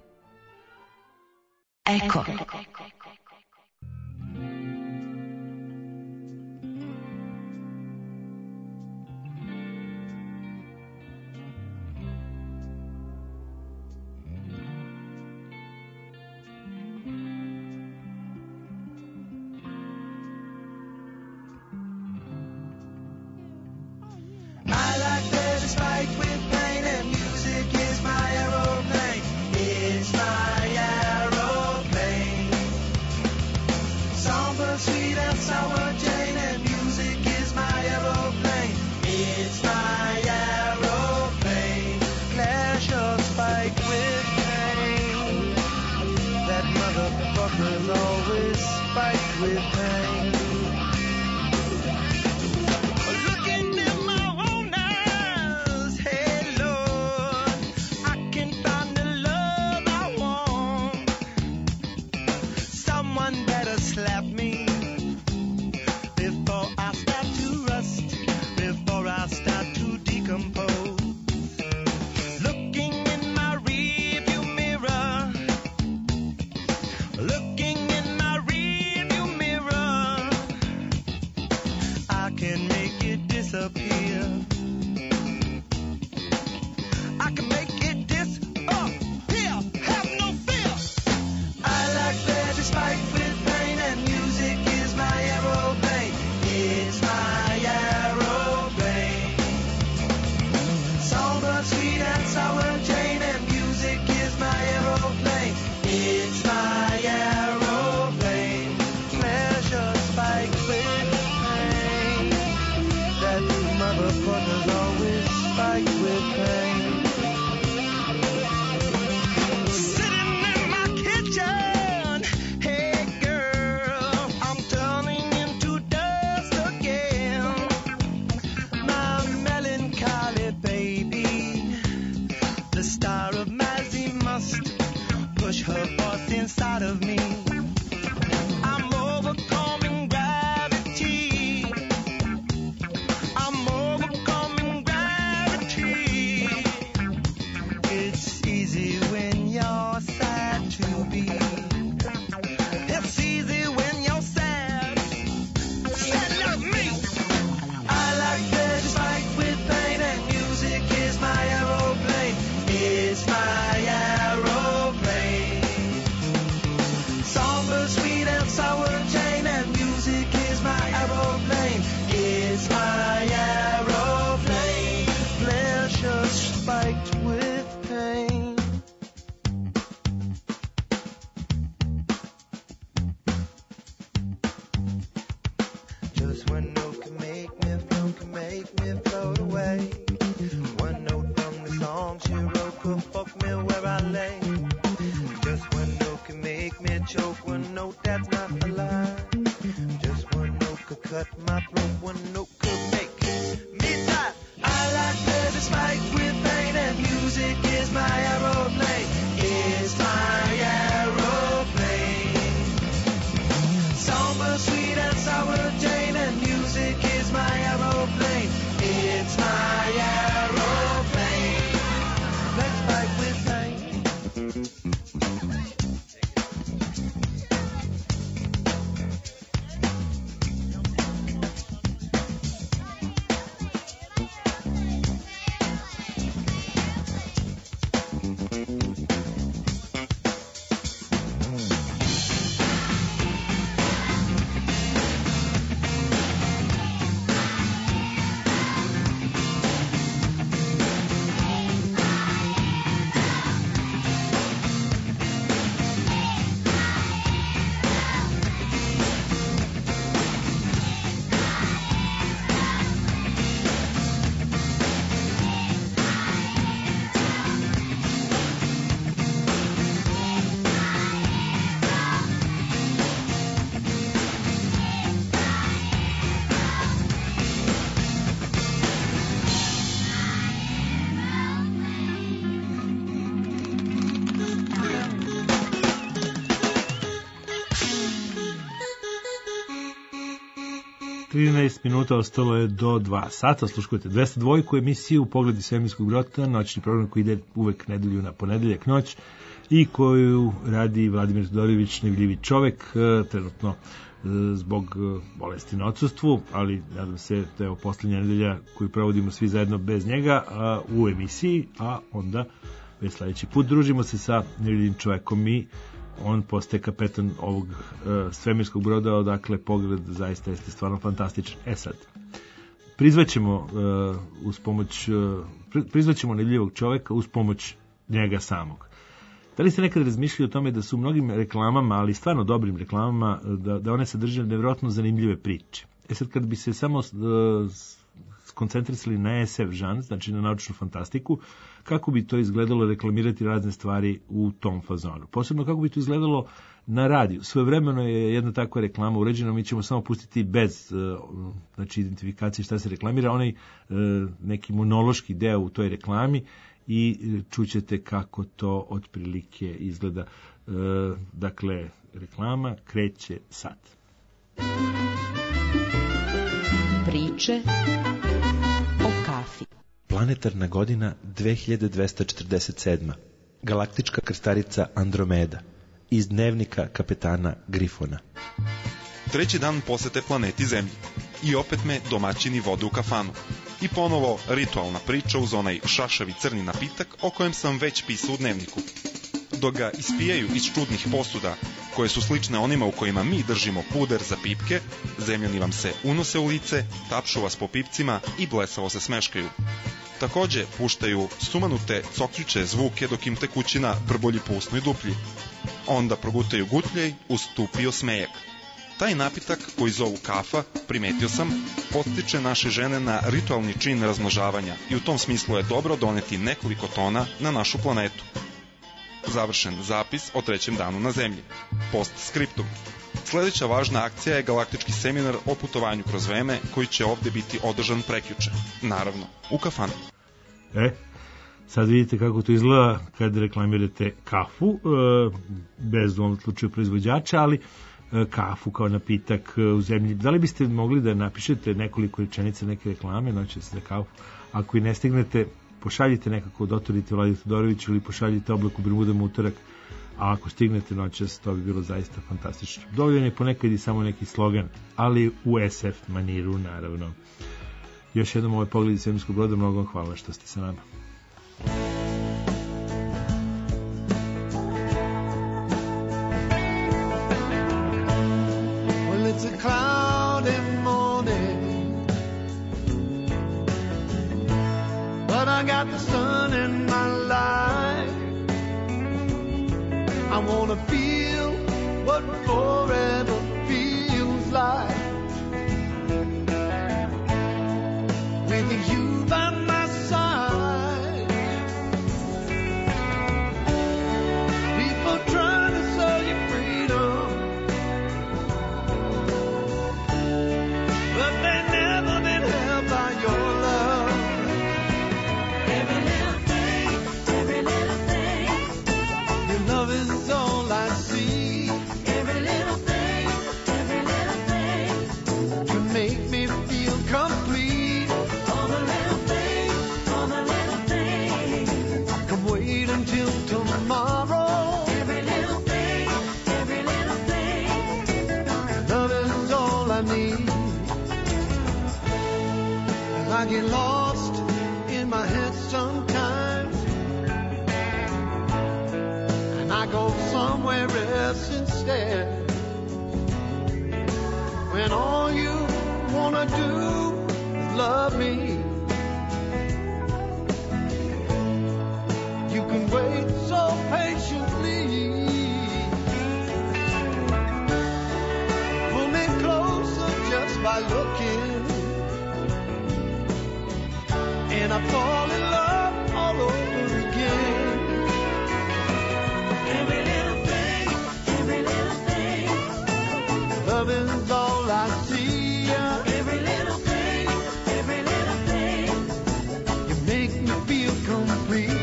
Eko. I like to spike with pain, and music is my aeroplane. It's my aeroplane. Songbird sweet and sour Jane, and music is my aeroplane. It's my aeroplane. Clash of spike with pain. That motherfucker's always spiked with pain. Hey Lord, I can find the love I want. disappear. I can make it disappear, have no fear. I like pleasure spiked with pain, and music is my aeroplane. It's my aeroplane. Songbird, sweet and sour Jane, and music is my aeroplane. It's my aeroplane. Pleasure spiked with pain. That motherfucker's always spiked with pain. Sitting in my kitchen, hey girl, I'm turning into dust again. My melancholy baby, the star of Mazzy must push her force inside of me. I'm overcoming gravity. I'm overcoming gravity. It's easy when you're sad to be. It's easy when you're sad. Sad like me. I like pleasure spiked with pain, and music is my aeroplane. It's my aeroplane. Songbird, sweet and sour Jane, and music is my aeroplane. It's my aeroplane. Pleasure spiked with pain. Just one note can make me float away. One note from the song she wrote could fuck me where I lay. Just one note can make me choke. One note that's not a lie. Just one note could cut my throat. One note could make me die. I like pleasure spiked with pain, and music is my aeroplane. It's my aeroplane. Songbird, sweet and sour Jane, and music is my aeroplane. It's my aeroplane. Let's fight with pain. Minuta ostalo je do 2 sata. Sluškujete 202 emisiju Pogled iz svemirskog broda, noćni program koji ide uvek nedelju na ponedeljak noć i koju radi Vladimir Todorović, nevidljivi čovek, trenutno zbog bolesti na odsustvu, ali nadam se da je ovo poslednja nedelja koju provodimo svi zajedno bez njega u emisiji, a onda već sledeći put družimo se sa nevidljivim čovekom i on postaje kapetan ovog svemirskog broda, odakle pogled zaista jeste stvarno fantastičan. Sad, prizvaćemo nevidljivog čoveka uz pomoć njega samog. Da li ste nekad razmišljali o tome da su u mnogim reklamama, ali stvarno dobrim reklamama, da one sadrže nevjerojatno zanimljive priče? Sad, kad bi se samo skoncentrisali na SF žanr, znači na naučnu fantastiku, kako bi to izgledalo reklamirati razne stvari u tom fazonu. Posebno kako bi to izgledalo na radiju. Svojevremeno je jedna takva reklama uređena, mi ćemo samo pustiti bez identifikacije šta se reklamira, onaj neki monološki deo u toj reklami i čućete kako to otprilike izgleda. Dakle, reklama kreće sad. Priče o kafi. Planetarna godina 2247. Galaktička krstarica Andromeda. Iz dnevnika kapetana Grifona. Treći dan posete planeti Zemlji. I opet me domaćini vode u kafanu. I ponovo ritualna priča uz onaj šašavi crni napitak o kojem sam već pisao u dnevniku. Dok ga ispijaju iz čudnih posuda, koje su slične onima u kojima mi držimo puder za pipke, zemljani vam se unose u lice, tapšu vas po pipcima i blesavo se smeškaju. Takođe puštaju sumanute, cokćuće zvuke dok im tekućina brbolji po usnoj duplji. Onda progutaju gutljej uz tupi osmejak. Taj napitak, koji zovu kafa, primetio sam, podstiče naše žene na ritualni čin razmnožavanja i u tom smislu je dobro doneti nekoliko tona na našu planetu. Završen zapis o 3. danu na zemlji. Post skriptum. Sledeća važna akcija je galaktički seminar o putovanju kroz vreme koji će ovde biti održan prekjuče. Naravno, u kafanu. Sad vidite kako to izgleda kad reklamirate kafu, bez u ovom slučaju proizvođača, ali kafu kao napitak u zemlji. Da li biste mogli da napišete nekoliko rečenica, neke reklame noćas za kafu? Ako i ne stignete, pošaljite nekako dotorite Vladi Todoroviću ili pošaljite Oblaku Bermudama utorak, a ako stignete noćas, to bi bilo zaista fantastično. Dovoljan je ponekad i samo neki slogan, ali u SF maniru, naravno. Još jednom ovaj pogled iz svemirskog broda, mnogo vam hvala što ste sa nama. Well, it's a cloudy morning, but I got the sun in my life. I wanna feel what forever feels like. With you by my side, people trying to sell you freedom, but they never been held by your love. Every little thing, your love is all I see. Every little thing, you make me feel complete. All the little things, come wait until tomorrow. Every little thing, love is all I need. And I get lost in my head sometimes, and I go somewhere else instead. When all you wanna do is love me, you can wait so patiently. Pull me closer just by looking, and I fall in love all over again. Every little thing, love is all I see. Every little thing, you make me feel complete.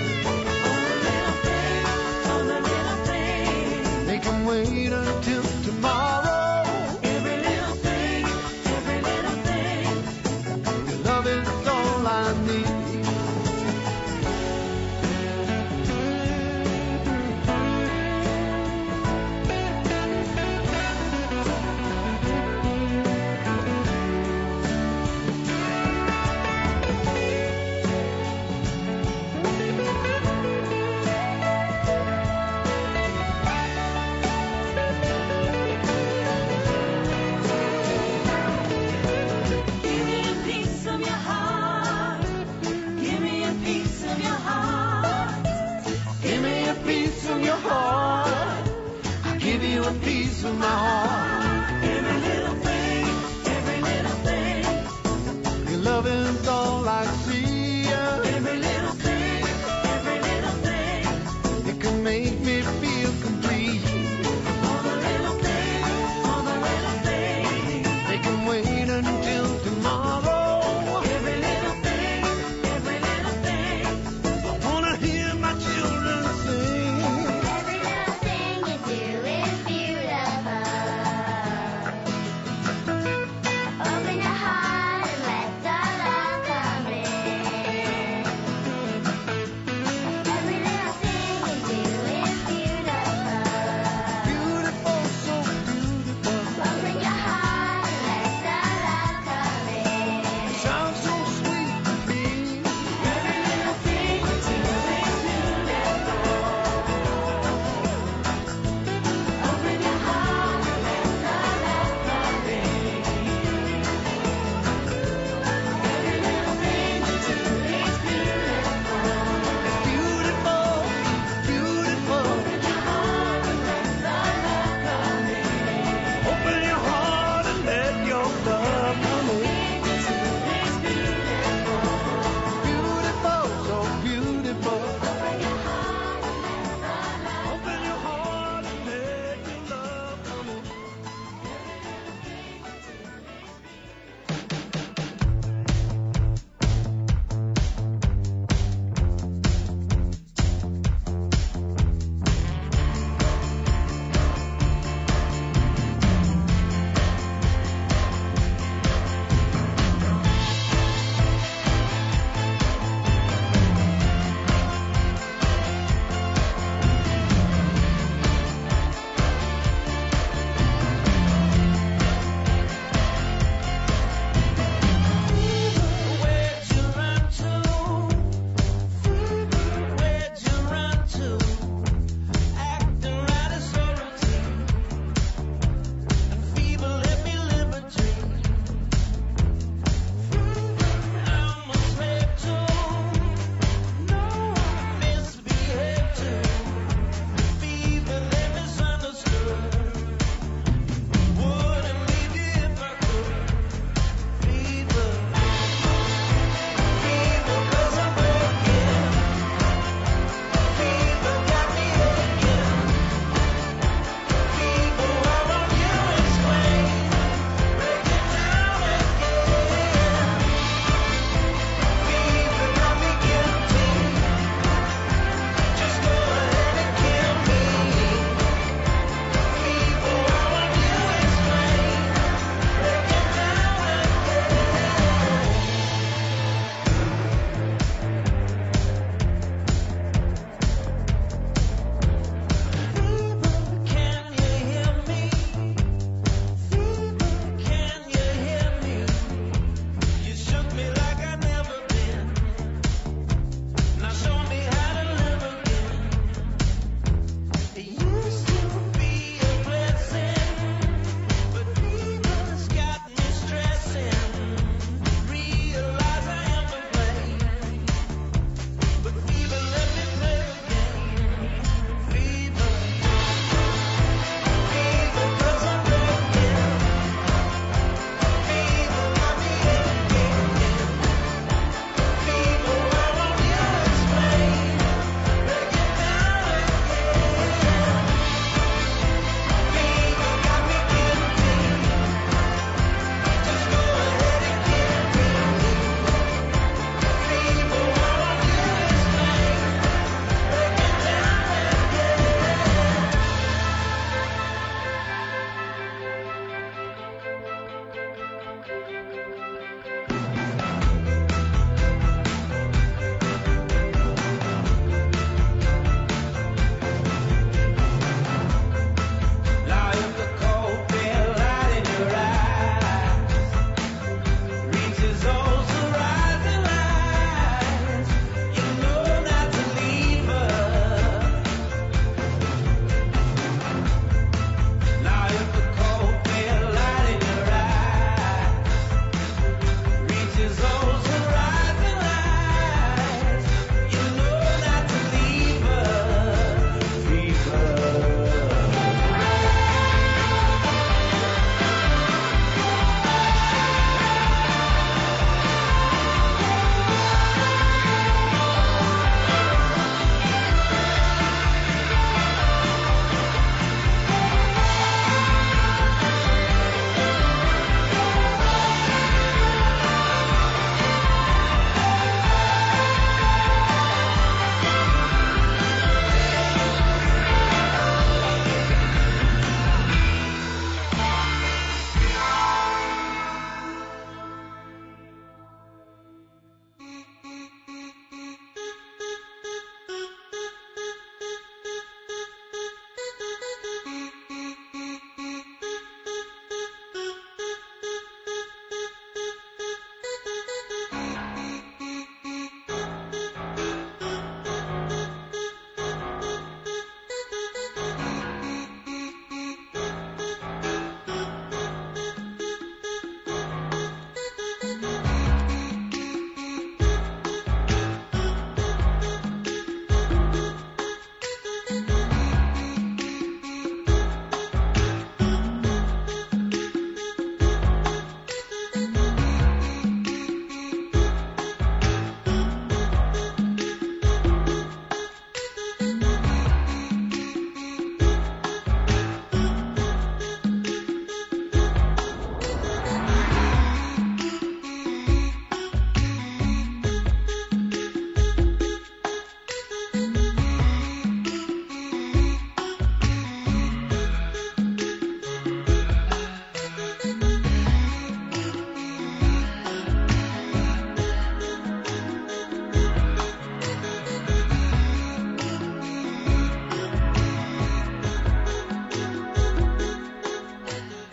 All the little things, they can wait until tomorrow. Every little thing, your love is all I need.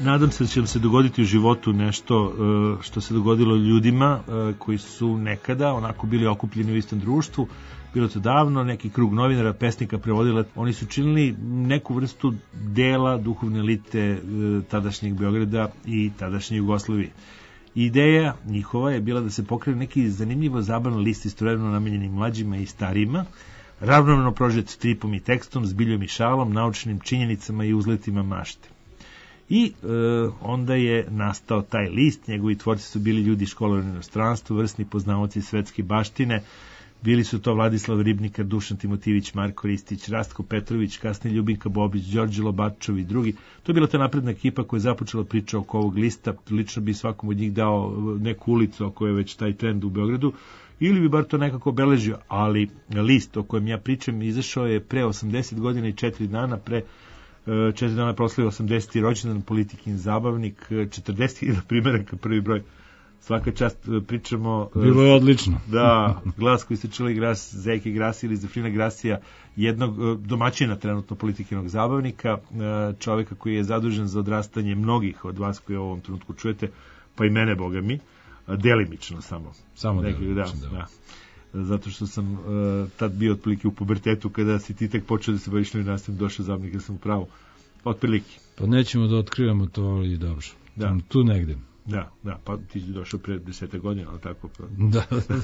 nadam se da će se dogoditi u životu nešto što se dogodilo ljudima koji su nekada onako bili okupljeni u istom društvu, bilo to davno, neki krug novinara, pesnika, prevodila, oni su činili neku vrstu dela duhovne elite tadašnjeg Beograda i tadašnje Jugoslavije. Ideja njihova je bila da se pokrene neki zanimljivo zabavan list istovremeno namenjeni mlađima i starijima, ravnomerno prožet stripom i tekstom, zbiljom i šalom, naučnim činjenicama i uzletima mašte. I onda je nastao taj list, njegovi tvorci su bili ljudi školovani u inostranstvu, vrsni poznavaoci svetske baštine, bili su to Vladislav Ribnikar, Dušan Timotivić, Marko Ristić, Rastko Petrović, kasnije Ljubinka Bobić, Đorđe Lobačov i drugi. To je bila ta napredna ekipa koja je započela priča oko ovog lista, lično bi svakom od njih dao neku ulicu oko je već taj trend u Beogradu, ili bi bar to nekako obeležio, ali list o kojem ja pričam izašao je pre 80 godina i 4 dana, pre 4 dana proslavio 80. rođendan, Politikin zabavnik, 40.000 primjeraka, prvi broj. Svaka čast, pričamo... Bilo je odlično. Da, glas koji se čuli glas Zeke Grasija ili Zefrina Grasija, jednog domaćina trenutno Politikinog zabavnika, čoveka koji je zadužen za odrastanje mnogih od vas koji u ovom trenutku čujete, pa i mene, boga mi, delimično samo. Samo delimično, da. Zato što sam tad bio otprilike u pubertetu kada si ti tek počeo da se baviš novinarstvom, došao zabavnik, jer sam u pravu. Otprilike. Pa nećemo da otkrivamo to, ali dobro. Da. Tu negde. Da, pa ti si došao pre 10 godina, ali tako? Da.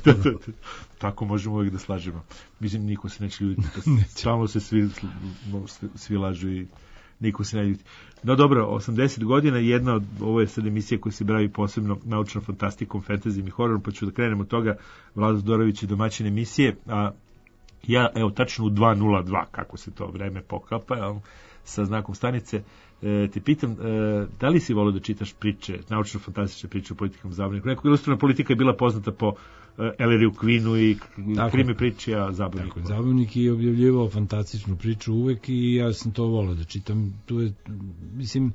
Tako možemo uvijek da slažemo. Mislim, niko se neće ljuditi. Stalno se svi lažu i niko se ne ljuti. No dobro, 80 godina, jedna od, ovo je sad emisija koja se bavi posebno naučnom fantastikom, fantazijom i hororom, pa ću da krenem od toga. Vlado Zdorović je domaćin emisije, a ja, evo, tačno u 2:02, kako se to vreme pokapa, sa znakom stanice, te pitam, da li si volio da čitaš priče, naučno-fantastične priče o politikom zabavniku? Nekog ilustrana politika je bila poznata po Elleriju Quinu i krimi priče, a zabavnik. Tako, zabavnik je objavljivao fantastičnu priču uvek i ja sam to volio da čitam. Tu je, mislim,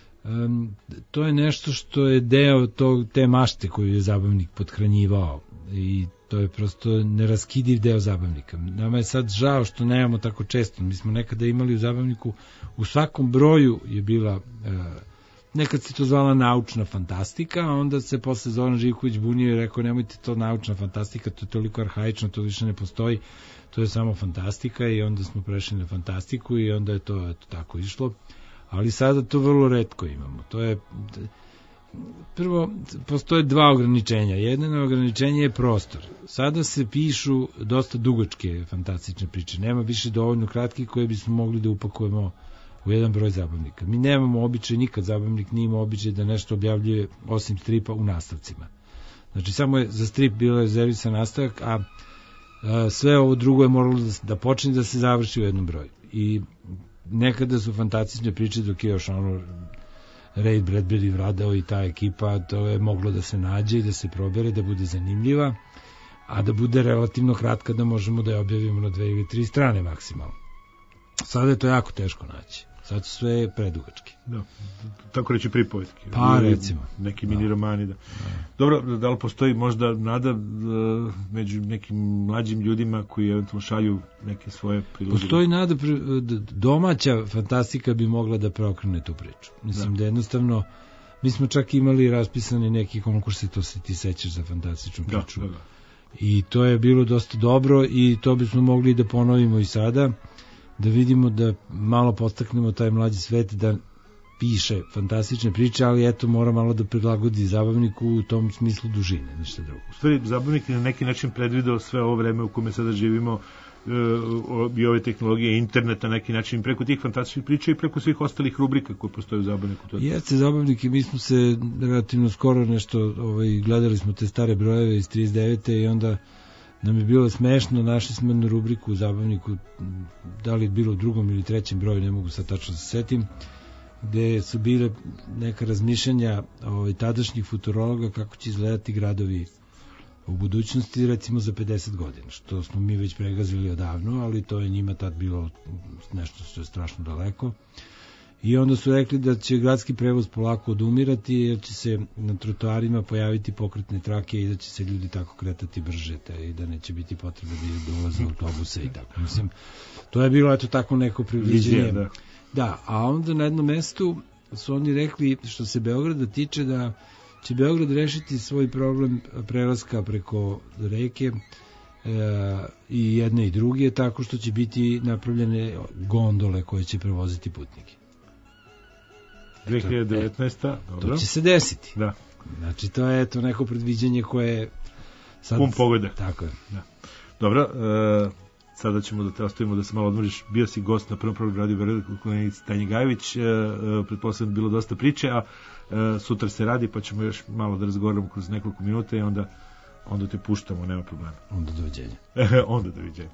to je nešto što je deo te mašte koju je zabavnik pothranjivao i to je prosto neraskidiv deo zabavnika. Nama je sad žao što nemamo tako često. Mi smo nekada imali u zabavniku, u svakom broju je bila, nekad se to zvala naučna fantastika, a onda se posle Zoran Živković bunio i rekao nemojte to naučna fantastika, to je toliko arhaično, to više ne postoji, to je samo fantastika i onda smo prešli na fantastiku i onda je to tako išlo. Ali sada to vrlo retko imamo. To je... Prvo, postoje dva ograničenja. Jedno ograničenje je prostor. Sada se pišu dosta dugačke fantastične priče. Nema više dovoljno kratkih koje bismo mogli da upakujemo u jedan broj zabavnika. Mi nemamo običaj, nikad zabavnik nije imao običaj da nešto objavljuje osim stripa u nastavcima. Znači, samo je za strip bilo rezervisan nastavak, a sve ovo drugo je moralo da počne da se završi u jednom broju. I nekada su fantastične priče dok je još ono Ray Bradbury vladao i ta ekipa, to je moglo da se nađe i da se probere, da bude zanimljiva, a da bude relativno kratka da možemo da je objavimo na 2 ili 3 strane maksimalno. Sada je to jako teško naći. Sad su sve predugački. Da, tako reći pripovetki. Pa recimo. Neki mini romani, da. Dobro, da li postoji možda nada među nekim mlađim ljudima koji eventualno šalju neke svoje priloge? Postoji nada, domaća fantastika bi mogla da preokrene tu priču. Mislim da jednostavno, mi smo čak imali raspisani neki konkursi, to se ti sećaš za fantastičnu priču. Da. I to je bilo dosta dobro i to bismo mogli da ponovimo i sada, da vidimo da malo podstaknemo taj mlađi svet da piše fantastične priče, ali eto mora malo da prilagodi zabavniku u tom smislu dužine, ništa drugo. U stvari, zabavnik je na neki način predvideo sve ovo vreme u kome sada živimo i ove tehnologije, internet na neki način, preko tih fantastičnih priča i preko svih ostalih rubrika koje postoje u zabavniku. Jeste zabavnik i mi smo se relativno skoro nešto, gledali smo te stare brojeve iz 39. i onda nam je bilo smešno, našli smo jednu rubriku u zabavniku, da li je bilo u 2. ili 3. broju, ne mogu sad tačno se setim, gde su bile neka razmišljanja tadašnjih futurologa kako će izgledati gradovi u budućnosti, recimo za 50 godina, što smo mi već pregazili odavno, ali to je njima tad bilo nešto što je strašno daleko. I onda su rekli da će gradski prevoz polako odumirati, jer će se na trotoarima pojaviti pokretne trake i da će se ljudi tako kretati brže i da neće biti potrebe da dolaze autobuse i tako. Mislim, to je bilo eto tako neko približenje. Da, a onda na jednom mestu su oni rekli, što se Beograda tiče, da će Beograd rešiti svoj problem prelaska preko reke i jedne i druge, tako što će biti napravljene gondole koje će prevoziti putnike. 2019. Dobro. To će se desiti. Da. Znači, to je to neko predviđanje koje sad... Pun pogoda. Tako je. Da. Dobro, sada ćemo da te ostavimo da se malo odmoriš. Bio si gost na prvom programu Radio Beograd u kolonici Tanji Gajević. Pretpostavljam bilo dosta priče, a sutra se radi, pa ćemo još malo da razgovaramo kroz nekoliko minuta i onda te puštamo, nema problema. Onda doviđenja. Onda doviđenja.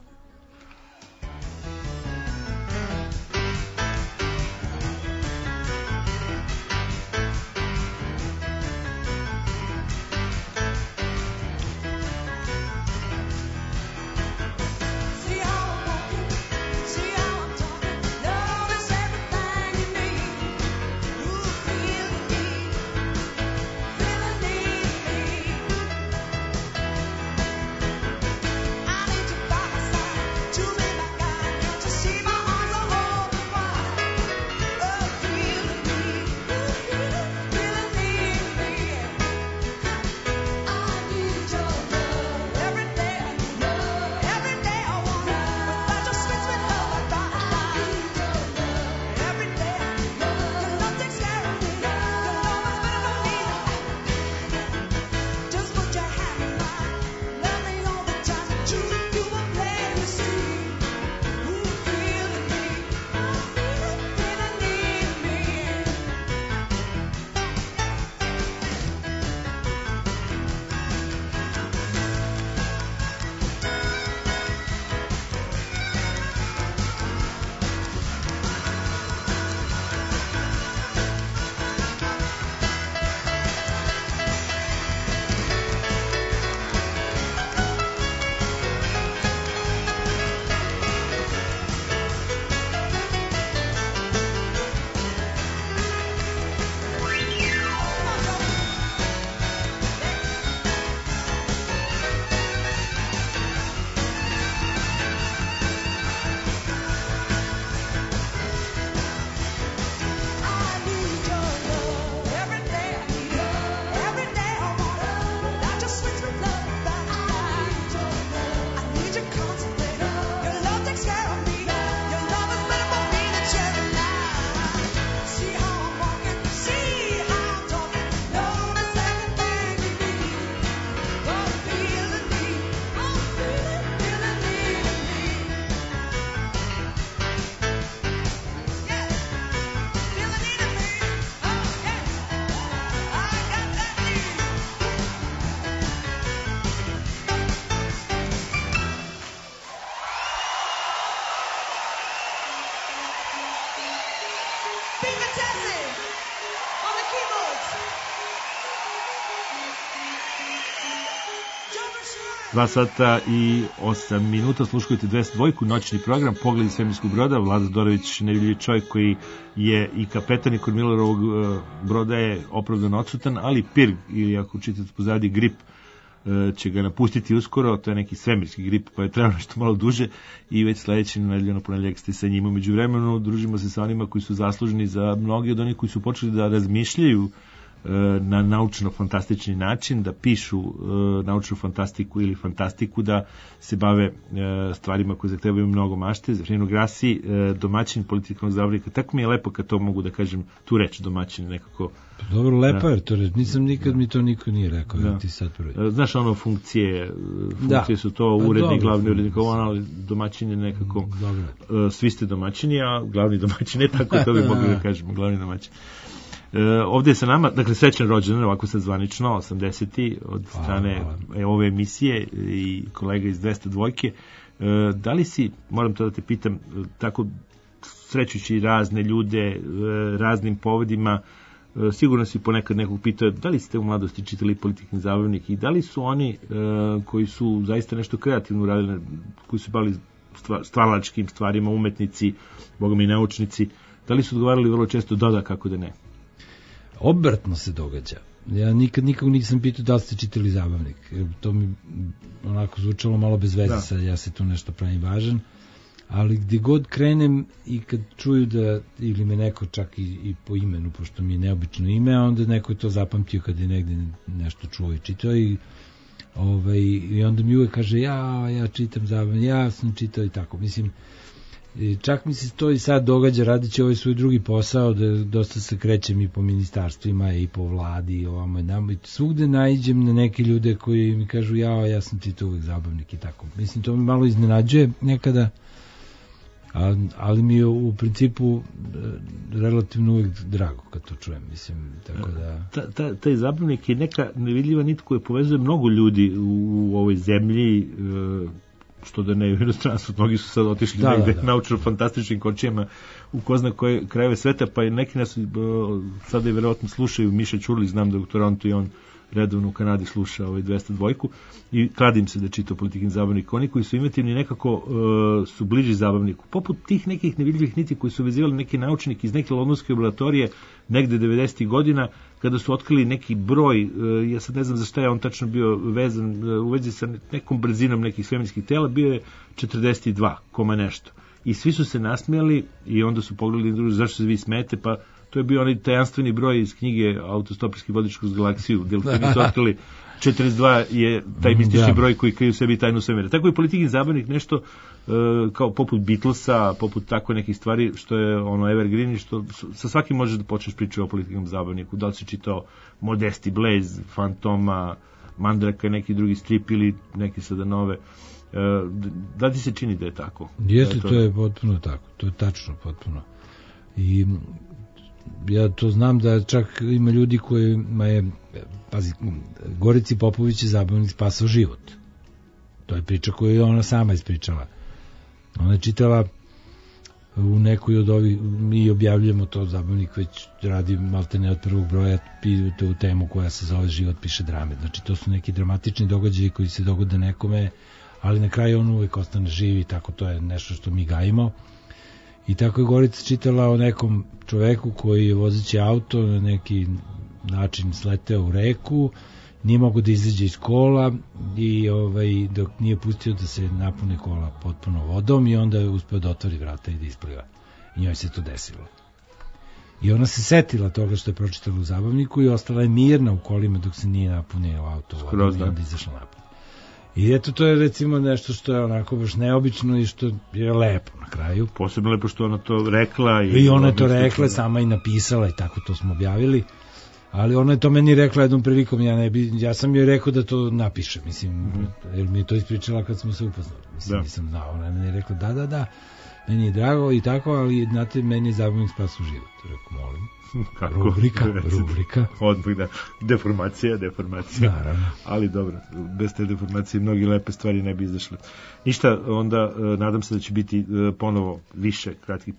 Dva sata i 8 minuta, slušajte 202, noćni program, Pogled iz svemirskog broda. Vlada Zdorović, nevidljivi čovjek koji je i kapetan i kormilar ovog broda, je opravdano odsutan, ali Pirg, ili ako čitate pozadi Grip, će ga napustiti uskoro. To je neki svemirski Grip, pa je trebalo nešto malo duže i već sledeći nedeljno ponedjeljak ste sa njima. Među vremenu družimo se sa onima koji su zasluženi za mnogi od onih koji su počeli da razmišljaju na naučno-fantastični način, da pišu naučnu fantastiku ili fantastiku, da se bave stvarima koje zahtevaju mnogo mašte. Zefirino Grassi, domaćin političkog zavodnika. Tako mi je lepo kad to mogu da kažem, tu reč domaćin nekako. Dobro, lepo je to reč, nisam nikad, mi to niko nije rekao, ja ti sad prvi. Znaš, ono, funkcije su to urednik, glavni urednik, ali domaćin je nekako, svi ste domaćini, a glavni domaćin je, tako to bi mogli da kažemo, glavni domaćin. Ovdje je sa nama, dakle, srećan rođendan, ovako sad zvanično, 80. od strane ove emisije i kolega iz 202. Da li si, moram to da te pitam, tako srećući razne ljude, raznim povedima, sigurno si ponekad nekog pitao, da li ste u mladosti čitali Politikni zabavnik i da li su oni koji su zaista nešto kreativno radili, koji su bavili stvaralačkim stvarima, umetnici, bogom i naučnici, da li su odgovarali vrlo često da, kako da ne? Obratno se događa. Ja nikog nisam pitao da li ste čitali zabavnik. To mi onako zvučalo malo bez veze, sad ja se tu nešto pravim važan. ali gdje god krenem i kad čuju da, ili me neko čak i po imenu, pošto mi je neobično ime, a onda neko je to zapamtio kad je negde nešto čuo i čitao i onda mi uvek kaže ja čitam zabavno, ja sam čitao i tako, mislim, čak mi se to i sad događa radeći ovaj svoj drugi posao, da dosta se krećem i po ministarstvima i po vladi i ovamo i namo i svugde naiđem na neke ljude koji mi kažu ja sam čitao uvek zabavnik i tako, mislim, to me malo iznenađuje nekada, ali mi je u principu relativno uvijek drago kad to čujem, mislim, tako da... Taj zabavnik je neka nevidljiva nit koja povezuje mnogo ljudi u ovoj zemlji, što da ne u inostranstvu, mnogi su sad otišli negde naučno-fantastičnim kočijama u ko zna koje krajeve sveta, pa i neki nas sada i verovatno slušaju, Miša Ćurlić, znam da je u Torontu i on redovno u Kanadi sluša 202 i kladim se da čita Politikin zabavnik. Oni koji su imativni nekako su bliži zabavniku. Poput tih nekih nevidljivih niti koji su vezivali neki naučnik iz neke londonske laboratorije negde 90. godina, kada su otkrili neki broj, ja sad ne znam za šta je on tačno bio vezan, u vezi sa nekom brzinom nekih svemirskih tela, bio je 42, koma nešto. I svi su se nasmijali i onda su pogledali zašto se vi smete, pa to je bio onaj tajanstveni broj iz knjige Autostoperski vodič kroz galaksiju, gdje su otkrili 42 je taj mistični broj koji krije u sebi tajnu svemira. Tako je Politikin zabavnik nešto kao poput Beatlesa, poput tako nekih stvari, što je ono evergreen i što sa svakim možeš da počneš pričati o Politikinom zabavniku. Da li si čitao Modesti Blaze, Fantoma, Mandraka, neki drugi strip ili neki sada nove. Da ti se čini da je tako? Jeste, to je potpuno tako. To je tačno potpuno. I ja to znam da čak ima ljudi kojima je, pazi, Gorici Popović je zabavnik spasao život. To je priča koju je ona sama ispričala. Ona je čitala u nekoj od ovih, mi objavljujemo to, zabavnik već radi maltene od prvog broja u temu koja se zove Život piše drame. Znači to su neki dramatični događaji koji se dogode nekome, ali na kraju on uvek ostane živ i tako, to je nešto što mi gajimo. I tako je Gorica čitala o nekom čoveku koji je vozeći auto na neki način sleteo u reku, nije mogo da izađe iz kola i dok nije pustio da se napune kola potpuno vodom i onda je uspeo da otvori vrata i da ispliva. I njoj se to desilo. I ona se setila toga što je pročitala u zabavniku i ostala je mirna u kolima dok se nije napunio auto vodom i onda izašla napad. I eto, to je recimo nešto što je onako baš neobično i što je lepo na kraju. Posebno lepo što ona to rekla. I ona je to rekla, sama i napisala i tako to smo objavili. Ali ona je to meni rekla jednom prilikom, ja sam joj rekao da to napiše, mislim, jer mi je to ispričala kad smo se upoznali. Mislim, nisam znao, ona je meni rekla da, meni je drago i tako, ali znate, meni je zabavnik spasao život. Rekao, molim. Kako? Rubrika. Odmah, da. Deformacija. Naravno. Ali dobro, bez te deformacije mnogi lepe stvari ne bi izašle. Ništa, onda nadam se da će biti ponovo više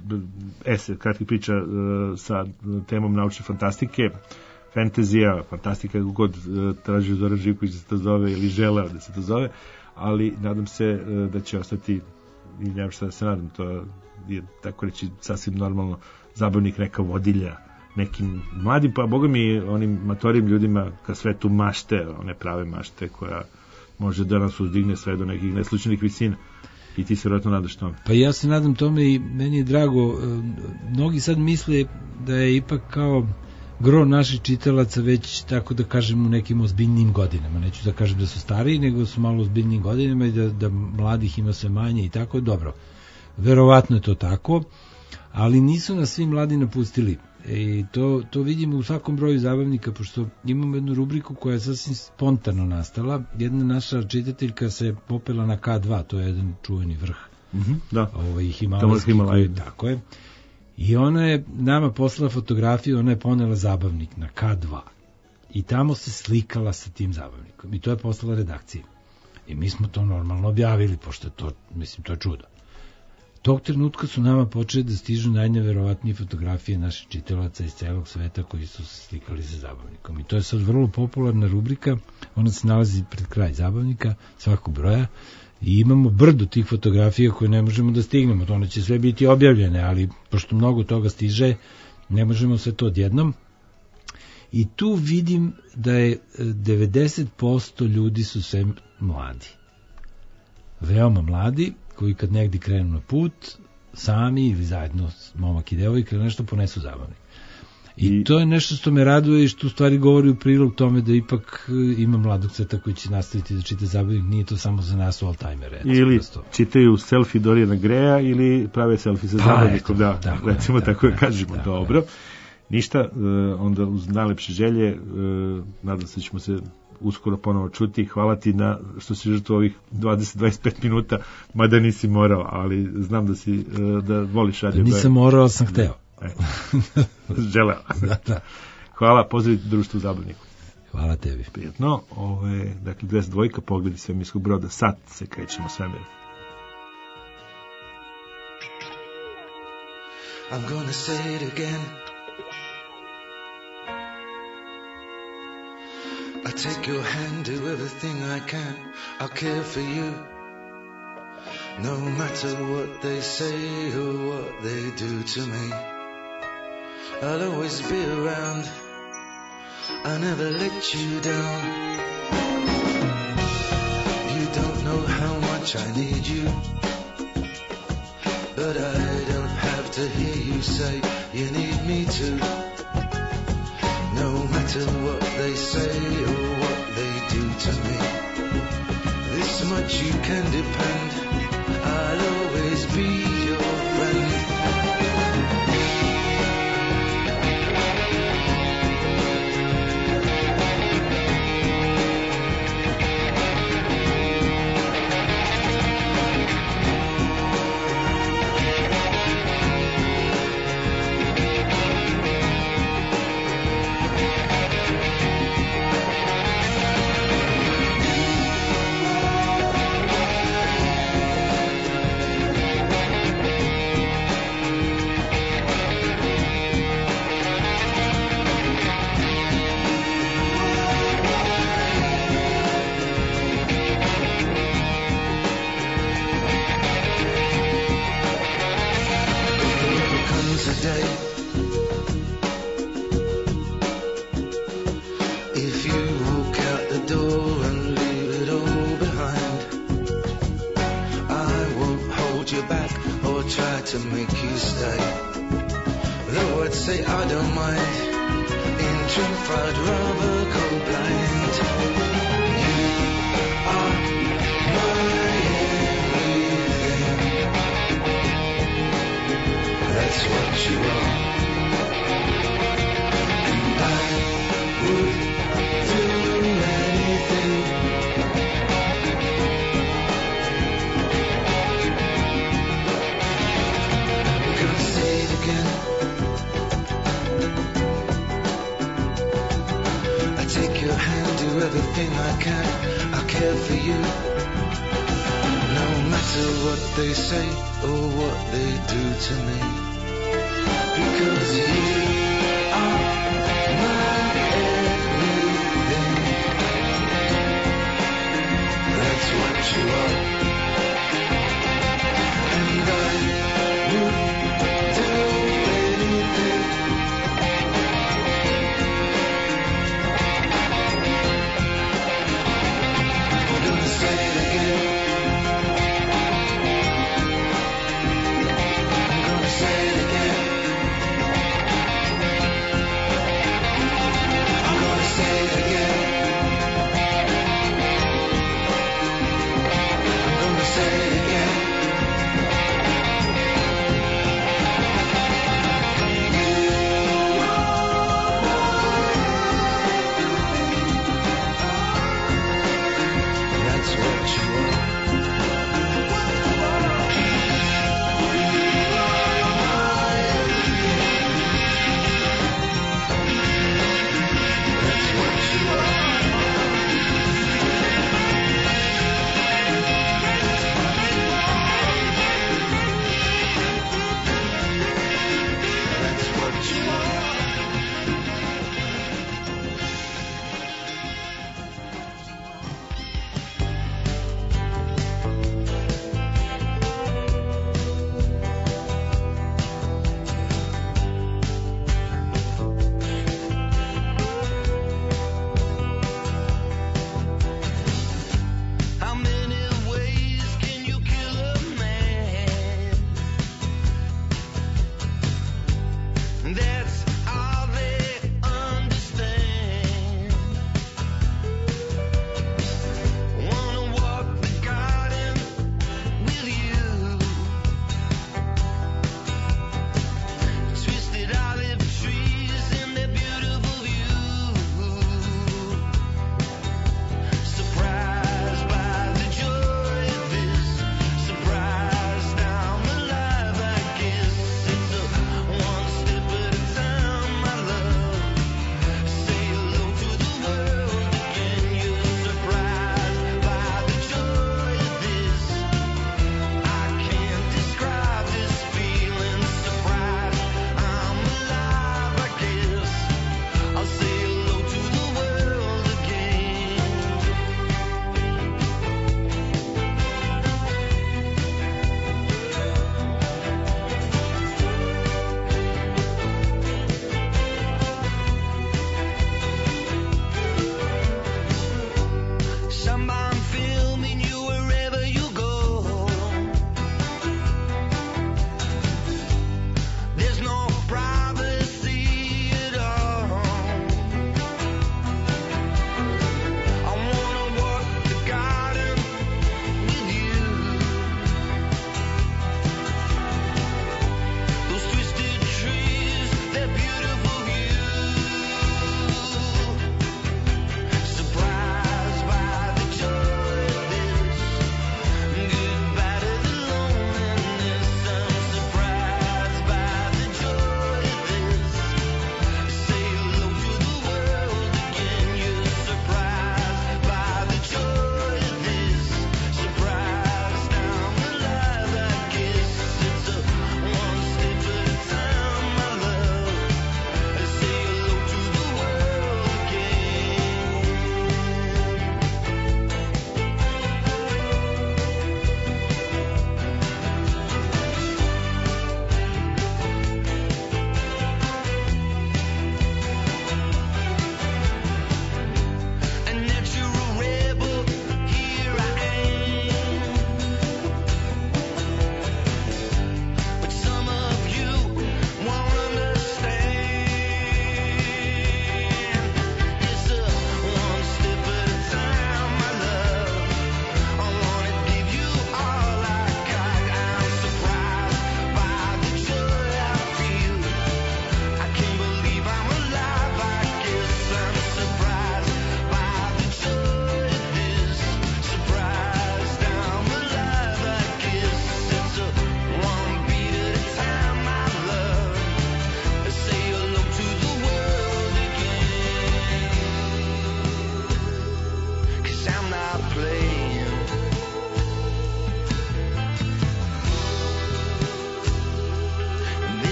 kratkih priča sa temom naučne fantastike, fantazija, fantastika, kako god traži Zoran Živković da se to zove ili želeo da se to zove, ali nadam se da će ostati, i nemam šta da se nadam, to je tako reći sasvim normalno, zabavnik neka vodilja nekim mladim, pa boga mi onim matorim ljudima ka svetu mašte, one prave mašte koja može da nas uzdigne sve do nekih neslučajnih visina. I ti se vjerojatno nadaš tome. Pa ja se nadam tome i meni je drago. Mnogi sad misle da je ipak kao gro naših čitalaca već, tako da kažem, u nekim ozbiljnim godinama. Neću da kažem da su stariji, nego su malo ozbiljnim godinama i da mladih ima sve manje i tako. Dobro, verovatno je to tako, ali nisu nas svi mladi napustili. I to vidimo u svakom broju zabavnika, pošto imamo jednu rubriku koja je sasvim spontano nastala. Jedna naša čitateljka se popela na K2, to je jedan čuveni vrh. Da. Himalajski, tako je. I ona je nama poslala fotografiju, ona je ponela zabavnik na K2. I tamo se slikala sa tim zabavnikom. I to je poslala redakciji. I mi smo to normalno objavili, pošto je to, mislim, to je čudo. Tog trenutka su nama počeli da stižu najneverovatnije fotografije naših čitalaca iz celog sveta koji su se slikali sa zabavnikom. I to je sad vrlo popularna rubrika, ona se nalazi pred kraj zabavnika, svakog broja, i imamo brdo tih fotografija koje ne možemo da stignemo. One će sve biti objavljene, ali pošto mnogo toga stiže, ne možemo sve to odjednom. I tu vidim da je 90% ljudi su sve mladi. Veoma mladi, koji kad negdje krenu na put, sami ili zajedno momak i devojka nešto ponesu zabavnik. I to je nešto što me raduje i što u stvari govori u prilog tome da ipak ima mladog cveta koji će nastaviti da čita zabavnik, nije to samo za nas all-timer. Ili čitaju selfie Dorijana Greja ili prave selfie sa zabavnikom, recimo tako kažemo, dobro. Ništa, onda uz najlepše želje, nadam se da ćemo se uskoro ponovo čuti. Hvala ti što si žrtvo ovih 20-25 minuta, mada nisi morao, ali znam da voliš radio. Nisam morao, ali sam hteo. Želeo. Hvala, pozdravite društvu Zabavniku. Hvala tebi. Prijetno. Dakle, 22, Pogledi svemirskog broda. Sad se krećemo svemir. I'm gonna say it again. I take your hand, do everything I can. I'll care for you. No matter what they say or what they do to me. I'll always be around. I'll never let you down. You don't know how much I need you, but I don't have to hear you say you need me too. No matter what they say or what they do to me, this much you can depend. I'll always be your friend. To make you stay, though I'd say I don't mind. In truth, I'd rather go blind. You are my everything. That's what you are, and I would do anything. Everything I can, I care for you. No matter what they say or what they do to me, because you are my everything. That's what you are, and I would do anything.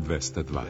202.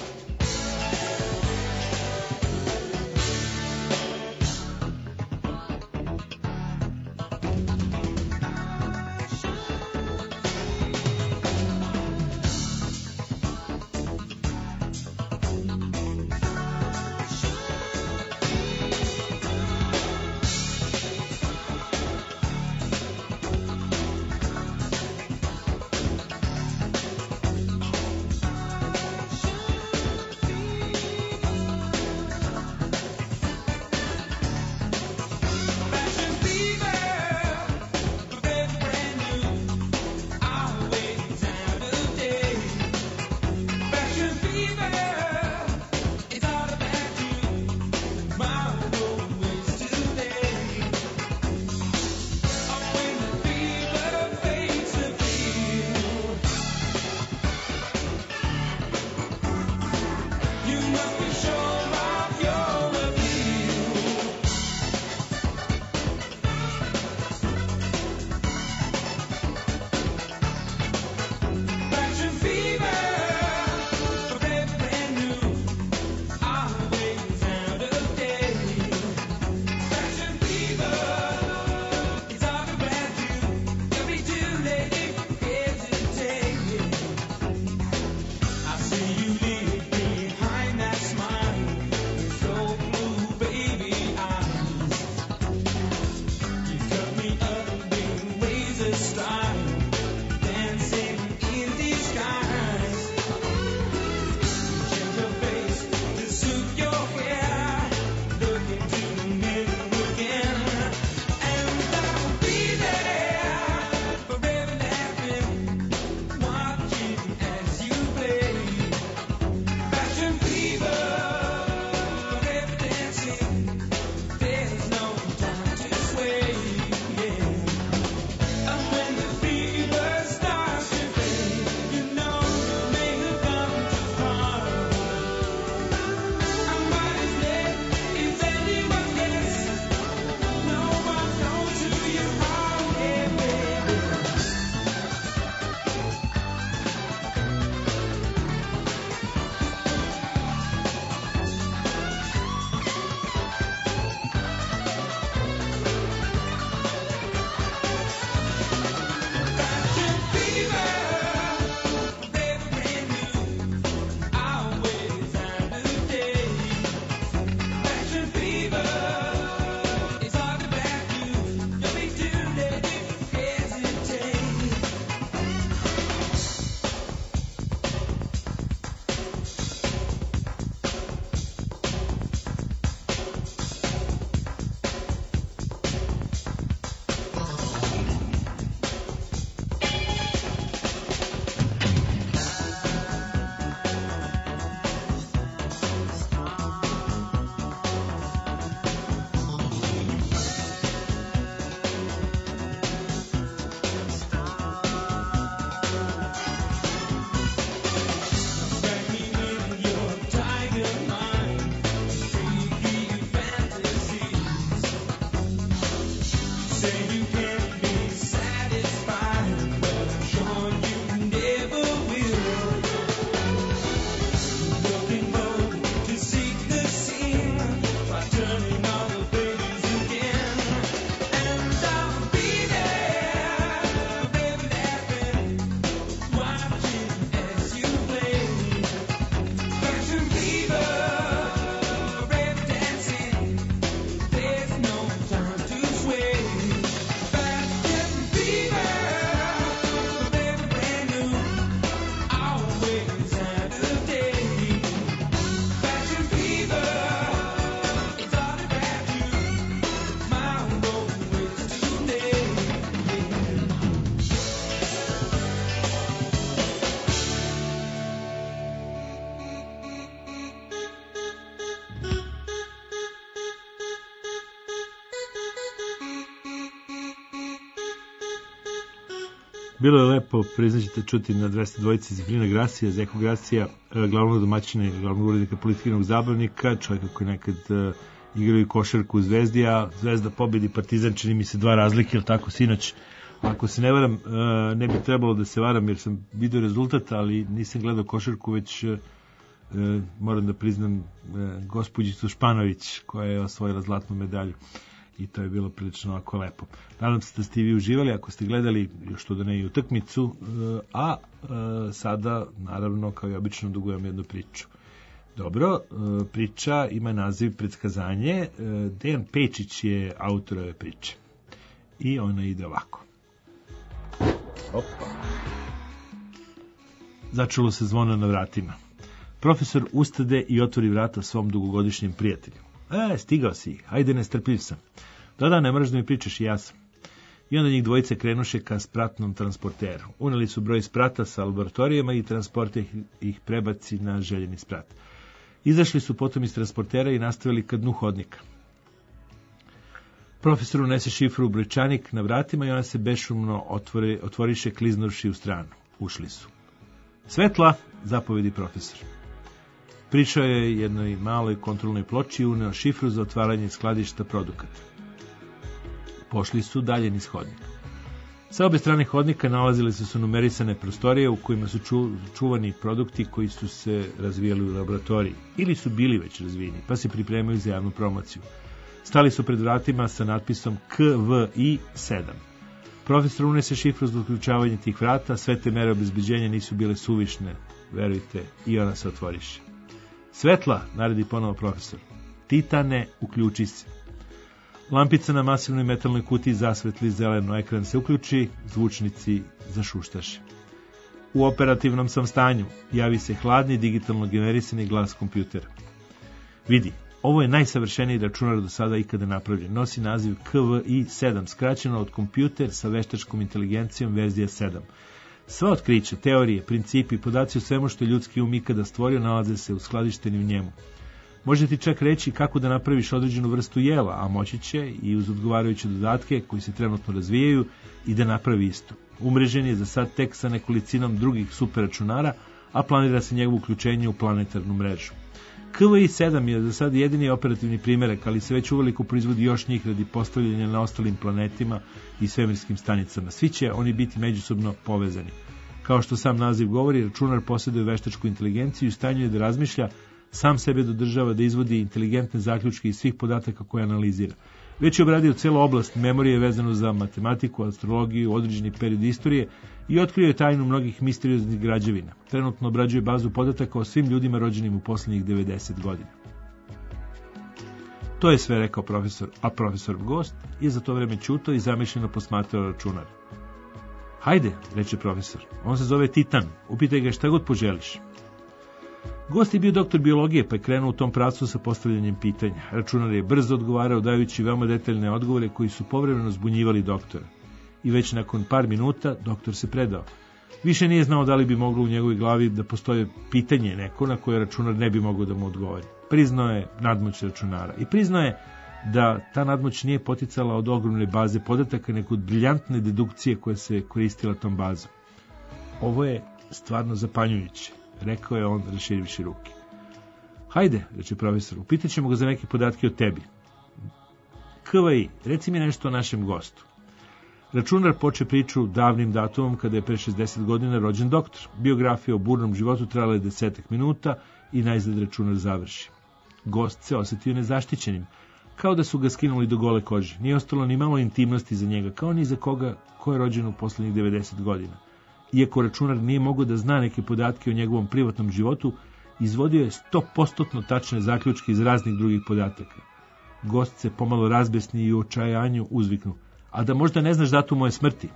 Bilo je lepo, priznaćete, čuti na 202 Zefirina Grasija, Zeko Grasija, glavnog domaćina, glavnog urednika Politikivnog zabavnika, čovjeka koji nekad igrao i košarku u Zvezdi, a Zvezda pobedi Partizan, čini mi se 2 razlike, ili tako, sinoć, Ako se ne varam, ne bi trebalo da se varam jer sam vidio rezultat, ali nisam gledao košarku, već moram da priznam gospođicu Španović koja je osvojila zlatnu medalju i to je bilo prilično ovako lepo. Nadam se da ste i vi uživali, ako ste gledali još to da ne i utakmicu, a sada naravno kao i obično dugujem jednu priču. Dobro, priča ima naziv Predskazanje. Dejan Pečić je autor ove priče i ona ide ovako. Opa. Začulo se zvono na vratima. Profesor ustade i otvori vrata svom dugogodišnjem prijatelju. Stigao si, hajde, nestrpljiv sam. Da, ne moraš da mi pričaš, i ja sam. I onda njih dvojice krenuše ka spratnom transporteru. Uneli su broj sprata sa laboratorijama i transporter ih prebaci na željeni sprat. Izašli su potom iz transportera i nastavili ka dnu hodnika. Profesor unese šifru u brojčanik na vratima i ona se bešumno otvoriše kliznuvši u stranu. Ušli su. Svetla, zapovedi profesor. Pričao je jednoj maloj kontrolnoj ploči i uneo šifru za otvaranje skladišta produkata. Pošli su dalje niz hodnik. Sa obe strane hodnika nalazile su numerisane prostorije u kojima su čuvani produkti koji su se razvijali u laboratoriji ili su bili već razvijeni, pa se pripremaju za javnu promociju. Stali su pred vratima sa natpisom KVI 7. Profesor unese šifru za uključavanje tih vrata, sve te mere obezbeđenja nisu bile suvišne, verujte, i ona se otvoriše. Svetla, naredi ponovo profesor. Titane, uključi se. Lampica na masivnoj metalnoj kutiji zasvetli zeleno, ekran se uključi, zvučnici zašuštaše. U operativnom sam stanju, javi se hladni, digitalno generisani glas kompjutera. Vidi, ovo je najsavršeniji računar do sada ikada napravljen. Nosi naziv KVI 7, skraćeno od kompjuter sa veštačkom inteligencijom verzija 7. Sva otkrića, teorije, principi, podaci o svemu što je ljudski um ikada stvorio nalaze se uskladišteni u njemu. Može ti čak reći kako da napraviš određenu vrstu jela, a moći će i uz odgovarajuće dodatke koji se trenutno razvijaju i da napravi isto. Umrežen je za sad tek sa nekolicinom drugih superračunara, a planira se njegovo uključenje u planetarnu mrežu. KVI 7 je za sad jedini operativni primjerak, ali se već uveliko proizvodi još njih radi postavljanja na ostalim planetima i svemirskim stanicama. Svi će oni biti međusobno povezani. Kao što sam naziv govori, računar posjeduje veštačku inteligenciju i u stanju je da razmišlja, sam sebe dodržava, da izvodi inteligentne zaključke iz svih podataka koje analizira. Već je obradio celu oblast memorije vezanu za matematiku, astrologiju, određeni period istorije i otkrio je tajnu mnogih misterioznih građevina. Trenutno obrađuje bazu podataka o svim ljudima rođenim u posljednjih 90 godina. To je sve rekao profesor, a profesor gost je za to vreme ćutao i zamišljeno posmatrao računar. Hajde, reče profesor, on se zove Titan, upitaj ga šta god poželiš. Gost je bio doktor biologije, pa je krenuo u tom pravcu sa postavljanjem pitanja. Računar je brzo odgovarao, dajući veoma detaljne odgovore koji su povremeno zbunjivali doktora. I već nakon par minuta doktor se predao. Više nije znao da li bi moglo u njegovoj glavi da postoje pitanje neko na koje računar ne bi mogao da mu odgovori. Priznao je nadmoć računara i priznao je da ta nadmoć nije poticala od ogromne baze podataka, nego od briljantne dedukcije koja se koristila tom bazom. Ovo je stvarno zapanjujuće, rekao je on raširivši ruke. Hajde, reče profesor, upitat ćemo ga za neke podatke o tebi. KVI, reci mi nešto o našem gostu. Računar poče priču davnim datumom kada je pre 60 godina rođen doktor. Biografija o burnom životu trajala je 10 minuta i najzad računar završi. Gost se osetio nezaštićenim, kao da su ga skinuli do gole kože. Nije ostalo ni malo intimnosti za njega, kao ni za koga ko je rođen u poslednjih 90 godina. Iako računar nije mogao da zna neke podatke o njegovom privatnom životu, izvodio je 100% tačne zaključke iz raznih drugih podataka. Gost se pomalo razbesni i u očajanju uzviknu. A da možda ne znaš datum moje smrti?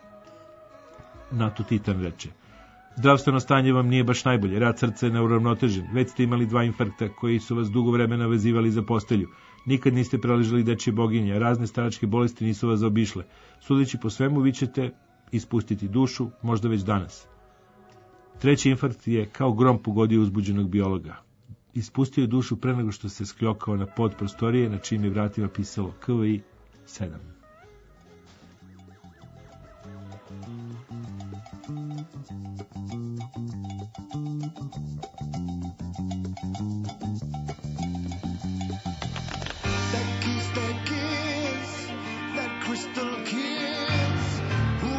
Na to Titan reče. Zdravstveno stanje vam nije baš najbolje, rad srca je neuravnotežen, već ste imali 2 infarkta koji su vas dugo vremena vezivali za postelju. Nikad niste preležali dečje boginje, razne staračke bolesti nisu vas zaobišle. Sudeći po svemu, vi ćete ispustiti dušu, možda već danas. 3. infarkt je kao grom pogodio uzbuđenog biologa. Ispustio je dušu pre nego što se skljokao na pod prostorije, na čijim je vratima pisalo KVI 7. That kiss, that crystal kiss. Who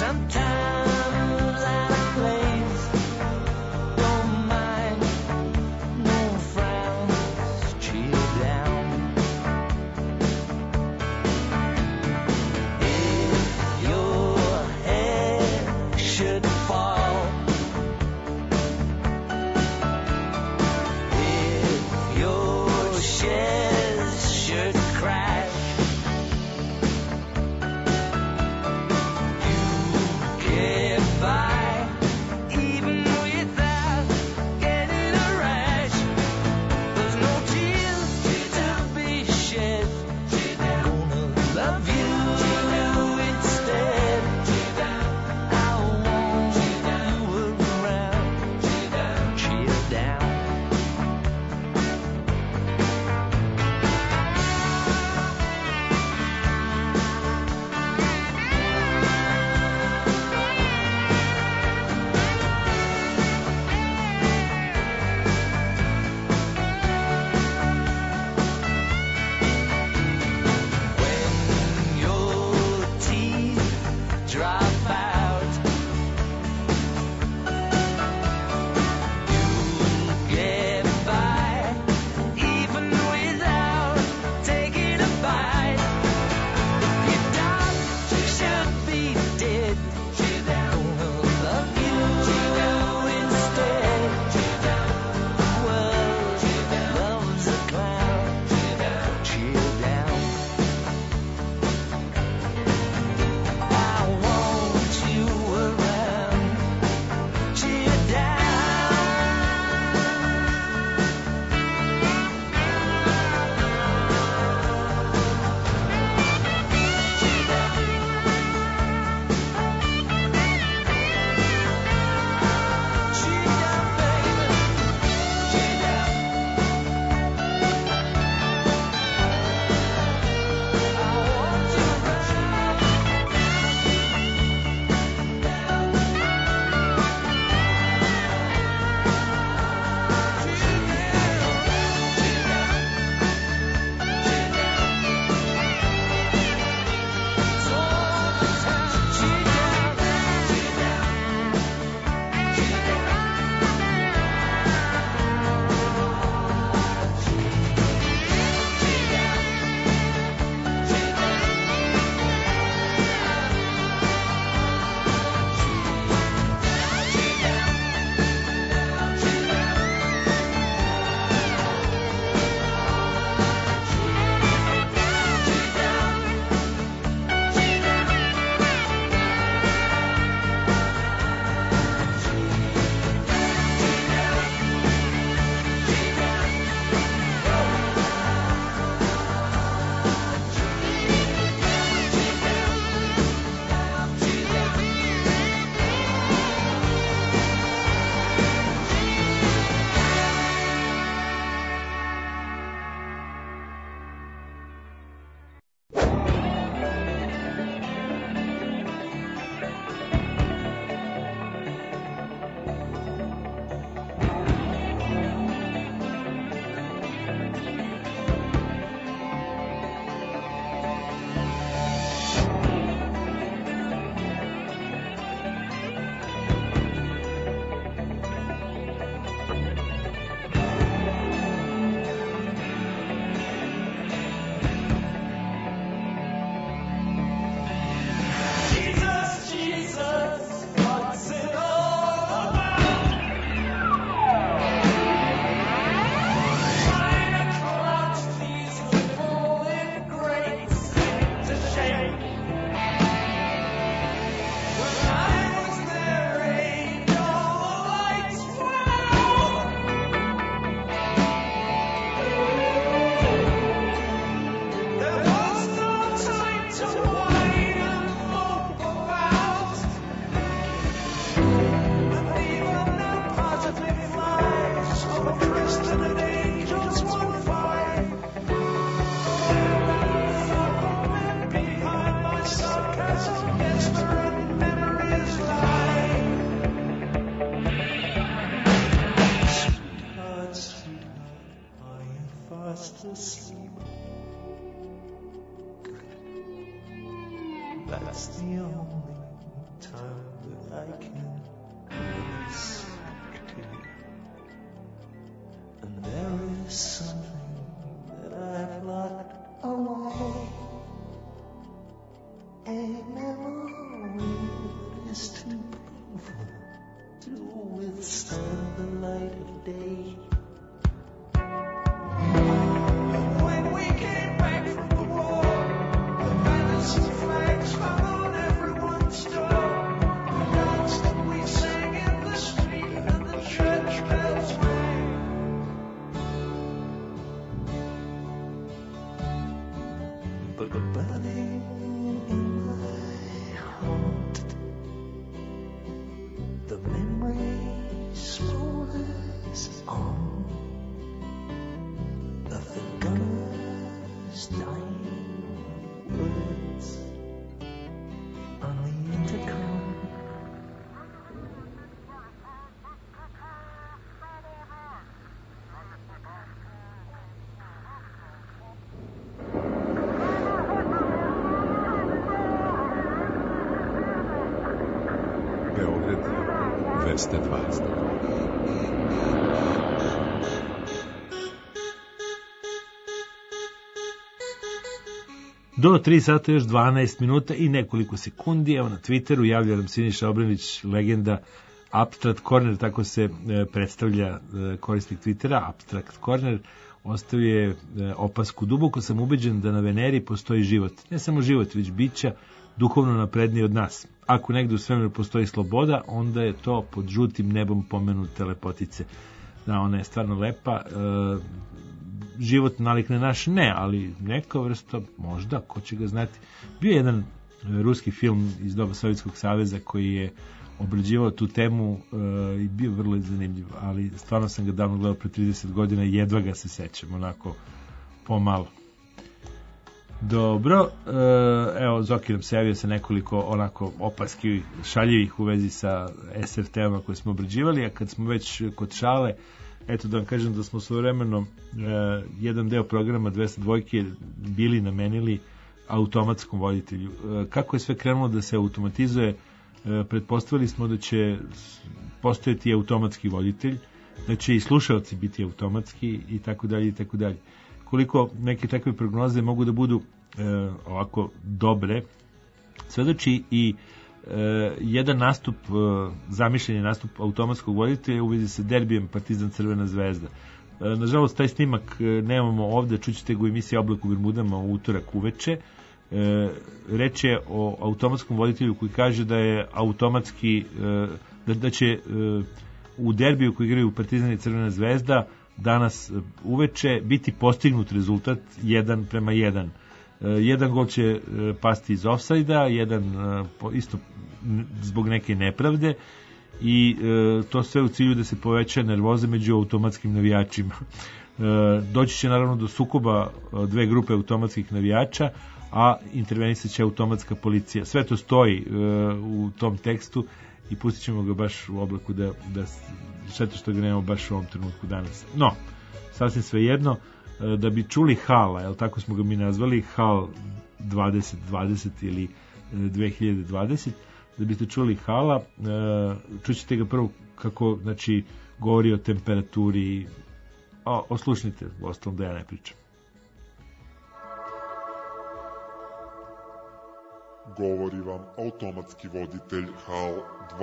Sometimes out of place, don't mind, no frowns, chill down. If your head should fall, if your shares should crash, get by even without getting a rash. There's no tears to be shed. Gonna love you instead. I want you around. Chill down. When your teeth drop out, you'll get by even without taking a bite. If your dog should be dead, gonna love you instead. Well, love's a clown. Chill down. I want you around. Chill down. Chill down, baby. Chill down. I want you around. Jesus, Jesus, what's it all about? Trying to crouch these little ingrates into shape. When I was there, ain't all the lights went out. There was no time to whine and mope about. And even the positive lives of a Christian and angels won't find. And behind my sarcasm, desperate memories lie. Sweetheart, sweetheart, are you fast asleep? That's the only time that I can really speak to you. And there is something that I've locked away, a memory that is too painful to withstand the light of day. When we came back from the war, the banners and flags hung on everyone's door. The dance that we sang in the street and the church bells rang. But burning in my heart, the memory smolders on of the gunner's dying words on the intercom. Beograd 220. Do 3 sata još 12 minuta i nekoliko sekundi. Evo na Twitteru javlja nam Siniša Obranić, legenda Abstract Corner, tako se predstavlja korisnik Twittera, Abstract Corner. Ostavio je opasku: duboko sam ubeđen da na Veneri postoji život. Ne samo život, već bića duhovno napredniji od nas. Ako negde u svemiru postoji sloboda, onda je to pod žutim nebom pomenute lepotice. Da, ona je stvarno lepa. Život nalik na naš ne, ali neka vrsta, možda, ko će ga znati. Bio je jedan ruski film iz doba Sovjetskog saveza koji je obrađivao tu temu i bio vrlo zanimljiv, ali stvarno sam ga davno gledao pre 30 godina i jedva ga se sećam, onako pomalo. Dobro, evo Zoki nam se javio sa nekoliko onako opaski šaljivih u vezi sa SF temama koje smo obrađivali, a kad smo već kod šale, eto da vam kažem da smo svojevremeno jedan deo programa 202 bili namenili automatskom voditelju. Kako je sve krenulo da se automatizuje, pretpostavili smo da će postojati automatski voditelj, da će i slušalci biti automatski i tako dalje i tako dalje. Koliko neke takve prognoze mogu da budu ovako dobre, svedoči i jedan nastup, zamišljeni nastup automatskog voditelja u vezi sa derbijem Partizan Crvena zvezda. Nažalost, taj snimak nemamo ovde, čućete ga u emisiji Oblak u Bermudama u utorak uveče. Reč je o automatskom voditelju koji kaže da je automatski, da će u derbiju koji igraju Partizan i Crvena zvezda danas uveče biti postignut rezultat 1:1. Jedan gol će pasti iz ofsajda, jedan isto zbog neke nepravde i to sve u cilju da se poveća nervoza među automatskim navijačima. Doći će naravno do sukoba dve grupe automatskih navijača, a intervenisat će automatska policija. Sve to stoji u tom tekstu i pustit ćemo ga baš u Oblaku da šteta što ga nemamo baš u ovom trenutku danas. No, sasvim svejedno, da bi čuli Hala, jel tako smo ga mi nazvali, Hal 2020 ili 2020, da biste čuli Hala, čućete ga prvo kako, znači, govori o temperaturi, oslušnite, ostalom da ja ne pričam. Govori vam automatski voditelj HAL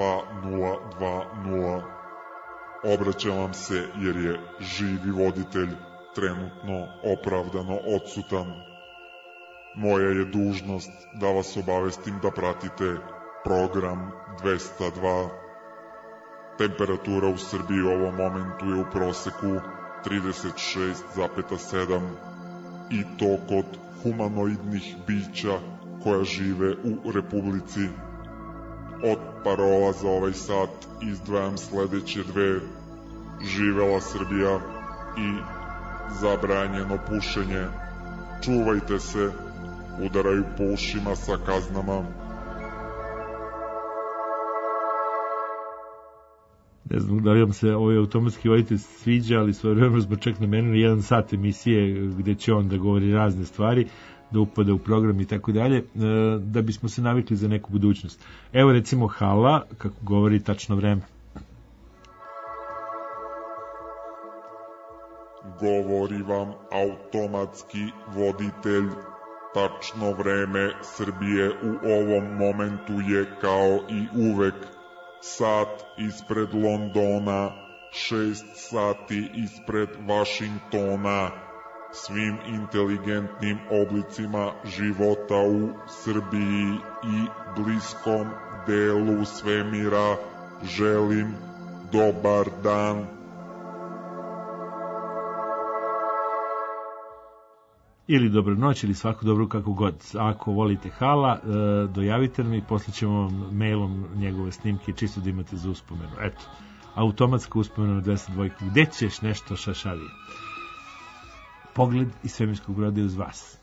2020. Obraćam vam se jer je živi voditelj trenutno opravdano odsutan. Moja je dužnost da vas obavestim da pratite program 202. Temperatura u Srbiji u ovom momentu je u proseku 36,7 i to kod humanoidnih bića koja žive u Republici. Od parola za ovaj sat izdvajam sledeće dve: živela Srbija i zabranjeno pušenje. Čuvajte se, udaraju po ušima sa kaznama. Ne znam da li vam se ovaj automatski voditelj sviđa, ali svojevremeno smo čak namenili 1 sat emisije gde će on da govori razne stvari. da upade u program i tako dalje, da bismo se navikli za neku budućnost. Evo recimo Hala, kako govori tačno vreme. Govori vam automatski voditelj. Tačno vreme Srbije u ovom momentu je kao i uvek sat ispred Londona, 6 sati ispred Vašingtona. Svim inteligentnim oblicima života u Srbiji i bliskom delu svemira želim dobar dan. Ili dobro noć, ili svaku dobru kako god. Ako volite Hala, dojavite nam i posle ćemo vam mailom njegove snimke čisto da imate za uspomenu. Eto, automatska uspomena na 202. Gde ćeš nešto šašavije? Pogled iz svemirskog broda je uz vas.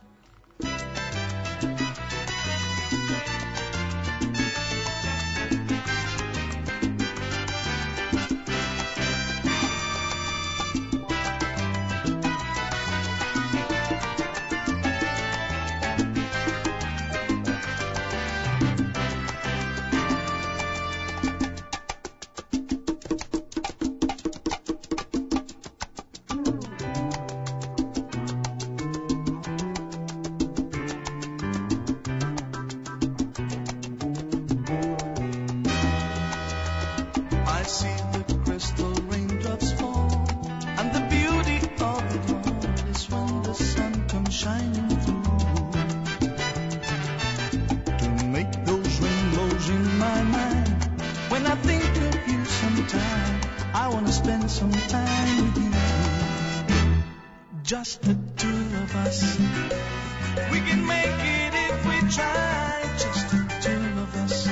Just the two of us. We can make it if we try. Just the two of us.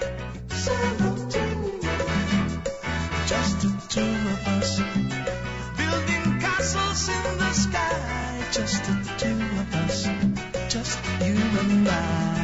Just the two of us. Building castles in the sky. Just the two of us. Just you and I.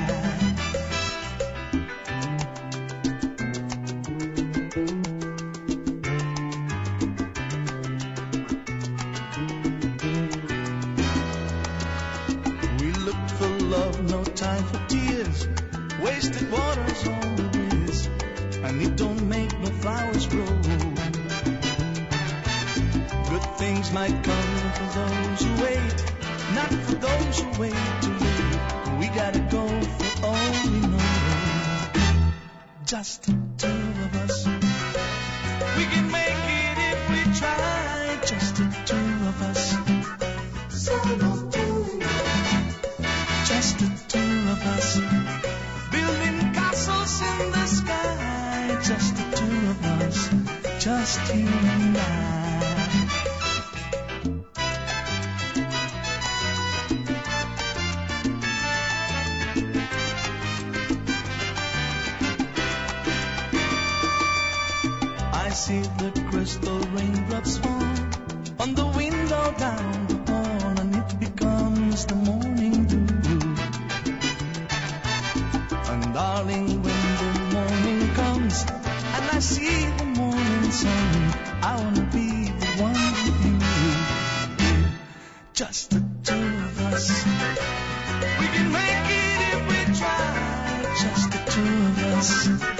Might come for those who wait, not for those who wait to live. We gotta go for all we know. Just the two of us. We can make it if we try. Just the two of us. Just the two of us. Building castles in the sky. Just the two of us. Just you and I. I see the crystal raindrops fall on the window down the hall, and it becomes the morning dew. And darling, when the morning comes and I see the morning sun, I wanna be the one with you. Just the two of us. We can make it if we try. Just the two of us.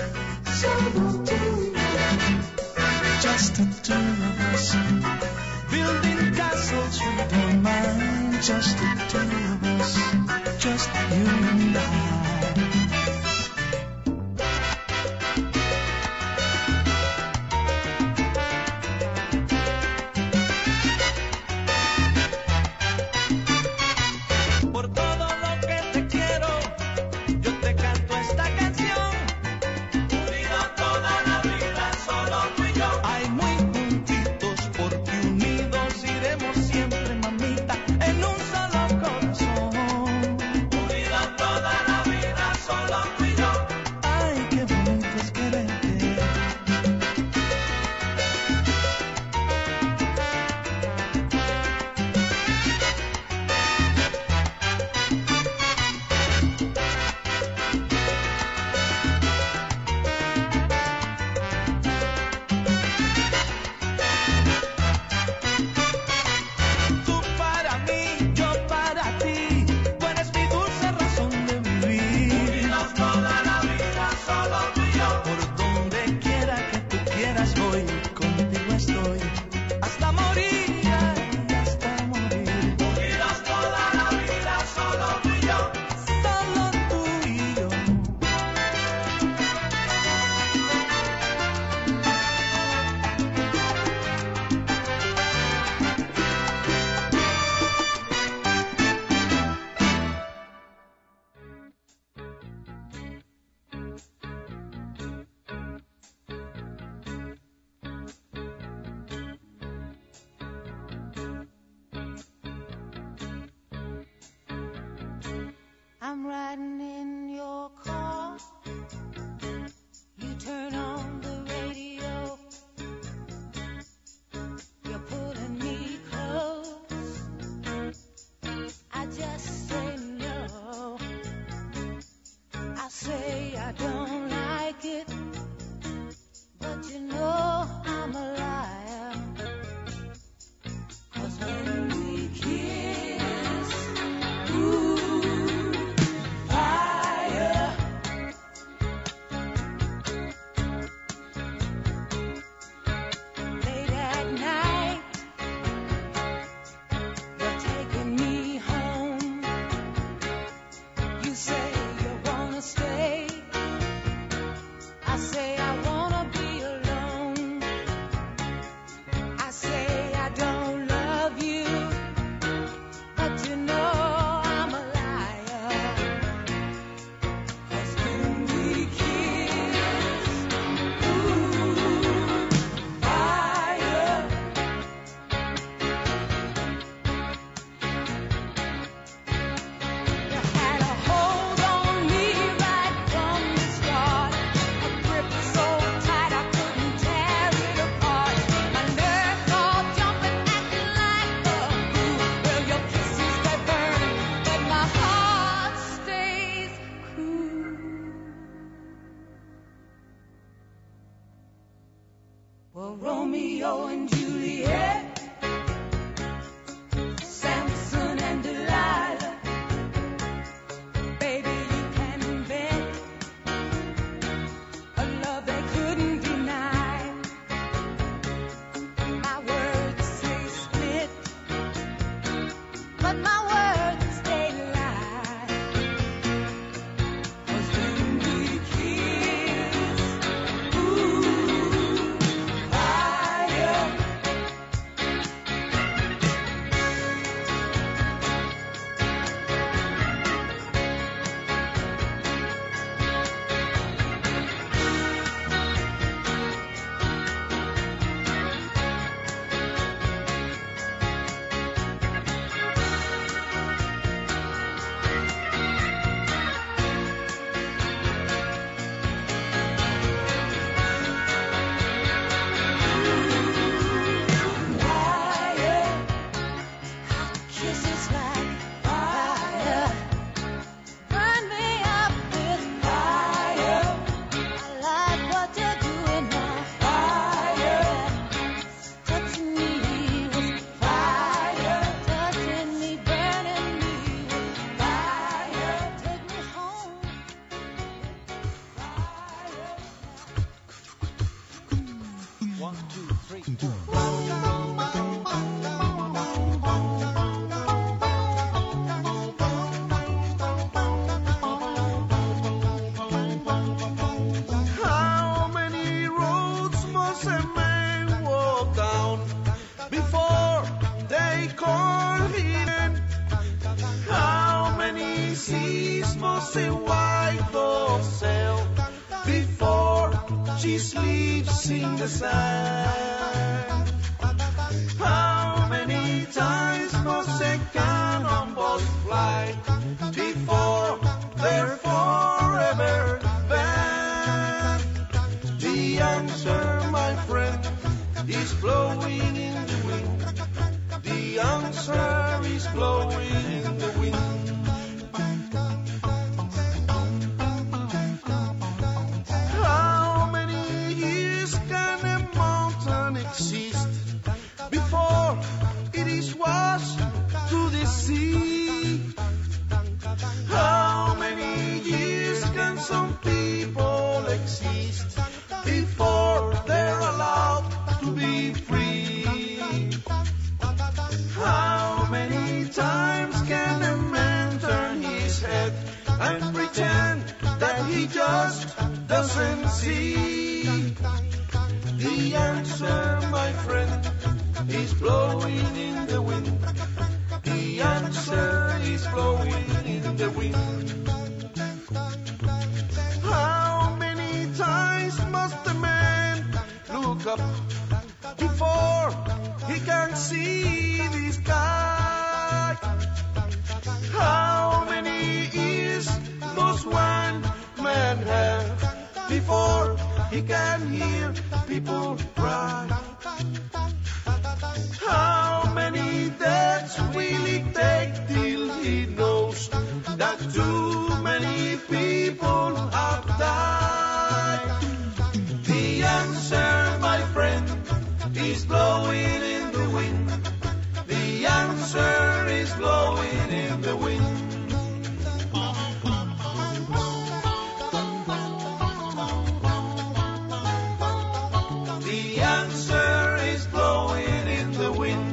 Just the two of us, building castles with our mind. Just the two of us, just you and I. Toda I'm riding in your car. You turn on the radio. You're pulling me close. I just say no. I say I don't like it, but you know I'm a liar. 'Cause when we kiss, ooh, fire. Late at night, you're taking me home. You say you wanna stay. I say I wanna be alone. I say I don't love you, but you know I'm a liar. 'Cause when we kiss, ooh, fire. You had a hold on me right from the start, a grip so tight I couldn't tear it apart. My nerves all jumping, acting like a fool. Well, your kisses they burn, but my heart stays cool. Well, Romeo and Juliet, Samson and Delilah. Baby, you can invent a love they couldn't deny. My words say split, but my words they lie. 'Cause when we kiss, ooh, fire. Fire. Kisses like fire. Burn me up with fire. I like what you're doing now. Fire. Touching me with fire. Touching me, burning me with fire. Take me home. Fire. 1, 2, 3, 4. How many roads must a man walk down before they call him? How many seas must a white dove sail before she sleeps in the sand? How many times must a cannonball fly before they're forever banned? The answer, my friend, is blowing in the wind. The answer is blowing in the wind. How many years can a mountain exist before it is washed to the sea? How many years can some people exist before they're allowed to be free? How many times can a man turn his head and pretend that he just doesn't see? The answer, my friend, is blowing in the wind. The answer is blowing in the wind. How many times must a man look up before he can see the sky? How many years must one man have before he can hear people cry? How many deaths will it take till he knows that too many people have died? The answer, my friend, is blowing in the wind. The answer is blowing in the wind. The answer is blowing in the wind.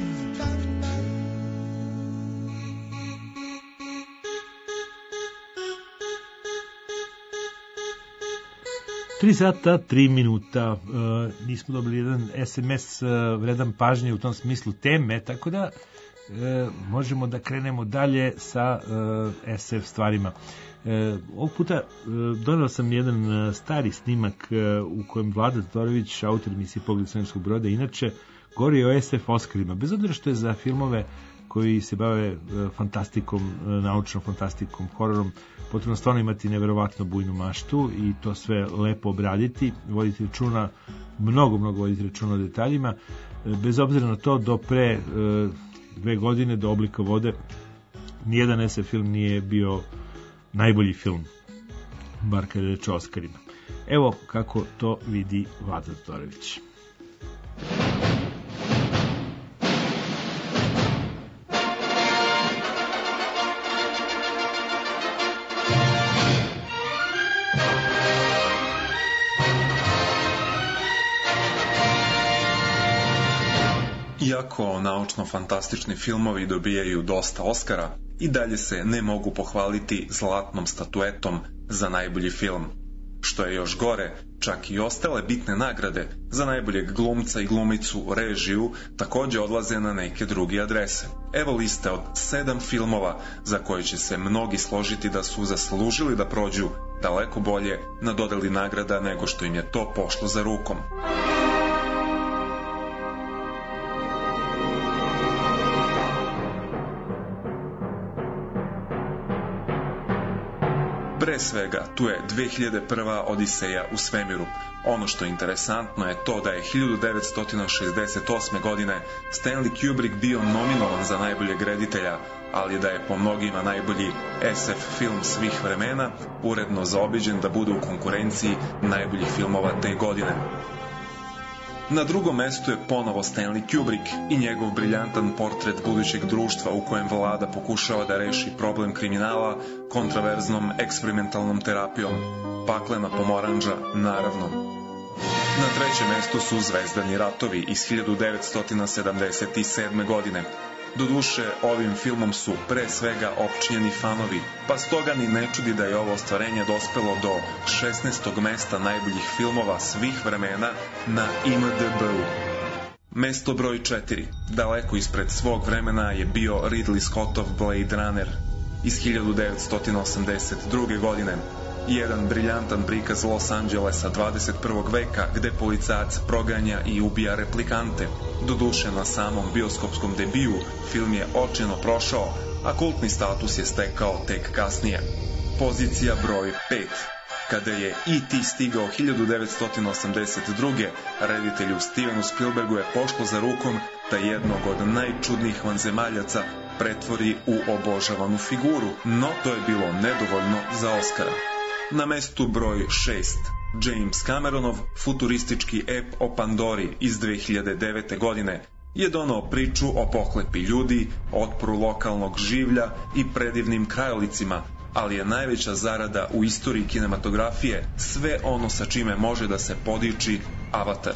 3 sata, 3 minuta, nismo dobili jedan SMS vredan pažnje u tom smislu teme, tako da možemo da krenemo dalje sa SF stvarima. Ovog puta donao sam jedan stari snimak u kojem Vlada Todorović, autor emisije Pogled svemirskog broda, inače govori o SF Oscarima, bez obzira što je za filmove koji se bave fantastikom, naučnom fantastikom, hororom, potrebno stvarno imati neverovatno bujnu maštu i to sve lepo obraditi, voditi računa, mnogo voditi računa o detaljima. Bez obzira na to, do pre 2 godine, do Oblika vode, nijedan SF film nije bio najbolji film, bar kada je reč o Oscarima. Evo kako to vidi Vlada Todorović. Iako naučno-fantastični filmovi dobijaju dosta Oscara, i dalje se ne mogu pohvaliti zlatnom statuetom za najbolji film. Što je još gore, čak i ostale bitne nagrade za najboljeg glumca i glumicu, režiju, takođe odlaze na neke druge adrese. Evo liste od 7 filmova za koje će se mnogi složiti da su zaslužili da prođu daleko bolje na dodeli nagrada nego što im je to pošlo za rukom. Pre svega, tu je 2001. Odiseja u svemiru. Ono što je interesantno je to da je 1968. godine Stanley Kubrick bio nominovan za najboljeg reditelja, ali da je po mnogima najbolji SF film svih vremena uredno zaobiđen da bude u konkurenciji najboljih filmova te godine. Na drugom mestu je ponovo Stanley Kubrick i njegov briljantan portret budućeg društva u kojem vlada pokušava da reši problem kriminala kontraverznom eksperimentalnom terapijom. Paklena pomoranđa, naravno. Na trećem mestu su Zvezdani ratovi iz 1977. godine. Doduše, ovim filmom su pre svega opčinjeni fanovi, pa stoga ni ne čudi da je ovo ostvarenje dospelo do 16. mesta najboljih filmova svih vremena na IMDb-u. Mesto broj 4, daleko ispred svog vremena, je bio Ridley Scottov Blade Runner iz 1982. godine. Jedan briljantan prikaz Los Angelesa 21. veka gde policajac proganja i ubija replikante. Doduše, na samom bioskopskom debiju film je očajno prošao, a kultni status je stekao tek kasnije. Pozicija broj 5. Kada je E.T. stigao 1982. reditelju Stevenu Spielbergu je pošlo za rukom da jednog od najčudnijih vanzemaljaca pretvori u obožavanu figuru, no to je bilo nedovoljno za Oscara. Na mestu broj 6, James Cameronov futuristički ep o Pandori iz 2009. godine je donao priču o pohlepi ljudi, otporu lokalnog življa i predivnim krajolicima, ali je najveća zarada u istoriji kinematografije sve ono sa čime može da se podiči Avatar.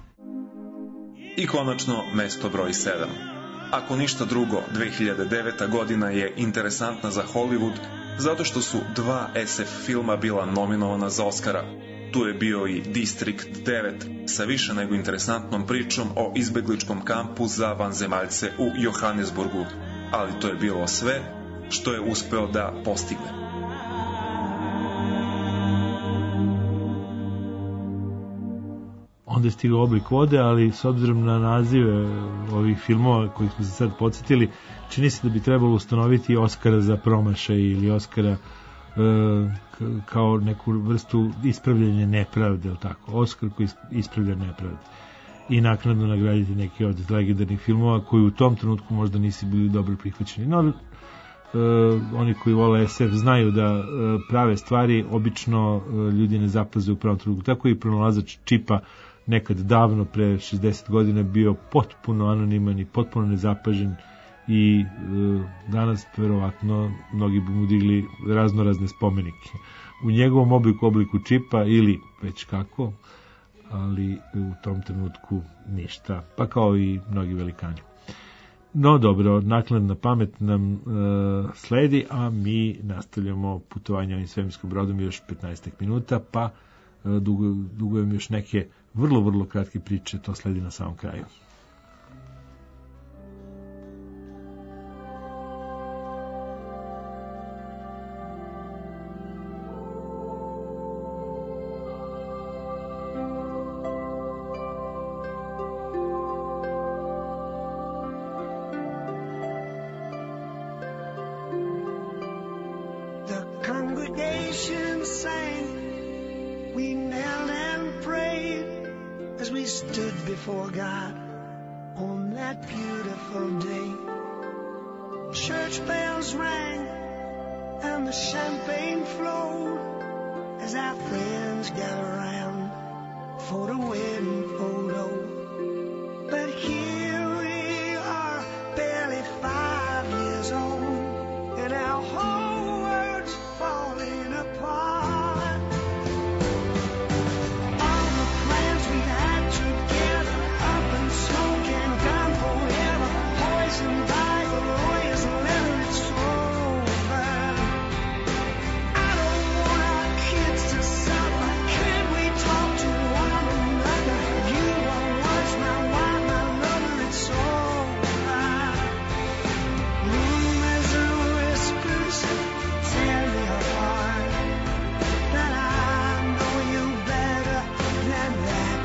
I konačno mesto broj 7. Ako ništa drugo, 2009. godina je interesantna za Hollywood zato što su 2 SF filma bila nominovana za Oscara. Tu je bio i District 9 sa više nego interesantnom pričom o izbegličkom kampu za vanzemaljce u Johannesburgu, ali to je bilo sve što je uspeo da postigne. Onda je stigao Oblik vode, ali s obzirom na nazive ovih filmova kojih smo se sad podsjetili, čini se da bi trebalo ustanoviti Oscara za promašaj ili Oscara kao neku vrstu ispravljanja nepravde, ili tako, Oskar koji ispravlja nepravde i naknadno nagraditi neki od legendarnih filmova koji u tom trenutku možda nisi bili dobro prihvaćeni. No, oni koji vole SF znaju da prave stvari obično ljudi ne zapaze u pravom trenutku. Tako i pronalazač čipa nekad davno, pre 60 godina, bio potpuno anoniman i potpuno nezapažen i danas verovatno mnogi bi mu digli raznorazne spomenike u njegovom obliku čipa ili već kako, ali u tom trenutku ništa, pa kao i mnogi velikani. No dobro, naknadna pamet nam sledi, a mi nastavljamo putovanje ovim svemirskim brodom još 15 minuta, pa dugujem još neke vrlo kratke priče, to sledi na samom kraju. Before God on that beautiful day. Church bells rang and the champagne flowed as our friends gathered around for the wedding photo. But here we are, barely 5 years old, and our whole world's falling apart. All the plans we had together, smoke and gun forever, poisoned by the lawyer's letter, it's over. I don't want our kids to suffer. Can we talk to one another? You were once my wife, my lover, it's over. Rumors and whispers tear me apart, but I know you better than that.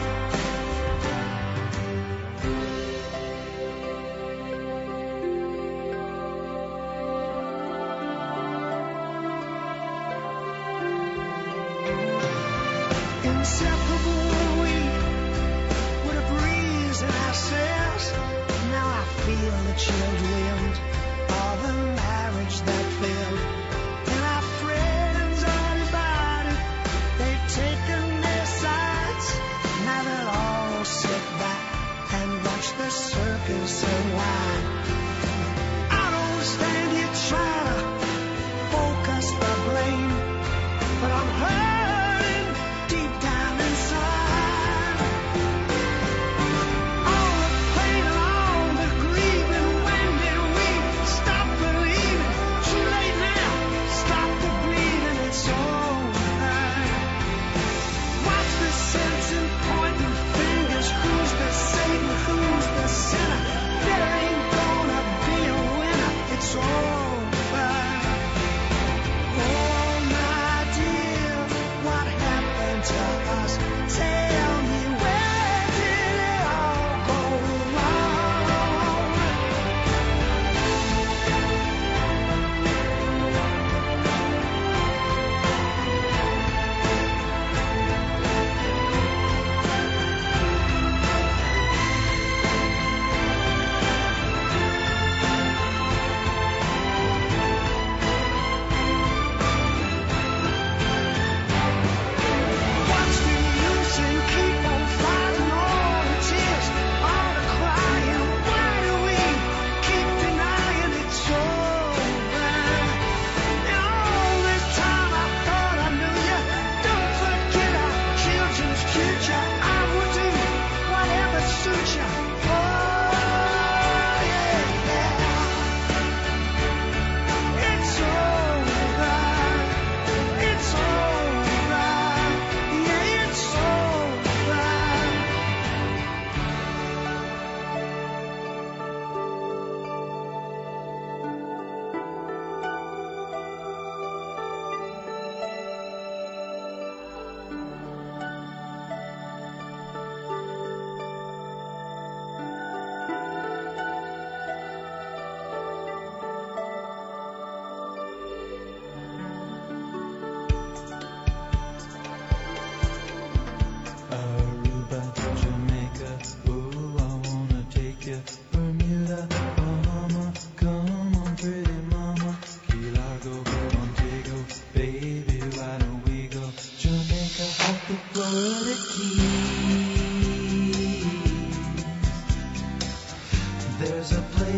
Inseparable we, with a breeze in our sails. Now I feel the chilled wind of the marriage that failed. And our friends are divided, they've taken their sides. Now they'll all sit back and watch the circus unwind. I don't stand here trying to focus the blame, but I'm hurting deep down inside. All the pain and all the grieving, when did we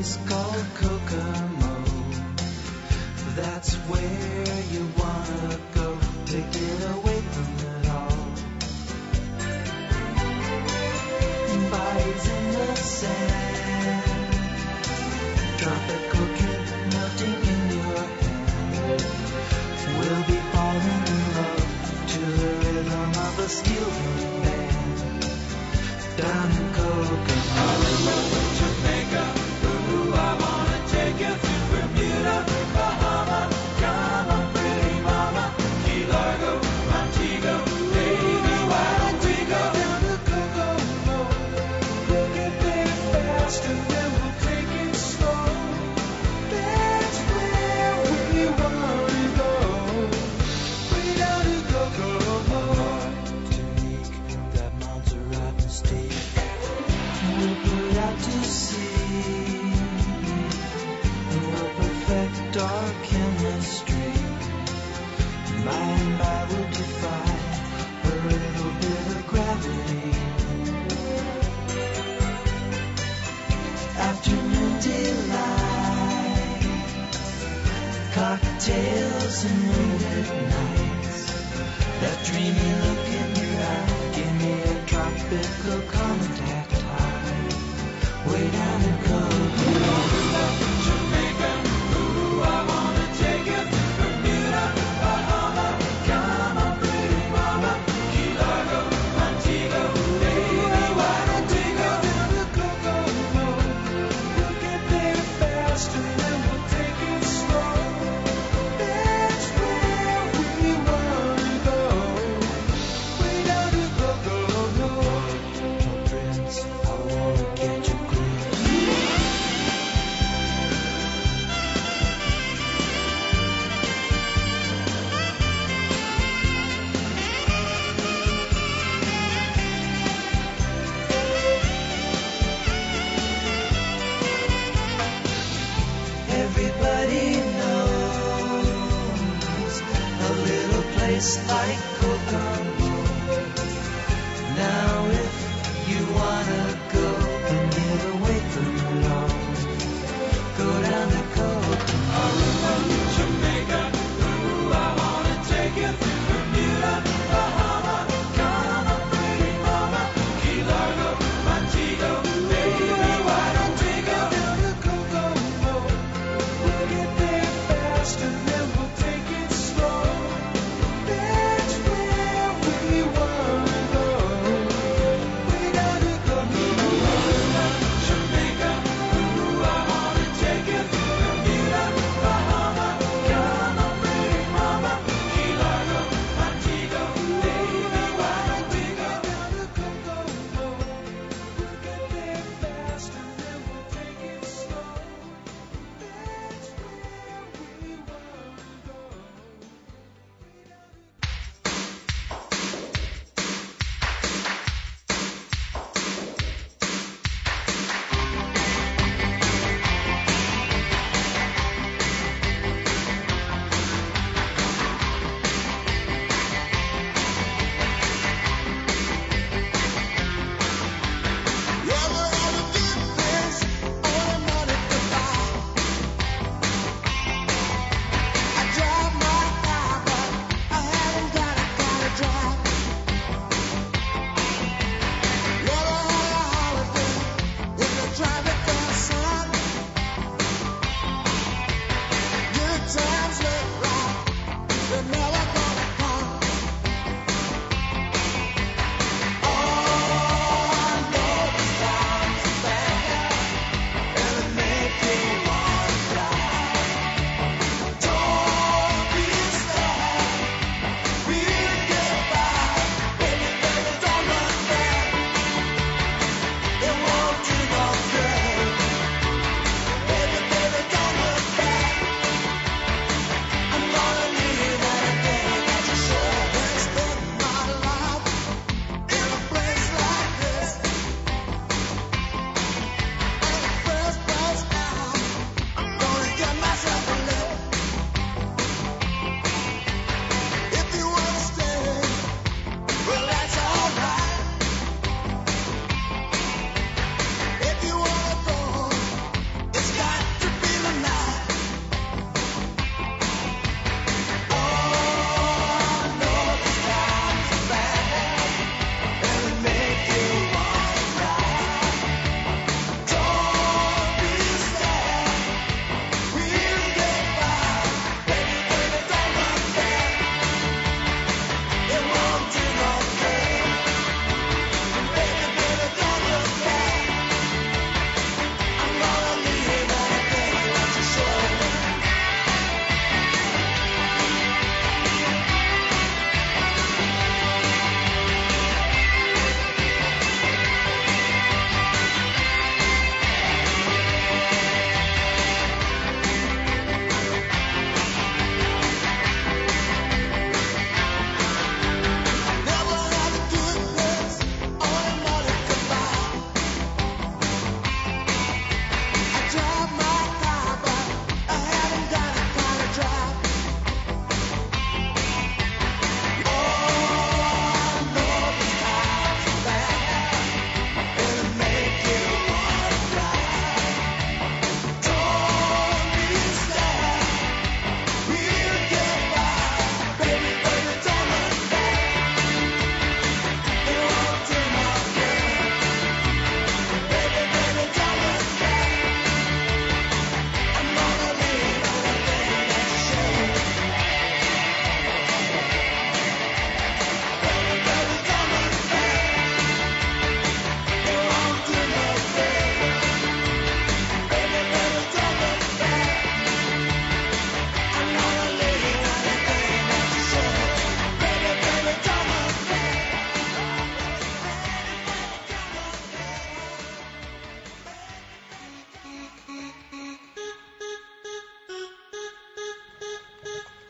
place called Kokomo. That's where you wanna go to get away from it all. Bodies in the sand, tropical kid melting in your hand. We'll be falling in love to the rhythm of a steel drum band. Down in Kokomo, Jamaica, ooh, I wanna take you to Bermuda, Bahama, come on, pretty mama, Key Largo, Montego, baby, why don't we go down to Kokomo? We'll get there fast and then we'll take it slow. That's where we wanna go, way down to Kokomo. Martinique, that Montserrat mistake, we'll put out to sea, and we'll perfect our chemistry. By and by we'll defy a little bit of gravity. Afternoon delight, cocktails and moonlit nights. That dreamy look in your eye, give me a tropical contact high. Way down in Kokomo, Jamaica, ooh, I wanna take you to Bermuda, Bahama, come on, pretty mama, Key Largo, Montego, baby, why don't we go down to Kokomo? We'll get there fast and then we'll take it slow. That's where we wanna go, way down to Kokomo.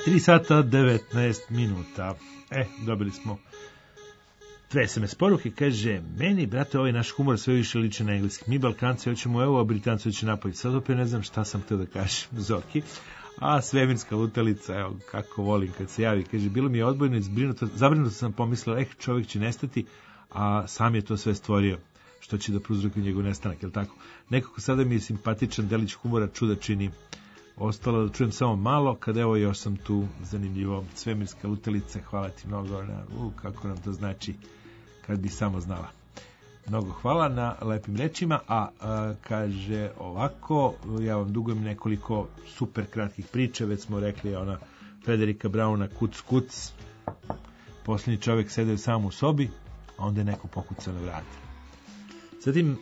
3 sata 19 minuta. Dobili smo 2 SMS poruke, kaže, meni, brate, ovaj naš humor sve više liči na engleski. Mi Balkanci hoćemo evo, a Britanci hoće napolje. Sad opet ne znam šta sam htio da kažem, Zoki. A svemirska lutalica, evo, kako volim kad se javi. Kaže, bilo mi je odbojno i zabrinuto sam pomislio, čovjek će nestati, a sam je to sve stvorio, što će da prouzrokuje njegov nestanak, jel tako? Nekako sada mi je simpatičan delić humora, čuda čini. Ostalo da čujem samo malo, kada evo još sam tu, zanimljivo, svemirska lutalica, hvala ti mnogo, kako nam to znači, kad bi samo znala. Mnogo hvala na lepim rečima, kaže ovako, ja vam dugujem nekoliko super kratkih priča, već smo rekli ona Frederika Brauna, kuc kuc, posljednji čovjek sedeo sam u sobi, a onda je neko pokucao na vrata. Zatim,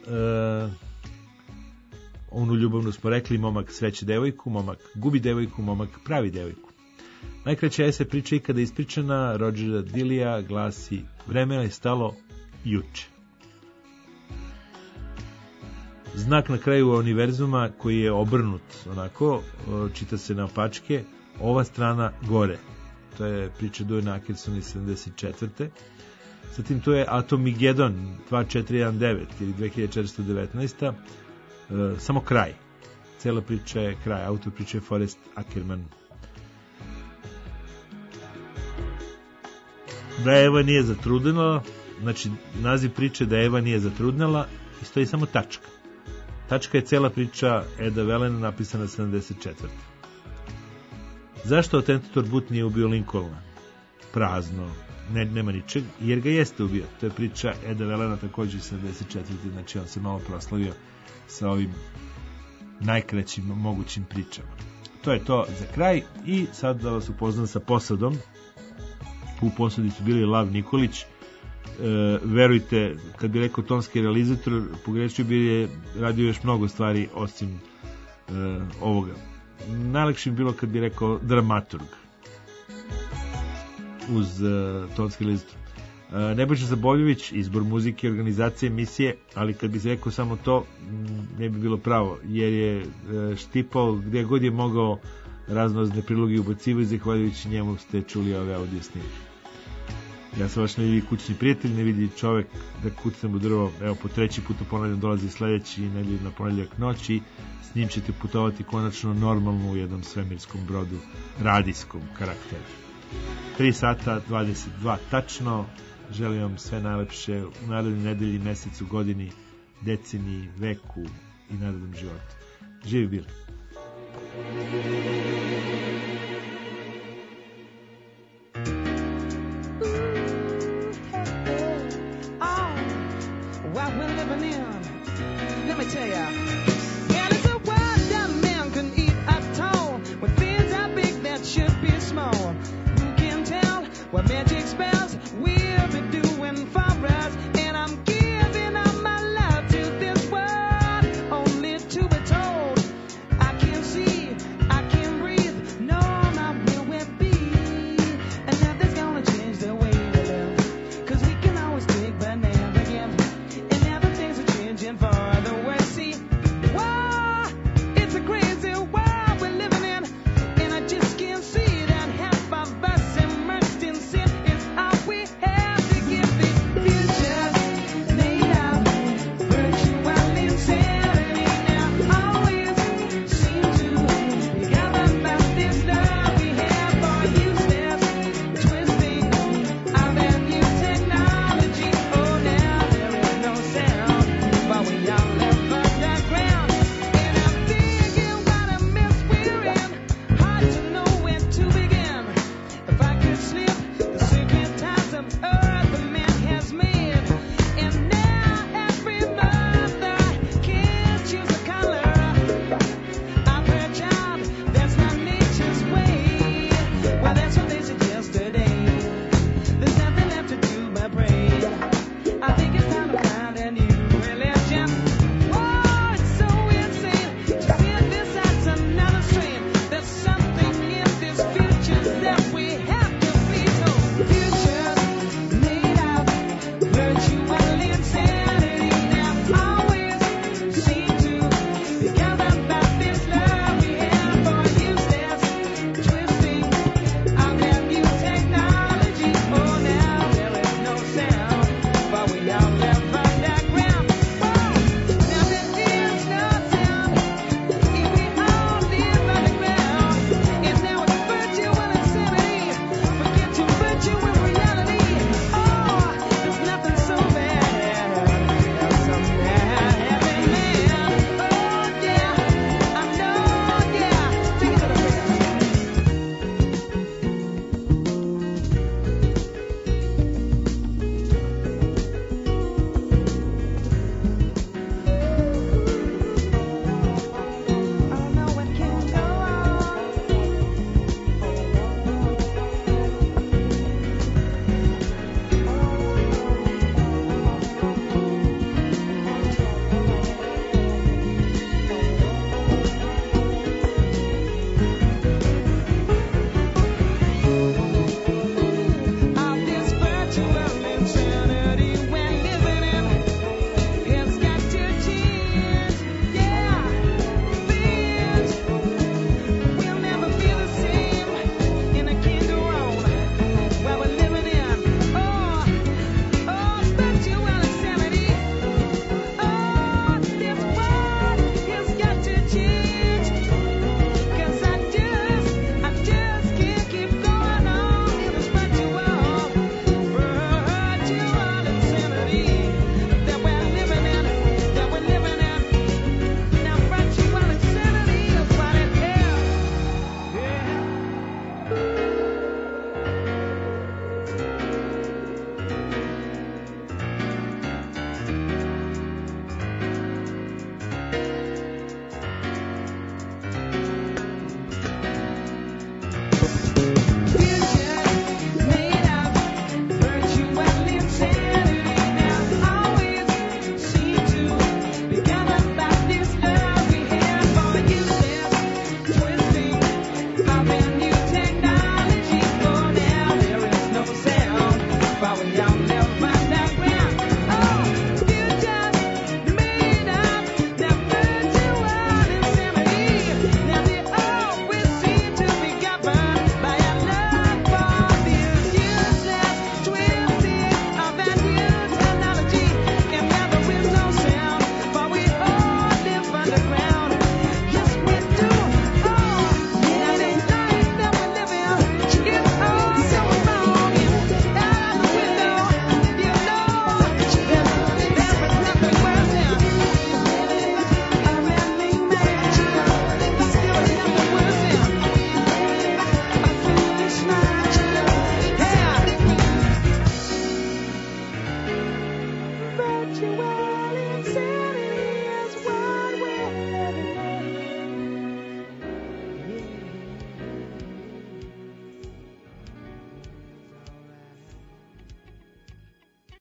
onu ljubavnu smo rekli, momak sreće devojku, momak gubi devojku, momak pravi devojku. Najkraća je se priča ikada ispričana, Rodgera Dillija glasi, vremena je stalo juče. Znak na kraju univerzuma koji je obrnut, onako, čita se na opačke, ova strana gore. To je priča Duane Ackerson iz 74. Zatim to je Atomigedon 2419 ili 2419. Samo kraj. Cela priča je kraj. Autor priče je Forrest Ackerman. Da Eva nije zatrudnela, znači naziv priče da Eva nije zatrudnela i stoji samo tačka. Tačka je cela priča Eda Velena napisana 74. Zašto atentator But nije ubio Lincolna? Prazno. Nema ničeg, jer ga jeste ubio. To je priča Eda Velena također 74. Znači on se malo proslavio sa ovim najkraćim mogućim pričama. To je to za kraj i sad da vas upoznam sa posadom. U posadi su bili Lav Nikolić. Verujte, kad bi rekao tonski realizator, pogrešio bi je radio još mnogo stvari osim ovoga. Najlakše bi bilo kad bi rekao dramaturg uz tonski realizator. Nebojša Zaboljević, izbor muzike, organizacije emisije, ali kad bi se rekao samo to, ne bi bilo pravo, jer je štipao gdje god je mogao raznorazne priloge ubacivo i zahvaljujući njemu ste čuli ove audio snimke. Ja sam vaš nevidi kućni prijatelj, nevidi čovek da kucnem u drvo, evo po 3. puta ponavljam dolazi sledeći nedelju na ponedjeljak noći, s njim ćete putovati konačno normalno u jednom svemirskom brodu radijskom karaktera. 3 sata 22 tačno, želim vam sve najlepše u narednoj nedelji, mesecu, godini, deceniji, veku i narodnom životu. Živi bili! What we're living in, let me tell ya. And it's a world that man can eat at all. When things are big that should be small. Who can tell what magic spells we'll be doing for us? And I'm giving up my love to this world, only to be told I can't see, I can't breathe, no, not where we'll be. And nothing's gonna change the way we live, 'cause we can always take but never give. For the worst, see, wow, it's a crazy world we're living in, and I just can't see that half of us immersed in sin is all we have to give the future. brought you well inside.